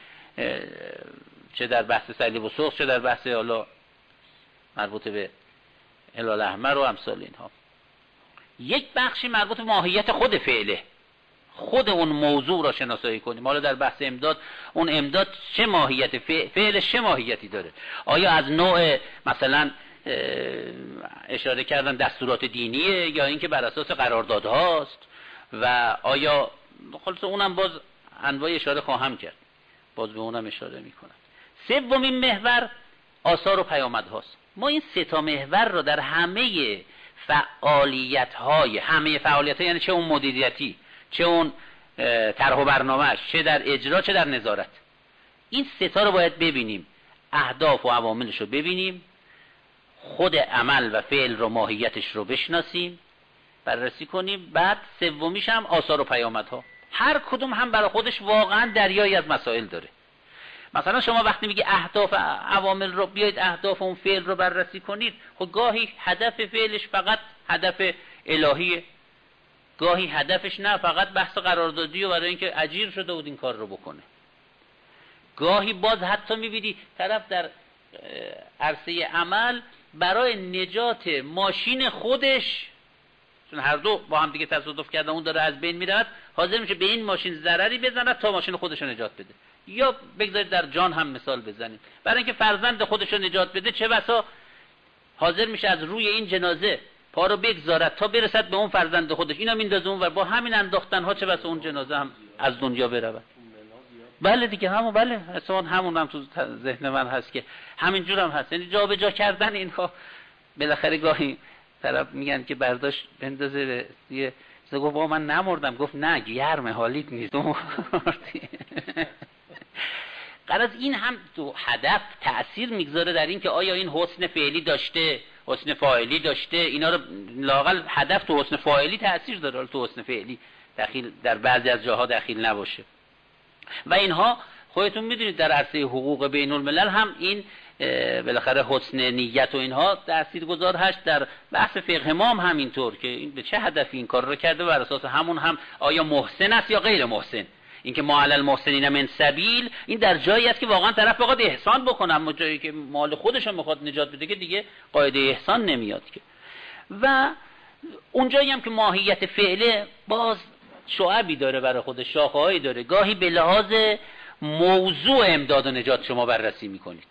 Speaker 7: چه در بحث صلیب و سرخ چه در بحث حالا مربوط به هلال احمر و امثال اینها. یک بخشی مربوط به ماهیت خود فعله، خود اون موضوع را شناسایی کنیم. حالا در بحث امداد، اون امداد چه ماهیت فعلش چه ماهیتی داره؟ آیا از نوع مثلا اشاره کردن دستورات دینیه یا اینکه بر اساس قراردادهاست و آیا خلاص اونم باز انواع اشاره خواهم کرد، باز به اونم اشاره میکنم. سومین محور آثار و پیامدهاست. ما این 3 تا محور رو در همه فعالیت‌های یعنی چه اون مدیریتی، چه اون طرح و برنامه‌اش، چه در اجرا، چه در نظارت، این 3 تا رو باید ببینیم، اهداف و عواملش رو ببینیم، خود عمل و فعل رو ماهیتش رو بشناسیم، بررسی کنیم. بعد سومیش هم آثار و پیامدها. هر کدوم هم برای خودش واقعا دریایی از مسائل داره. مثلا شما وقتی میگی اهداف عوامل رو، بیاید اهداف اون فعل رو بررسی کنید، خب گاهی هدف فعلش فقط هدف الهیه، گاهی هدفش نه فقط بحث قراردادی و برای اینکه اجیر شده بود این کار رو بکنه، گاهی باز حتی میبینی طرف در عرصه عمل برای نجات ماشین خودش، چون هر دو با هم دیگه تصادف کردن، اون داره از بین میرود، حاضر میشه به این ماشین ضرری بزنه تا ماشین خودش رو نجات بده. یا بگذارید در جان هم مثال بزنیم، برای اینکه فرزند خودش رو نجات بده چه بسا حاضر میشه از روی این جنازه پا رو بگذارد تا برسد به اون فرزند خودش، اینا میندازه اون ور، با همین انداختن ها چه بسا اون جنازه هم از دنیا برود. بله دیگه همون، بله اصلا همون هم تو ذهن من هست که همینجور هم هست، یعنی جا به جا کردن اینها. بالاخره گاهی طرف میگن که برداشت بندازه یه گفت با من نمردم، گفت نه گرمه حالیت نیست قرار این هم تو هدف تأثیر میگذاره در این که آیا این حسن فعلی داشته، حسن فاعلی داشته، اینا رو لااقل هدف تو حسن فاعلی تأثیر داره، تو حسن فعلی دخیل در بعضی از جاها دخیل نباشه. و اینها خودتون میدونید در عرصه حقوق بین الملل هم این بالاخره حسن نیت و اینها تاثیرگذار هست. در بحث فقه ما هم همینطور که این به چه هدفی این کار رو کرده، بر اساس همون هم آیا محسن است یا غیر محسن. اینکه ما علی المحسنین من سبیل، این در جایی است که واقعا طرف بخواد احسان بکنه، اما جایی که مال خودش رو میخواد نجات بده که دیگه قاعده احسان نمیاد که. و اونجایی هم که ماهیت فعله باز شعبی داره برای خودش، شاخه‌هایی داره. گاهی به لحاظ موضوع امداد و نجات شما بررسی میکنید،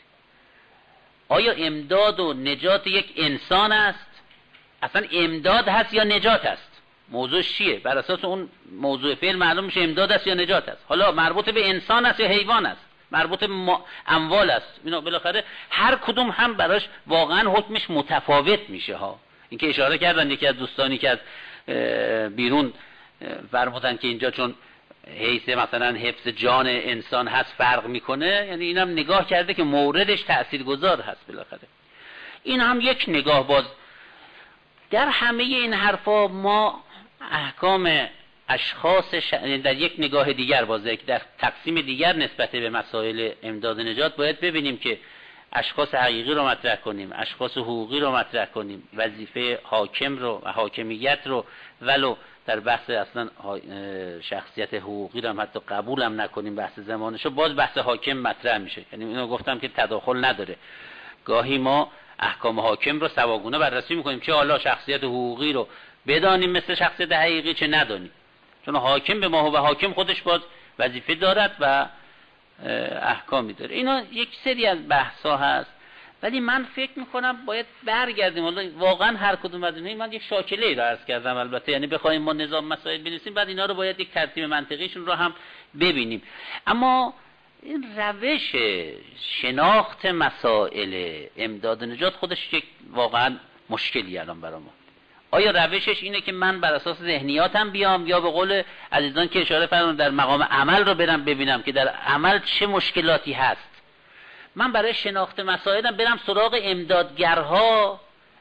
Speaker 7: آیا امداد و نجات یک انسان است، اصلا امداد هست یا نجات است، موضوعش چیه؟ بر اساس اون موضوع فعل معلوم میشه امداد است یا نجات است. حالا مربوط به انسان است یا حیوان است، مربوط به اموال است. اینا بالاخره هر کدوم هم براش واقعا حکمش متفاوت میشه ها. اینکه اشاره کردن یکی از دوستانی که از بیرون فرمودن که اینجا چون حیث مثلا حفظ جان انسان هست فرق میکنه، یعنی اینم نگاه کرده که موردش تاثیرگذار هست. بالاخره این هم یک نگاه. باز در همه این حرفا ما احکام اشخاص در یک نگاه دیگر، باز در تقسیم دیگر نسبت به مسائل امداد نجات باید ببینیم که اشخاص حقیقی رو مطرح کنیم، اشخاص حقوقی رو مطرح کنیم، وظیفه حاکم رو و حاکمیت رو، ولو در بحث اصلا شخصیت حقوقی رو هم حتی قبول هم نکنیم بحث زمانشو، باز بحث حاکم مطرح میشه. یعنی اینو گفتم که تداخل نداره. گاهی ما احکام حاکم رو سواگونه بررسی میکنیم، چه حالا شخصیت حقوقی رو بدانیم مثل شخصیت حقیقی چه ندانیم، چون حاکم به ما و حاکم خودش باز وظیفه دارد و احکامی داره. اینا یک سری از بحثا هست، ولی من فکر میکنم باید برگردیم. حالا واقعا هر کدوم از اینها، من یک شاکله ای رو عرض کردم البته، یعنی بخوایم ما نظام مسائل بنویسیم بعد اینا رو باید یک ترتیب منطقیشون رو هم ببینیم. اما این روش شناخت مسائل امداد نجات خودش یک واقعا مشکلی الان برای ما. آیا روشش اینه که من بر اساس ذهنیاتم بیام، یا به قول عزیزان که اشاره فرمودن در مقام عمل رو برم ببینم که در عمل چه مشکلاتی هست؟ من برای شناخت مسائلم برم سراغ امدادگرها،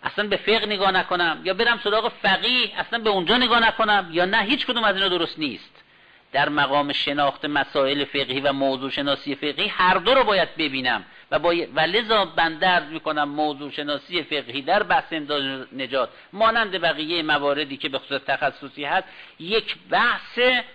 Speaker 7: اصلا به فقه نگاه نکنم، یا برم سراغ فقیه اصلا به اونجا نگاه نکنم، یا نه هیچ کدوم از اینا درست نیست. در مقام شناخت مسائل فقهی و موضوع شناسی فقهی هر دو رو باید ببینم و لذا بنده عرض میکنم موضوع شناسی فقهی در بحث امداد نجات مانند بقیه مواردی که به خصوص تخصصی هست یک بحث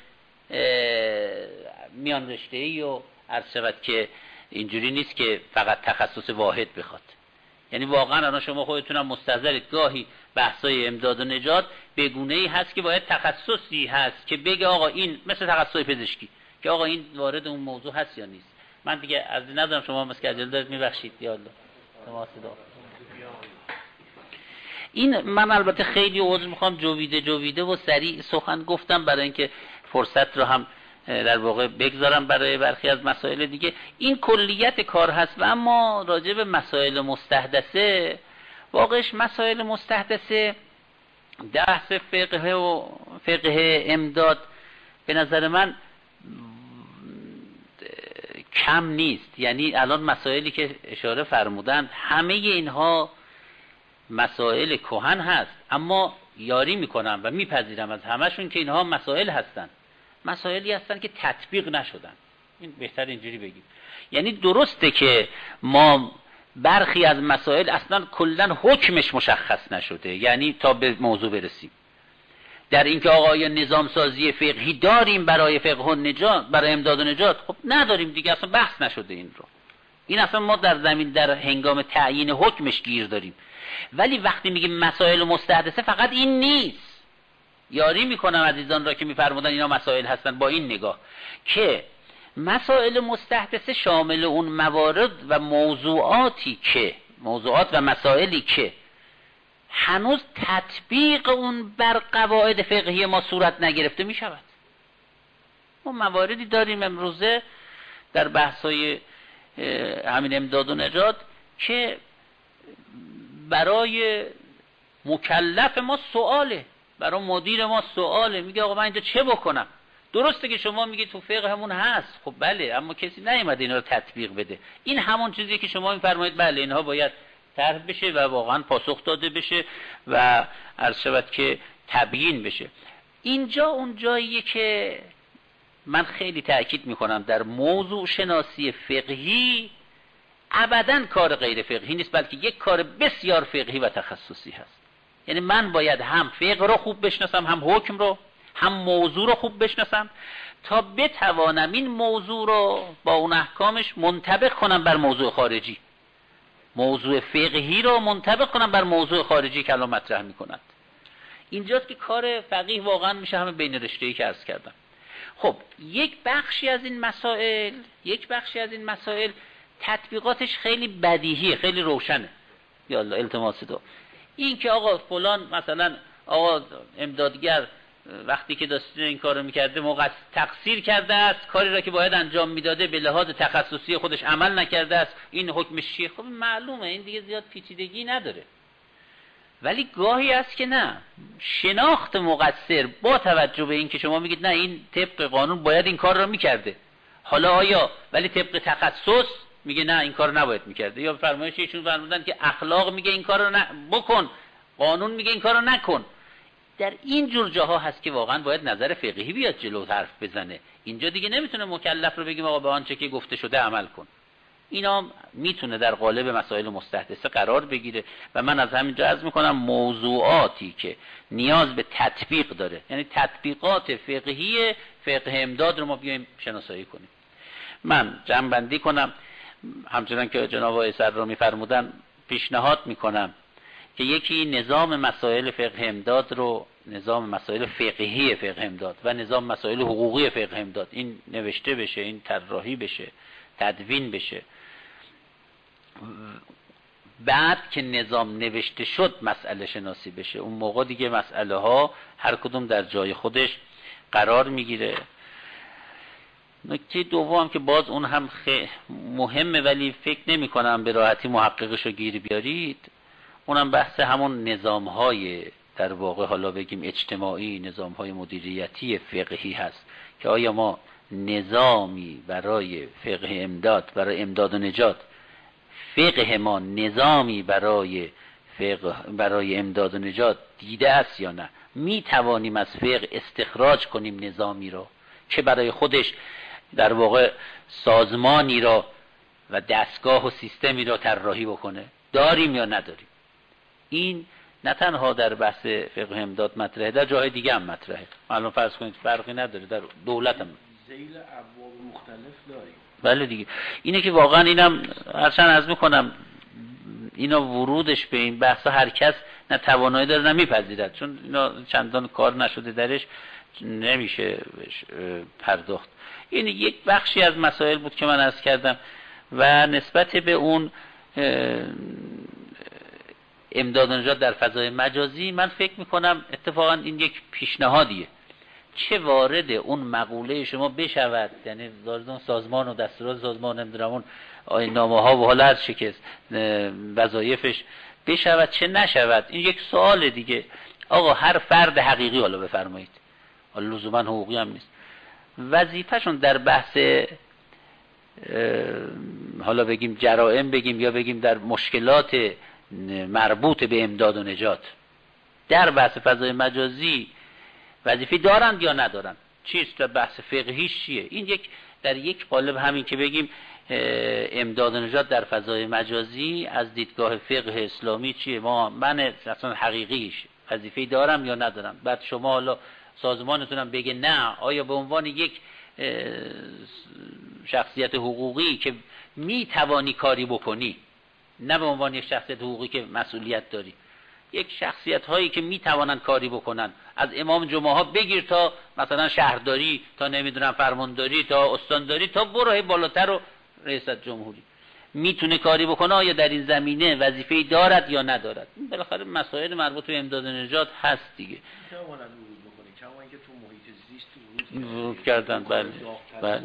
Speaker 7: میان رشته‌ای و عرض شود که اینجوری نیست که فقط تخصص واحد بخواد. یعنی واقعا الان شما خودتونم مستحضرید گاهی بحثای امداد و نجات به گونه‌ای هست که باید تخصصی هست که بگه آقا این مثل تخصص پزشکی که آقا این وارد اون موضوع هست یا نیست. من دیگه از ندارم، شما مسئله عجله دارید میبخشید یا الله. این من البته خیلی عذر میخوام جویده و سریع سخن گفتم برای اینکه فرصت رو هم در واقع بگذارم برای برخی از مسائل دیگه. این کلیت کار هست و اما راجع به مسائل مستحدثه، واقعش مسائل مستحدثه بحث فقه امداد به نظر من کم نیست. یعنی الان مسائلی که اشاره فرمودن همه اینها مسائل کهن هست، اما یاری میکنم و میپذیرم از همشون که اینها مسائل هستن، مسائلی هستن که تطبیق نشدن. این بهتر اینجوری بگیم. یعنی درسته که ما برخی از مسائل اصلا کلا حکمش مشخص نشده، یعنی تا به موضوع برسیم در اینکه آقا یا نظام سازی فقهی داریم برای فقه و نجات، برای امداد و نجات، خب نداریم دیگه، اصلا بحث نشده این رو. این اصلا ما در هنگام تعیین حکمش گیر داریم. ولی وقتی میگیم مسائل مستحدثه فقط این نیست. یاری میکنم عزیزان را که میفرمودن اینا مسائل هستن با این نگاه که مسائل مستحدثه شامل اون موارد و موضوعات و مسائلی که هنوز تطبیق اون بر قواعد فقهی ما صورت نگرفته می شود. ما مواردی داریم امروزه در بحثای همین امداد و نجات که برای مکلف ما سواله، برای مدیر ما سواله، میگه آقا من اینجا چه بکنم؟ درسته که شما میگید تو فقه همون هست، خب بله، اما کسی نیومده اینا رو تطبیق بده. این همون چیزی که شما میفرمایید بله اینها باید طرح بشه و واقعا پاسخ داده بشه و عرض شود که تبیین بشه. اینجا اون جاییه که من خیلی تأکید میکنم در موضوع شناسی فقهی ابداً کار غیر فقهی نیست، بلکه یک کار بسیار فقهی و تخصصی هست. یعنی من باید هم فقه رو خوب بشناسم، هم حکم رو، هم موضوع رو خوب بشناسم تا بتوانم این موضوع رو با اون احکامش منطبق کنم بر موضوع خارجی، موضوع فقهی رو منطبق کنم بر موضوع خارجی که الان مطرح میکنند. اینجاست که کار فقیه واقعا میشه همه بین رشته‌ای که عرض کردم. خب یک بخشی از این مسائل تطبیقاتش خیلی بدیهیه، خیلی روشنه. یا الله التماس دو این که آقا فلان مثلا آقا امدادگر وقتی که داشته این کارو میکرده تقصیر کرده است، کاری را که باید انجام میداده به لحاظ تخصصی خودش عمل نکرده است، این حکمش چیه؟ خب معلومه، این دیگه زیاد پیچیدگی نداره. ولی گاهی است که نه، شناخت مقصر با توجه به این که شما میگید نه این طبق قانون باید این کار را میکرده، حالا آیا ولی طبق تخصص میگه نه این کار نباید میکرده، یا فرمایش ایشون فرمودن که اخلاق میگه این کار رو بکن، قانون میگه این کار رو نکن. در این جور جاها هست که واقعا باید نظر فقهی بیاد جلو حرف بزنه. اینجا دیگه نمیتونه مکلف رو بگیم آقا به آنچه که گفته شده عمل کن. اینا میتونه در قالب مسائل مستحدثه قرار بگیره و من از همینجا عرض میکنم موضوعاتی که نیاز به تطبیق داره، یعنی تطبیقات فقهی فقه امداد رو ما بیایم شناسایی کنیم. من جمع کنم همچنان که جناب آقای سر میفرمودن پیشنهاد میکنم که یکی نظام مسائل فقه امداد رو، نظام مسائل فقهی فقه امداد و نظام مسائل حقوقی فقه امداد، این نوشته بشه، این طراحی بشه، تدوین بشه. بعد که نظام نوشته شد مسئله شناسی بشه، اون موقع دیگه مسئله ها هر کدوم در جای خودش قرار میگیره. نکته دوم که باز اون هم خیلی مهمه ولی فکر نمی کنم به راحتی محققش رو گیر بیارید، اونم بحث همون نظام‌های در واقع حالا بگیم اجتماعی، نظام‌های مدیریتی فقهی هست که آیا ما نظامی برای فقه امداد، برای امداد و نجات، فقه ما نظامی برای فقه برای امداد و نجات دیده است یا نه. می توانیم از فقه استخراج کنیم نظامی را که برای خودش در واقع سازمانی را و دستگاه و سیستمی را طراحی بکنه؟ داریم یا نداریم؟ این نه تنها در بحث فقه امداد مطرحه، در جاهای دیگه هم مطرحه. الان فرض کنید فرقی نداره، در دولت هم
Speaker 5: ذیل ابواب مختلف داریم.
Speaker 7: بله دیگه. اینه که واقعا اینم هرچند عرض میکنم اینا ورودش به این بحثا هر کس نه توانایی داره نه میپذیرد، چون اینا چندان کار نشده درش نمیشه پرداخت. این یک بخشی از مسائل بود که من عرض کردم و نسبت به اون امداد و نجات در فضای مجازی من فکر میکنم اتفاقا این یک پیشنهادیه، چه وارد اون مقوله شما بشود، یعنی وارد سازمان و دستورات سازمان نمیدونم اون نامه ها و حالا هر چه که وظایفش بشود چه نشود. این یک سوال دیگه. آقا هر فرد حقیقی، حالا بفرمایید، حالا لزوما حقوقی هم نیست، وظیفه‌شون در بحث حالا بگیم جرائم بگیم یا بگیم در مشکلات مربوط به امداد و نجات در بحث فضای مجازی وظیفه دارند یا ندارند؟ چیست و بحث فقهیش چیه؟ این یک در یک قالب همین که بگیم امداد و نجات در فضای مجازی از دیدگاه فقه اسلامی چیه؟ من اصلا حقیقیش وظیفه دارم یا ندارم؟ بعد شما حالا سازمانتونم بگه نه، آیا به عنوان یک شخصیت حقوقی که می توانی کاری بکنی، نه به عنوان یک شخصیت حقوقی که مسئولیت داری، یک شخصیت هایی که می توانند کاری بکنن، از امام جمعه ها بگیر تا مثلا شهرداری، تا نمیدونم فرمانداری، تا استانداری، تا برو بالاتر و رئیست جمهوری، میتونه کاری بکنه. آیا در این زمینه وظیفه‌ای دارد یا ندارد؟ بالاخره مسائل مربوط به امداد و نجات هست دیگه.
Speaker 5: کما اینکه تو محیط زیست
Speaker 7: ورود کردن. بله بله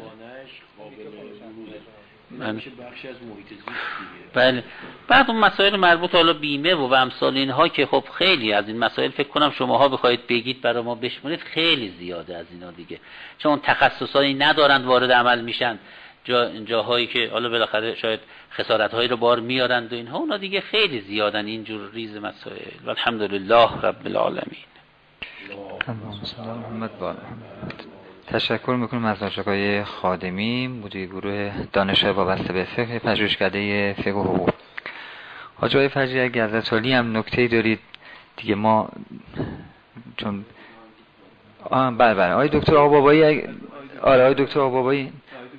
Speaker 5: میشه بخشی از محیط زیست دیگه.
Speaker 7: بله. بعد اون مسائل مربوط حالا بیمه و امثال اینها که خب خیلی از این مسائل فکر کنم شماها بخواید بگید برای ما بشمونید خیلی زیاده از اینا دیگه، چون تخصصایی ندارند وارد عمل میشن، جاهایی که حالا بالاخره شاید خسارت‌هایی رو بار میارند و اینها، اونا دیگه خیلی زیادن اینجور ریز مسائل. والحمدلله رب العالمین.
Speaker 1: تشکر میکنم از آقای خادمی، مدیر گروه دانشگاه وابسته به فقه، پژوهشکده فقه و حقوق. حاج آقای فرجی اگه از عالی هم نکته‌ای دارید دیگه، ما چون بله آقای دکتر آقابابایی آقای دکتر آقابابایی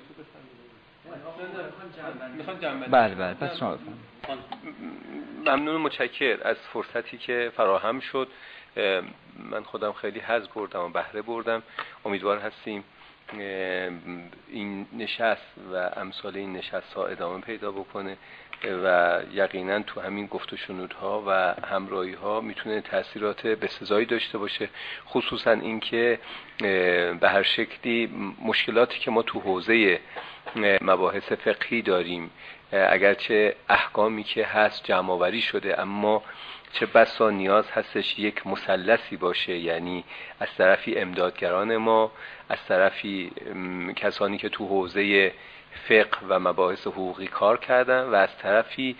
Speaker 1: بله پس شما
Speaker 4: ممنون، متشکر از فرصتی که فراهم شد. من خودم خیلی حظ بردم و بهره بردم. امیدوار هستیم این نشست و امثال این نشست ها ادامه پیدا بکنه و یقینا تو همین گفت و شنودها و همراهی ها میتونه تأثیرات بسزایی داشته باشه، خصوصا این که به هر شکلی مشکلاتی که ما تو حوزه مباحث فقهی داریم، اگرچه احکامی که هست جمع‌آوری شده، اما چه بسا نیاز هستش یک مثلثی باشه، یعنی از طرفی امدادگران ما، از طرفی کسانی که تو حوزه فقه و مباحث حقوقی کار کردن و از طرفی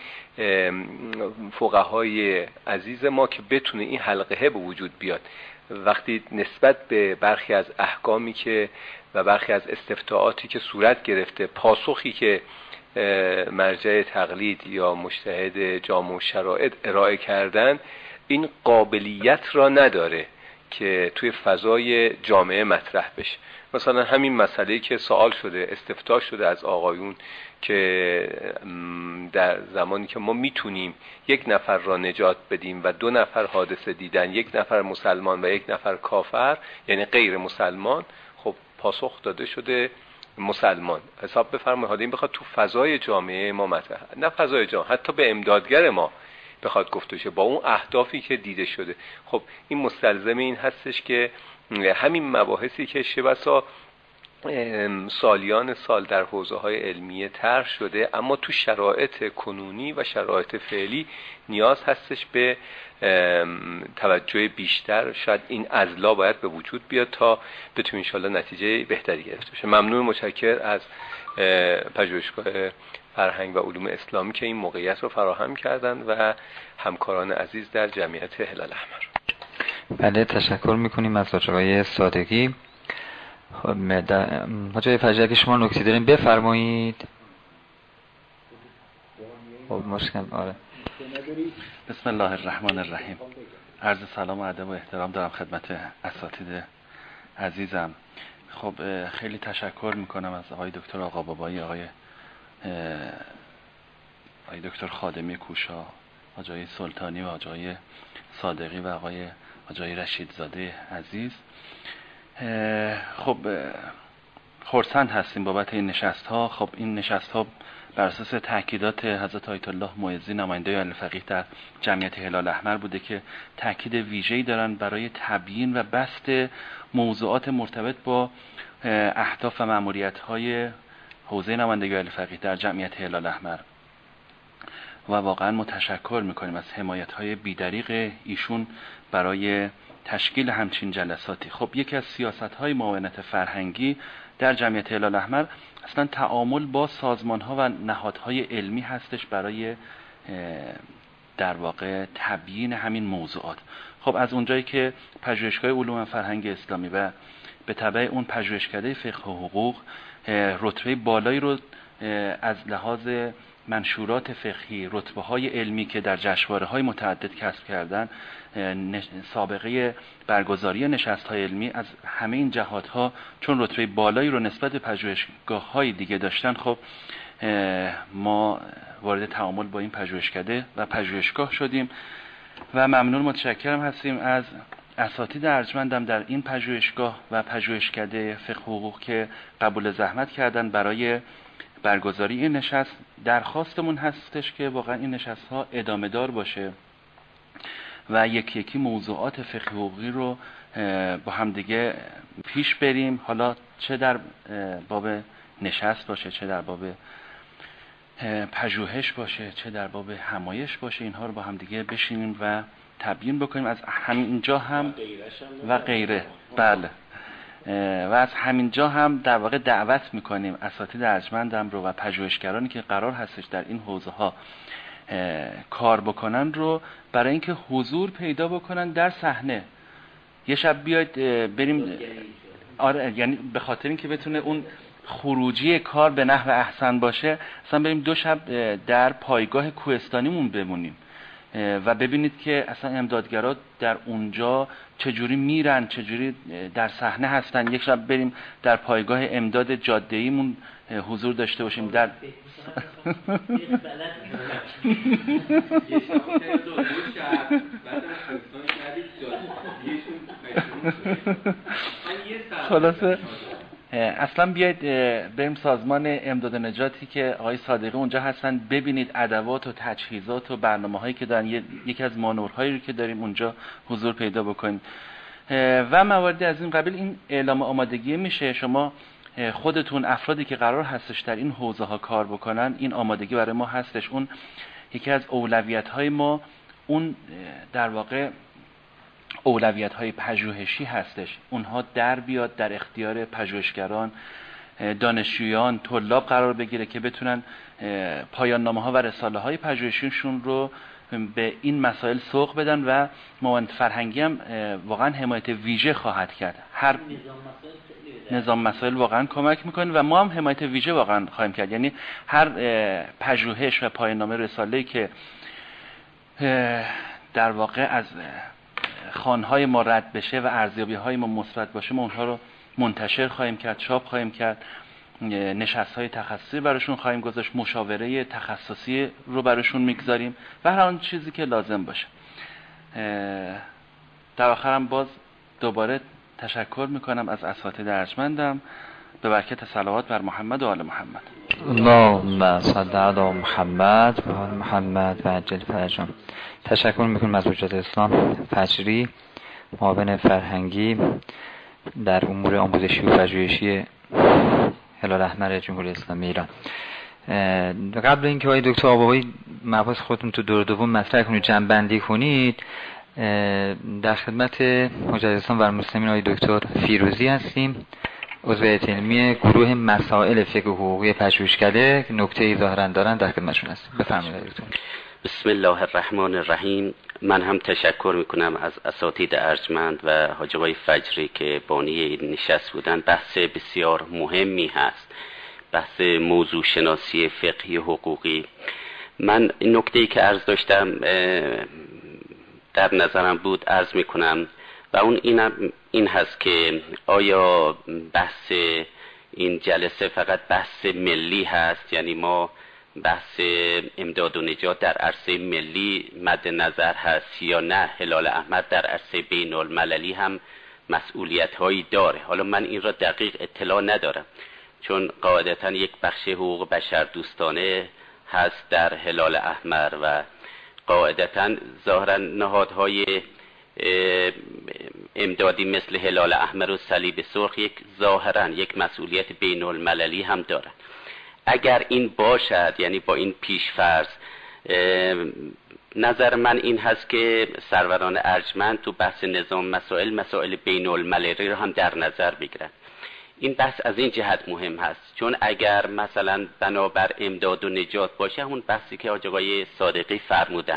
Speaker 4: فقهای عزیز ما که بتونه این حلقه به وجود بیاد. وقتی نسبت به برخی از احکامی که و برخی از استفتاءاتی که صورت گرفته پاسخی که مرجع تقلید یا مجتهد جامع الشرائع ارائه کردن، این قابلیت را نداره که توی فضای جامعه مطرح بشه. مثلا همین مسئله که سوال شده، استفتاء شده از آقایون که در زمانی که ما میتونیم یک نفر را نجات بدیم و 2 نفر حادثه دیدن، 1 نفر مسلمان و 1 نفر کافر یعنی غیر مسلمان، خب پاسخ داده شده مسلمان. حساب بفرمایید حالا این بخواد تو فضای جامعه ما مطرح، نه فضای جامعه، حتی به امدادگر ما بخواد گفته شه با اون اهدافی که دیده شده، خب این مستلزم این هستش که همین مباحثی که شبسا سالیان سال در حوزه های علمیه طرح شده، اما تو شرایط کنونی و شرایط فعلی نیاز هستش به توجه بیشتر. شاید این اضلاع باید به وجود بیاد تا بتونه انشالله نتیجه بهتری گرفته بشه. ممنون، متشکر از پژوهشگاه فرهنگ و علوم اسلامی که این موقعیت رو فراهم کردند و همکاران عزیز در جمعیت هلال احمر.
Speaker 1: بله، تشکر میکنیم از آقای صادقی. خب حاجی فرجی اگه شما نکته دارین بفرمایید. خب مشکل آره.
Speaker 9: بسم الله الرحمن الرحیم. عرض سلام و ادب و احترام دارم خدمت اساتید عزیزم. خب خیلی تشکر میکنم از آقای دکتر آقابابایی، آقای دکتر خادمی کوشا، آقای سلطانی و آقای صادقی و آقای رشیدزاده عزیز. خب خرسند هستیم بابت این نشست ها. خب این نشست ها بر اساس تاکیدات حضرت آیت الله معزی نماینده الفقیه در جمعیت هلال احمر بوده که تاکید ویژه‌ای دارن برای تبیین و بسط موضوعات مرتبط با اهداف و مأموریت‌های حوزه نمایندگی الفقیه در جمعیت هلال احمر و واقعا متشکر میکنیم از حمایت‌های بی‌دریغ ایشون برای تشکیل همچین جلساتی. خب یکی از سیاست‌های معاونت فرهنگی در جمعیت هلال احمر اصلا تعامل با سازمان‌ها و نهادهای علمی هستش برای در واقع تبیین همین موضوعات. خب از اونجایی که پژوهشگاه علوم فرهنگ اسلامی و به تبع اون پژوهشکده فقه و حقوق رتبه بالایی رو از لحاظ منشورات فقهی، رتبه‌های علمی که در جشنواره‌های متعدد کسب کردن، سابقه برگزاری نشست‌های علمی، از همه این جهات‌ها چون رتبه بالایی رو نسبت به پژوهشگاه‌های دیگه داشتن، خب ما وارد تعامل با این پژوهشکده و پژوهشگاه شدیم و ممنون متشکرم هستیم از اساتید ارجمندم در این پژوهشگاه و پژوهشکده فقه و حقوق که قبول زحمت کردن برای برگزاری این نشست. درخواستمون هستش که واقعا این نشست ها ادامه دار باشه و یکی یکی موضوعات فقه حقوقی رو با هم دیگه پیش بریم، حالا چه در باب نشست باشه، چه در باب پژوهش باشه، چه در باب همایش باشه، اینها رو با هم دیگه بشینیم و تبیین بکنیم. از همینجا هم و غیره. بله، و از همینجا هم در واقع دعوت میکنیم اساتید ارجمندم رو و پژوهشگرانی که قرار هستش در این حوزه ها کار بکنن رو برای اینکه حضور پیدا بکنن در صحنه. یه شب بیاید بریم، آره، یعنی به خاطر اینکه بتونه اون خروجی کار به نحو احسن باشه، اصلا بریم 2 شب در پایگاه کوهستانیمون بمونیم و ببینید که اصلا امدادگرا در اونجا چجوری میرن، چجوری در صحنه هستن. یک شب بریم در پایگاه امداد جاده‌ایمون حضور داشته باشیم در خلاصه اصلا بیاید بریم سازمان امداد نجاتی که آقای صادقی اونجا هستن، ببینید ادوات و تجهیزات و برنامه‌هایی که دارن. یکی از مانورهایی رو که داریم اونجا حضور پیدا بکنید و مواردی از این قبیل. این اعلام آمادگی میشه، شما خودتون افرادی که قرار هستش در این حوزه ها کار بکنن، این آمادگی برای ما هستش. اون یکی از اولویت‌های ما، اون در واقع اولویت‌های پژوهشی هستش. اونها در بیاد در اختیار پژوهشگران، دانشجویان، طلاب قرار بگیره که بتونن پایان نامه‌ها و رساله‌های پژوهشیشون رو به این مسائل سوق بدن و معاونت فرهنگی هم واقعا حمایت ویژه خواهد کرد. هر نظام مسائل واقعا کمک میکنه و ما هم حمایت ویژه واقعا خواهیم کرد. یعنی هر پژوهش و پایان نامه رساله‌ای که در واقع از خوانهای ما رد بشه و ارزیابی‌های ما مثبت باشه، ما اونها رو منتشر خواهیم کرد، چاپ خواهیم کرد، نشست‌های تخصصی براشون خواهیم گذاشت، مشاوره تخصصی رو براشون میگذاریم و هر آن چیزی که لازم باشه. در آخرم باز دوباره تشکر میکنم از اساتید ارجمندم. به برکت صلوات بر محمد و آل محمد.
Speaker 1: اللهم صل علی محمد و آل محمد و عجل فرجهم. تشکر میکنم از حجت اسلام فجری، معاون فرهنگی در امور آموزشی و پژوهشی هلال احمر جمهوری اسلامی ایران. قبل اینکه آقای دکتر آبابایی مباحث خودتون تو دور دوم مطرح کنید، جمع‌بندی کنید، در خدمت حجت اسلام و المسلمین آقای دکتر فیروزی هستیم عضو هیئت علمی گروه مسائل فقه حقوقی پژوهشکده نکته‌ای ظاهرا دارن، در خدمتشون هستیم. بفرمایید دکتر.
Speaker 10: بسم الله الرحمن الرحیم. من هم تشکر میکنم از اساتید ارجمند و حاج آقای فجری که بانی این نشست بودن. بحث بسیار مهمی هست، بحث موضوع شناسی فقهی حقوقی. من نکته‌ای که عرض داشتم در نظرم بود عرض میکنم و اون این هست که آیا بحث این جلسه فقط بحث ملی هست، یعنی ما بحث امداد و نجات در عرصه ملی مد نظر هست یا نه هلال احمر در عرصه بین المللی هم مسئولیت هایی داره؟ حالا من این را دقیق اطلاع ندارم، چون قاعدتا یک بخش حقوق بشر دوستانه هست در هلال احمر و قاعدتا ظاهرا نهادهای امدادی مثل هلال احمر و صلیب سرخ ظاهرا یک مسئولیت بین المللی هم داره. اگر این باشد، یعنی با این پیشفرض، نظر من این هست که سروران ارجمند تو بحث نظام مسائل بین المللی رو هم در نظر بگیرن. این بحث از این جهت مهم هست چون اگر مثلا بنابر امداد و نجات باشه، همون بحثی که آقای صادقی فرمودن،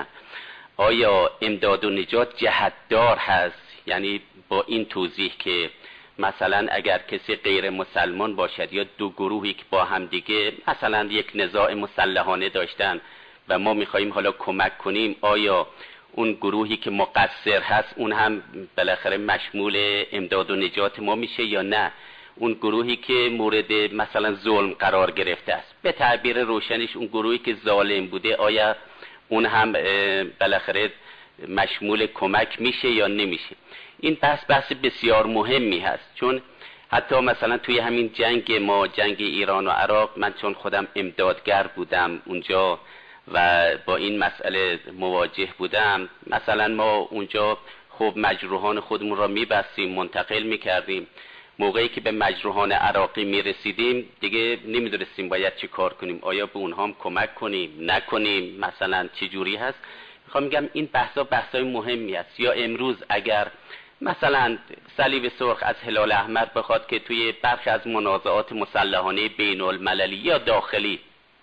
Speaker 10: آیا امداد و نجات جهتدار هست؟ یعنی با این توضیح که مثلا اگر کسی غیر مسلمان باشد یا دو گروهی که با هم دیگه مثلا یک نزاع مسلحانه داشتن و ما میخواییم حالا کمک کنیم، آیا اون گروهی که مقصر هست اون هم بالاخره مشمول امداد و نجات ما میشه یا نه اون گروهی که مورد مثلا ظلم قرار گرفته است؟ به تعبیر روشنش اون گروهی که ظالم بوده، آیا اون هم بالاخره مشمول کمک میشه یا نمیشه؟ این بحث بسیار مهمی هست، چون حتی مثلا توی همین جنگ ایران و عراق، من چون خودم امدادگر بودم اونجا و با این مسئله مواجه بودم، مثلا ما اونجا خب مجروحان خودمون را میبستیم، منتقل میکردیم. موقعی که به مجروحان عراقی میرسیدیم دیگه نمیدونستیم باید چی کار کنیم، آیا به اونها هم کمک کنیم نکنیم، مثلا چه جوری هست. میخوام میگم این بحثای مهمی است. یا امروز اگر مثلا صلیب سرخ از هلال احمر بخواد که توی برخی از منازعات مسلحانه بین المللی یا داخلی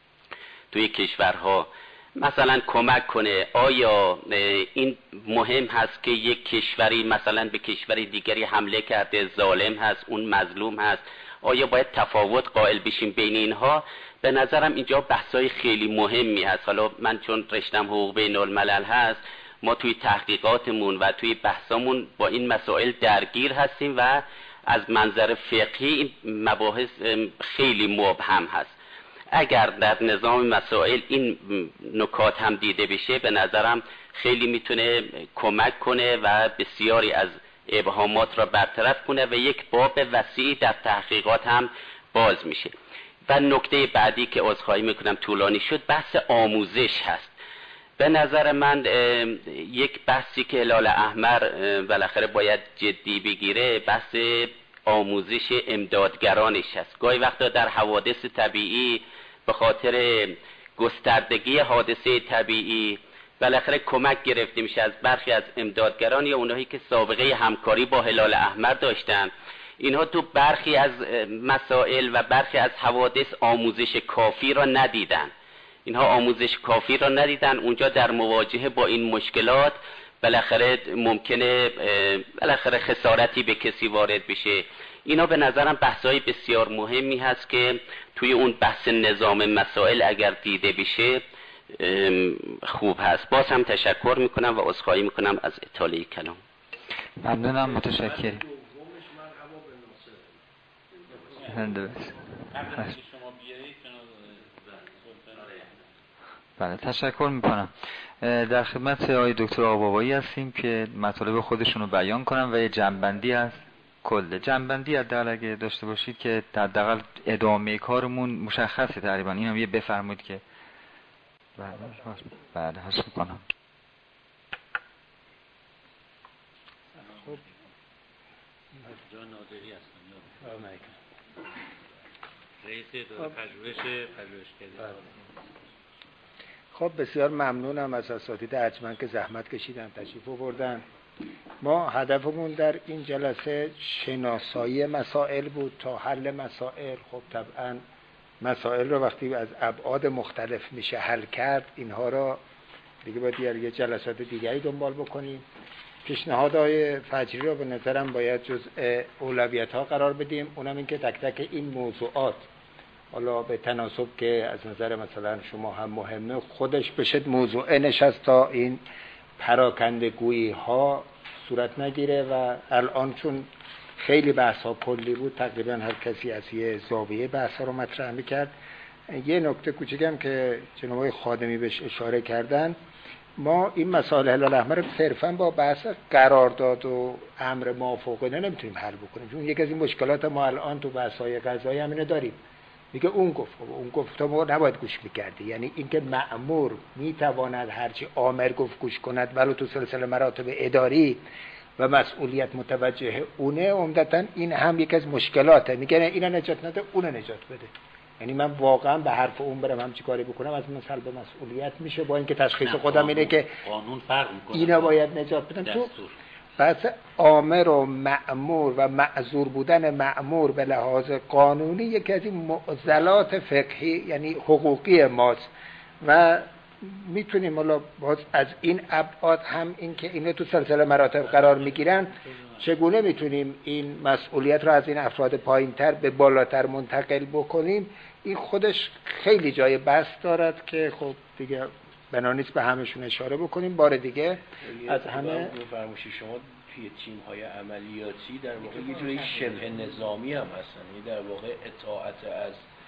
Speaker 10: توی کشورها مثلا کمک کنه، آیا این مهم هست که یک کشوری مثلا به کشوری دیگری حمله کرده، ظالم هست، اون مظلوم هست، آیا باید تفاوت قائل بشیم بین اینها؟ به نظرم اینجا بحثای خیلی مهمی هست. حالا من چون رشتم حقوق بین الملل هست، ما توی تحقیقاتمون و توی بحثامون با این مسائل درگیر هستیم و از منظر فقهی این مباحث خیلی مبهم هست. اگر در نظام مسائل این نکات هم دیده بشه، به نظرم خیلی میتونه کمک کنه و بسیاری از ابهامات را برطرف کنه و یک باب وسیعی در تحقیقات هم باز میشه. و نکته بعدی که عذرخواهی میکنم طولانی شد، بحث آموزش هست. به نظر من یک بحثی که هلال احمر بالاخره باید جدی بگیره، بحث آموزش امدادگرانش هست. گاهی وقتا در حوادث طبیعی به خاطر گستردگی حادثه طبیعی بالاخره کمک گرفته میشه از برخی از امدادگران یا اونایی که سابقه همکاری با هلال احمر داشتن. اینها تو برخی از مسائل و برخی از حوادث آموزش کافی را ندیدن. اونجا در مواجهه با این مشکلات بالاخره ممکنه خسارتی به کسی وارد بشه. اینا به نظرم بحثای بسیار مهمی هست که توی اون بحث نظام مسائل اگر دیده بشه خوب هست. باز هم تشکر میکنم و عذرخواهی میکنم از اطاله کلام.
Speaker 1: ممنونم، متشکرم. بله، تشکر میکنم. در خدمت آقای دکتر آقابابایی هستیم که مطالب خودشون رو بیان کنن و یه جنبندی هست، کل جنبندی حداقل اگه داشته باشید که حداقل ادامه کارمون مشخصه تقریبا. این هم یه بفرمایید که بله هست میکنم.
Speaker 2: خب بسیار ممنونم از اساتید ارجمند که زحمت کشیدن تشریف آوردن. ما هدفمون در این جلسه شناسایی مسائل بود تا حل مسائل. خب طبعا مسائل رو وقتی از ابعاد مختلف میشه حل کرد، اینها را دیگه باید یه جلسات دیگری دنبال بکنیم. پیشنهادهای فجری رو به نظرم باید جزء اولویت ها قرار بدیم، اونم این که تک تک این موضوعات حالا به تناسب که از نظر مثلا شما هم مهمه خودش بشه موضوع نشست تا این پراکندگویی ها صورت نگیره. و الان چون خیلی بحث ها کلی بود، تقریبا هر کسی از یه زاویه بحث ها رو مطرح میکرد. یه نکته کوچیکم که جناب آقای خادمی بهش اشاره کردن، ما این مسائل هلال احمر صرفا با بحث قرارداد و امر موافقه نمیتونیم حل بکنیم، چون یک از این مشکلات ما الان تو بحث‌های قضایی همینه داریم. میگه اون گفت ما نباید گوش میکردی، یعنی اینکه مأمور میتواند هرچی آمر گفت گوش کند ولو تو سلسله مراتب اداری و مسئولیت متوجه اونه، عمدتاً این هم یک از مشکلاته. میگه اینو نجات نده اون نجات بده. یعنی من واقعا به حرف اون برم هم چی کاری بکنم از مثل به مسئولیت میشه، با اینکه تشخیص خودم اینه که
Speaker 7: قانون فرق میکنه،
Speaker 2: اینا باید نجات بدم. تو بحث آمر و مأمور و معذور بودن مأمور به لحاظ قانونی یکی از این معضلات فقهی یعنی حقوقی ماست و میتونیم حالا باز از این ابعاد هم این که اینا تو سلسله مراتب قرار میگیرن، چگونه میتونیم این مسئولیت رو از این افراد پایینتر به بالاتر منتقل بکنیم، این خودش خیلی جای بحث دارد که خب دیگه بنا نیست به همشون اشاره بکنیم. بار دیگه از همه
Speaker 5: فرمایشی شما توی تیم‌های عملیاتی در واقع یه جوری شبه نظامی هم هستن، در واقع اطاعت از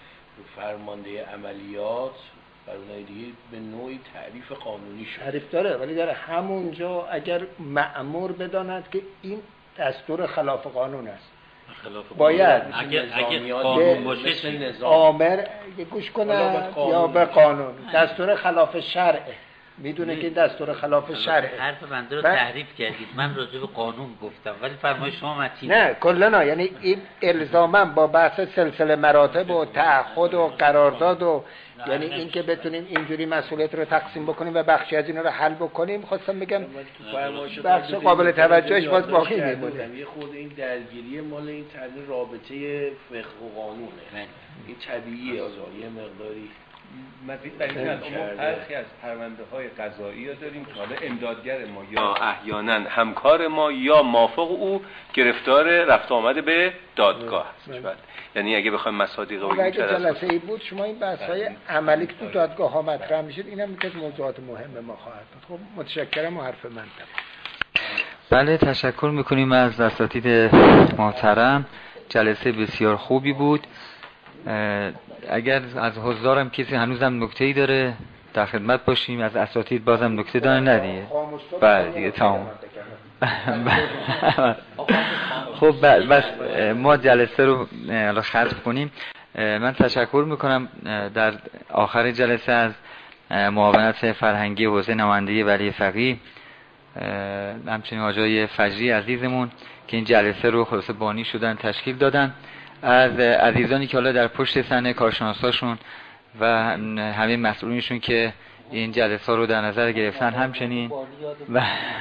Speaker 5: فرمانده عملیات برای دیگه به نوعی تعریف قانونی شده.
Speaker 2: تعریف داره، ولی در همونجا اگر مأمور بداند که این دستور خلاف قانون است، باید
Speaker 7: اگه قانون باشه
Speaker 2: آمر گوش کنه یا به قانون دستور خلاف شرعه، میدونه که این دستور خلاف شرعه.
Speaker 7: حرف بنده رو تحریف کردید، من راجع به قانون گفتم ولی فرمایش شما متین
Speaker 2: نه کلا، یعنی این الزاما با بحث سلسله مراتب و تعهد و قرارداد و یعنی این که بتونیم اینجوری مسئولیت رو تقسیم بکنیم و بخشی از اینا رو حل بکنیم. خواستم بگم بخش قابل توجهش باز باقی میمونه.
Speaker 5: یه خود این درگیری مال این تعریف رابطه فقه و قانونه، این طبیعیه، یه مقداری
Speaker 4: مزید بر این ما برخی از پرونده‌های قضایی داریم که حالا امدادگر ما یا احیانا همکار ما یا مافوق او گرفتار رفت آمده به دادگاه است. یعنی اگه بخوایم مصادیق رو
Speaker 2: اگه جلسه ای بود شما این بحث‌های عملی که تو دادگاه ها مطرح میشه، اینم یکی از موضوعات مهم ما خواهد بود. خب متشکرم و حرف من
Speaker 1: بله تشکر میکنیم از اساتید محترم، جلسه بسیار خوبی بود. اگر از حضارم کسی هنوزم نکته‌ای داره در خدمت باشیم، از اساتید بازم نکته داره ندیه؟ بله دیگه تمام. خب بس ما جلسه رو ختم کنیم. من تشکر میکنم در آخر جلسه از معاونت فرهنگی حوزه نمایندگی ولی فقیه، همچنین آقای فجری عزیزمون که این جلسه رو خلاصه بانی شدن تشکیل دادن، از عزیزانی که حالا در پشت صحنه کارشناساشون و همه مسئولینشون که این جلسه رو در نظر گرفتن، همچنین و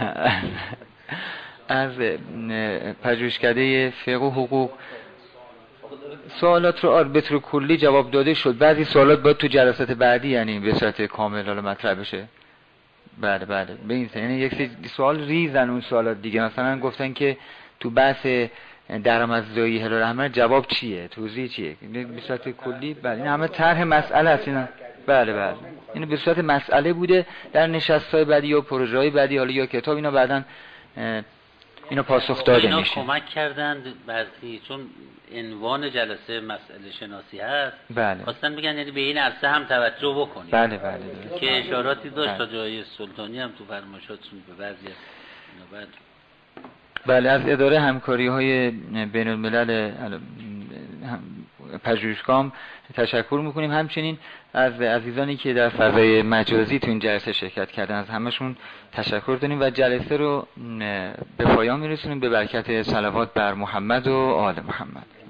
Speaker 1: از پژوهشکده فقه و حقوق. سوالات رو به طور کلی جواب داده شد، بعضی سوالات باید تو جلسات بعدی یعنی به صورت کامل حالا مطرح بشه. بله به این یعنی یک سوال ریزن اون سوالات دیگه، مثلا گفتن که تو بحث درآمدزایی هلال احمر جواب چیه، توضیح چیه، به صورت کلی. بله این همه طرح مسئله است اینا. بله این به صورت مسئله بوده در نشست‌های بعدی یا پروژه‌های بعدی حالا یا کتاب، اینا بعداً اینا پاسخ داده میشه.
Speaker 7: اینا کمک کردند بعضی، چون عنوان جلسه مسئله شناسی هست.
Speaker 1: بله.
Speaker 7: خواستن بگن یعنی به این عرصه هم توجه بکنید.
Speaker 1: بله.
Speaker 7: که اشاراتی داشت تا جای سلطانی هم تو فرمایشاتون به بعضی از اینا بعد.
Speaker 1: بله از اداره همکاری‌های بین الملل پژوهشگاه تشکر میکنیم، همچنین از عزیزانی که در فضای مجازی تو این جلسه شرکت کردن از همشون تشکر داریم و جلسه رو به پایان میرسونیم به برکت صلوات بر محمد و آل محمد.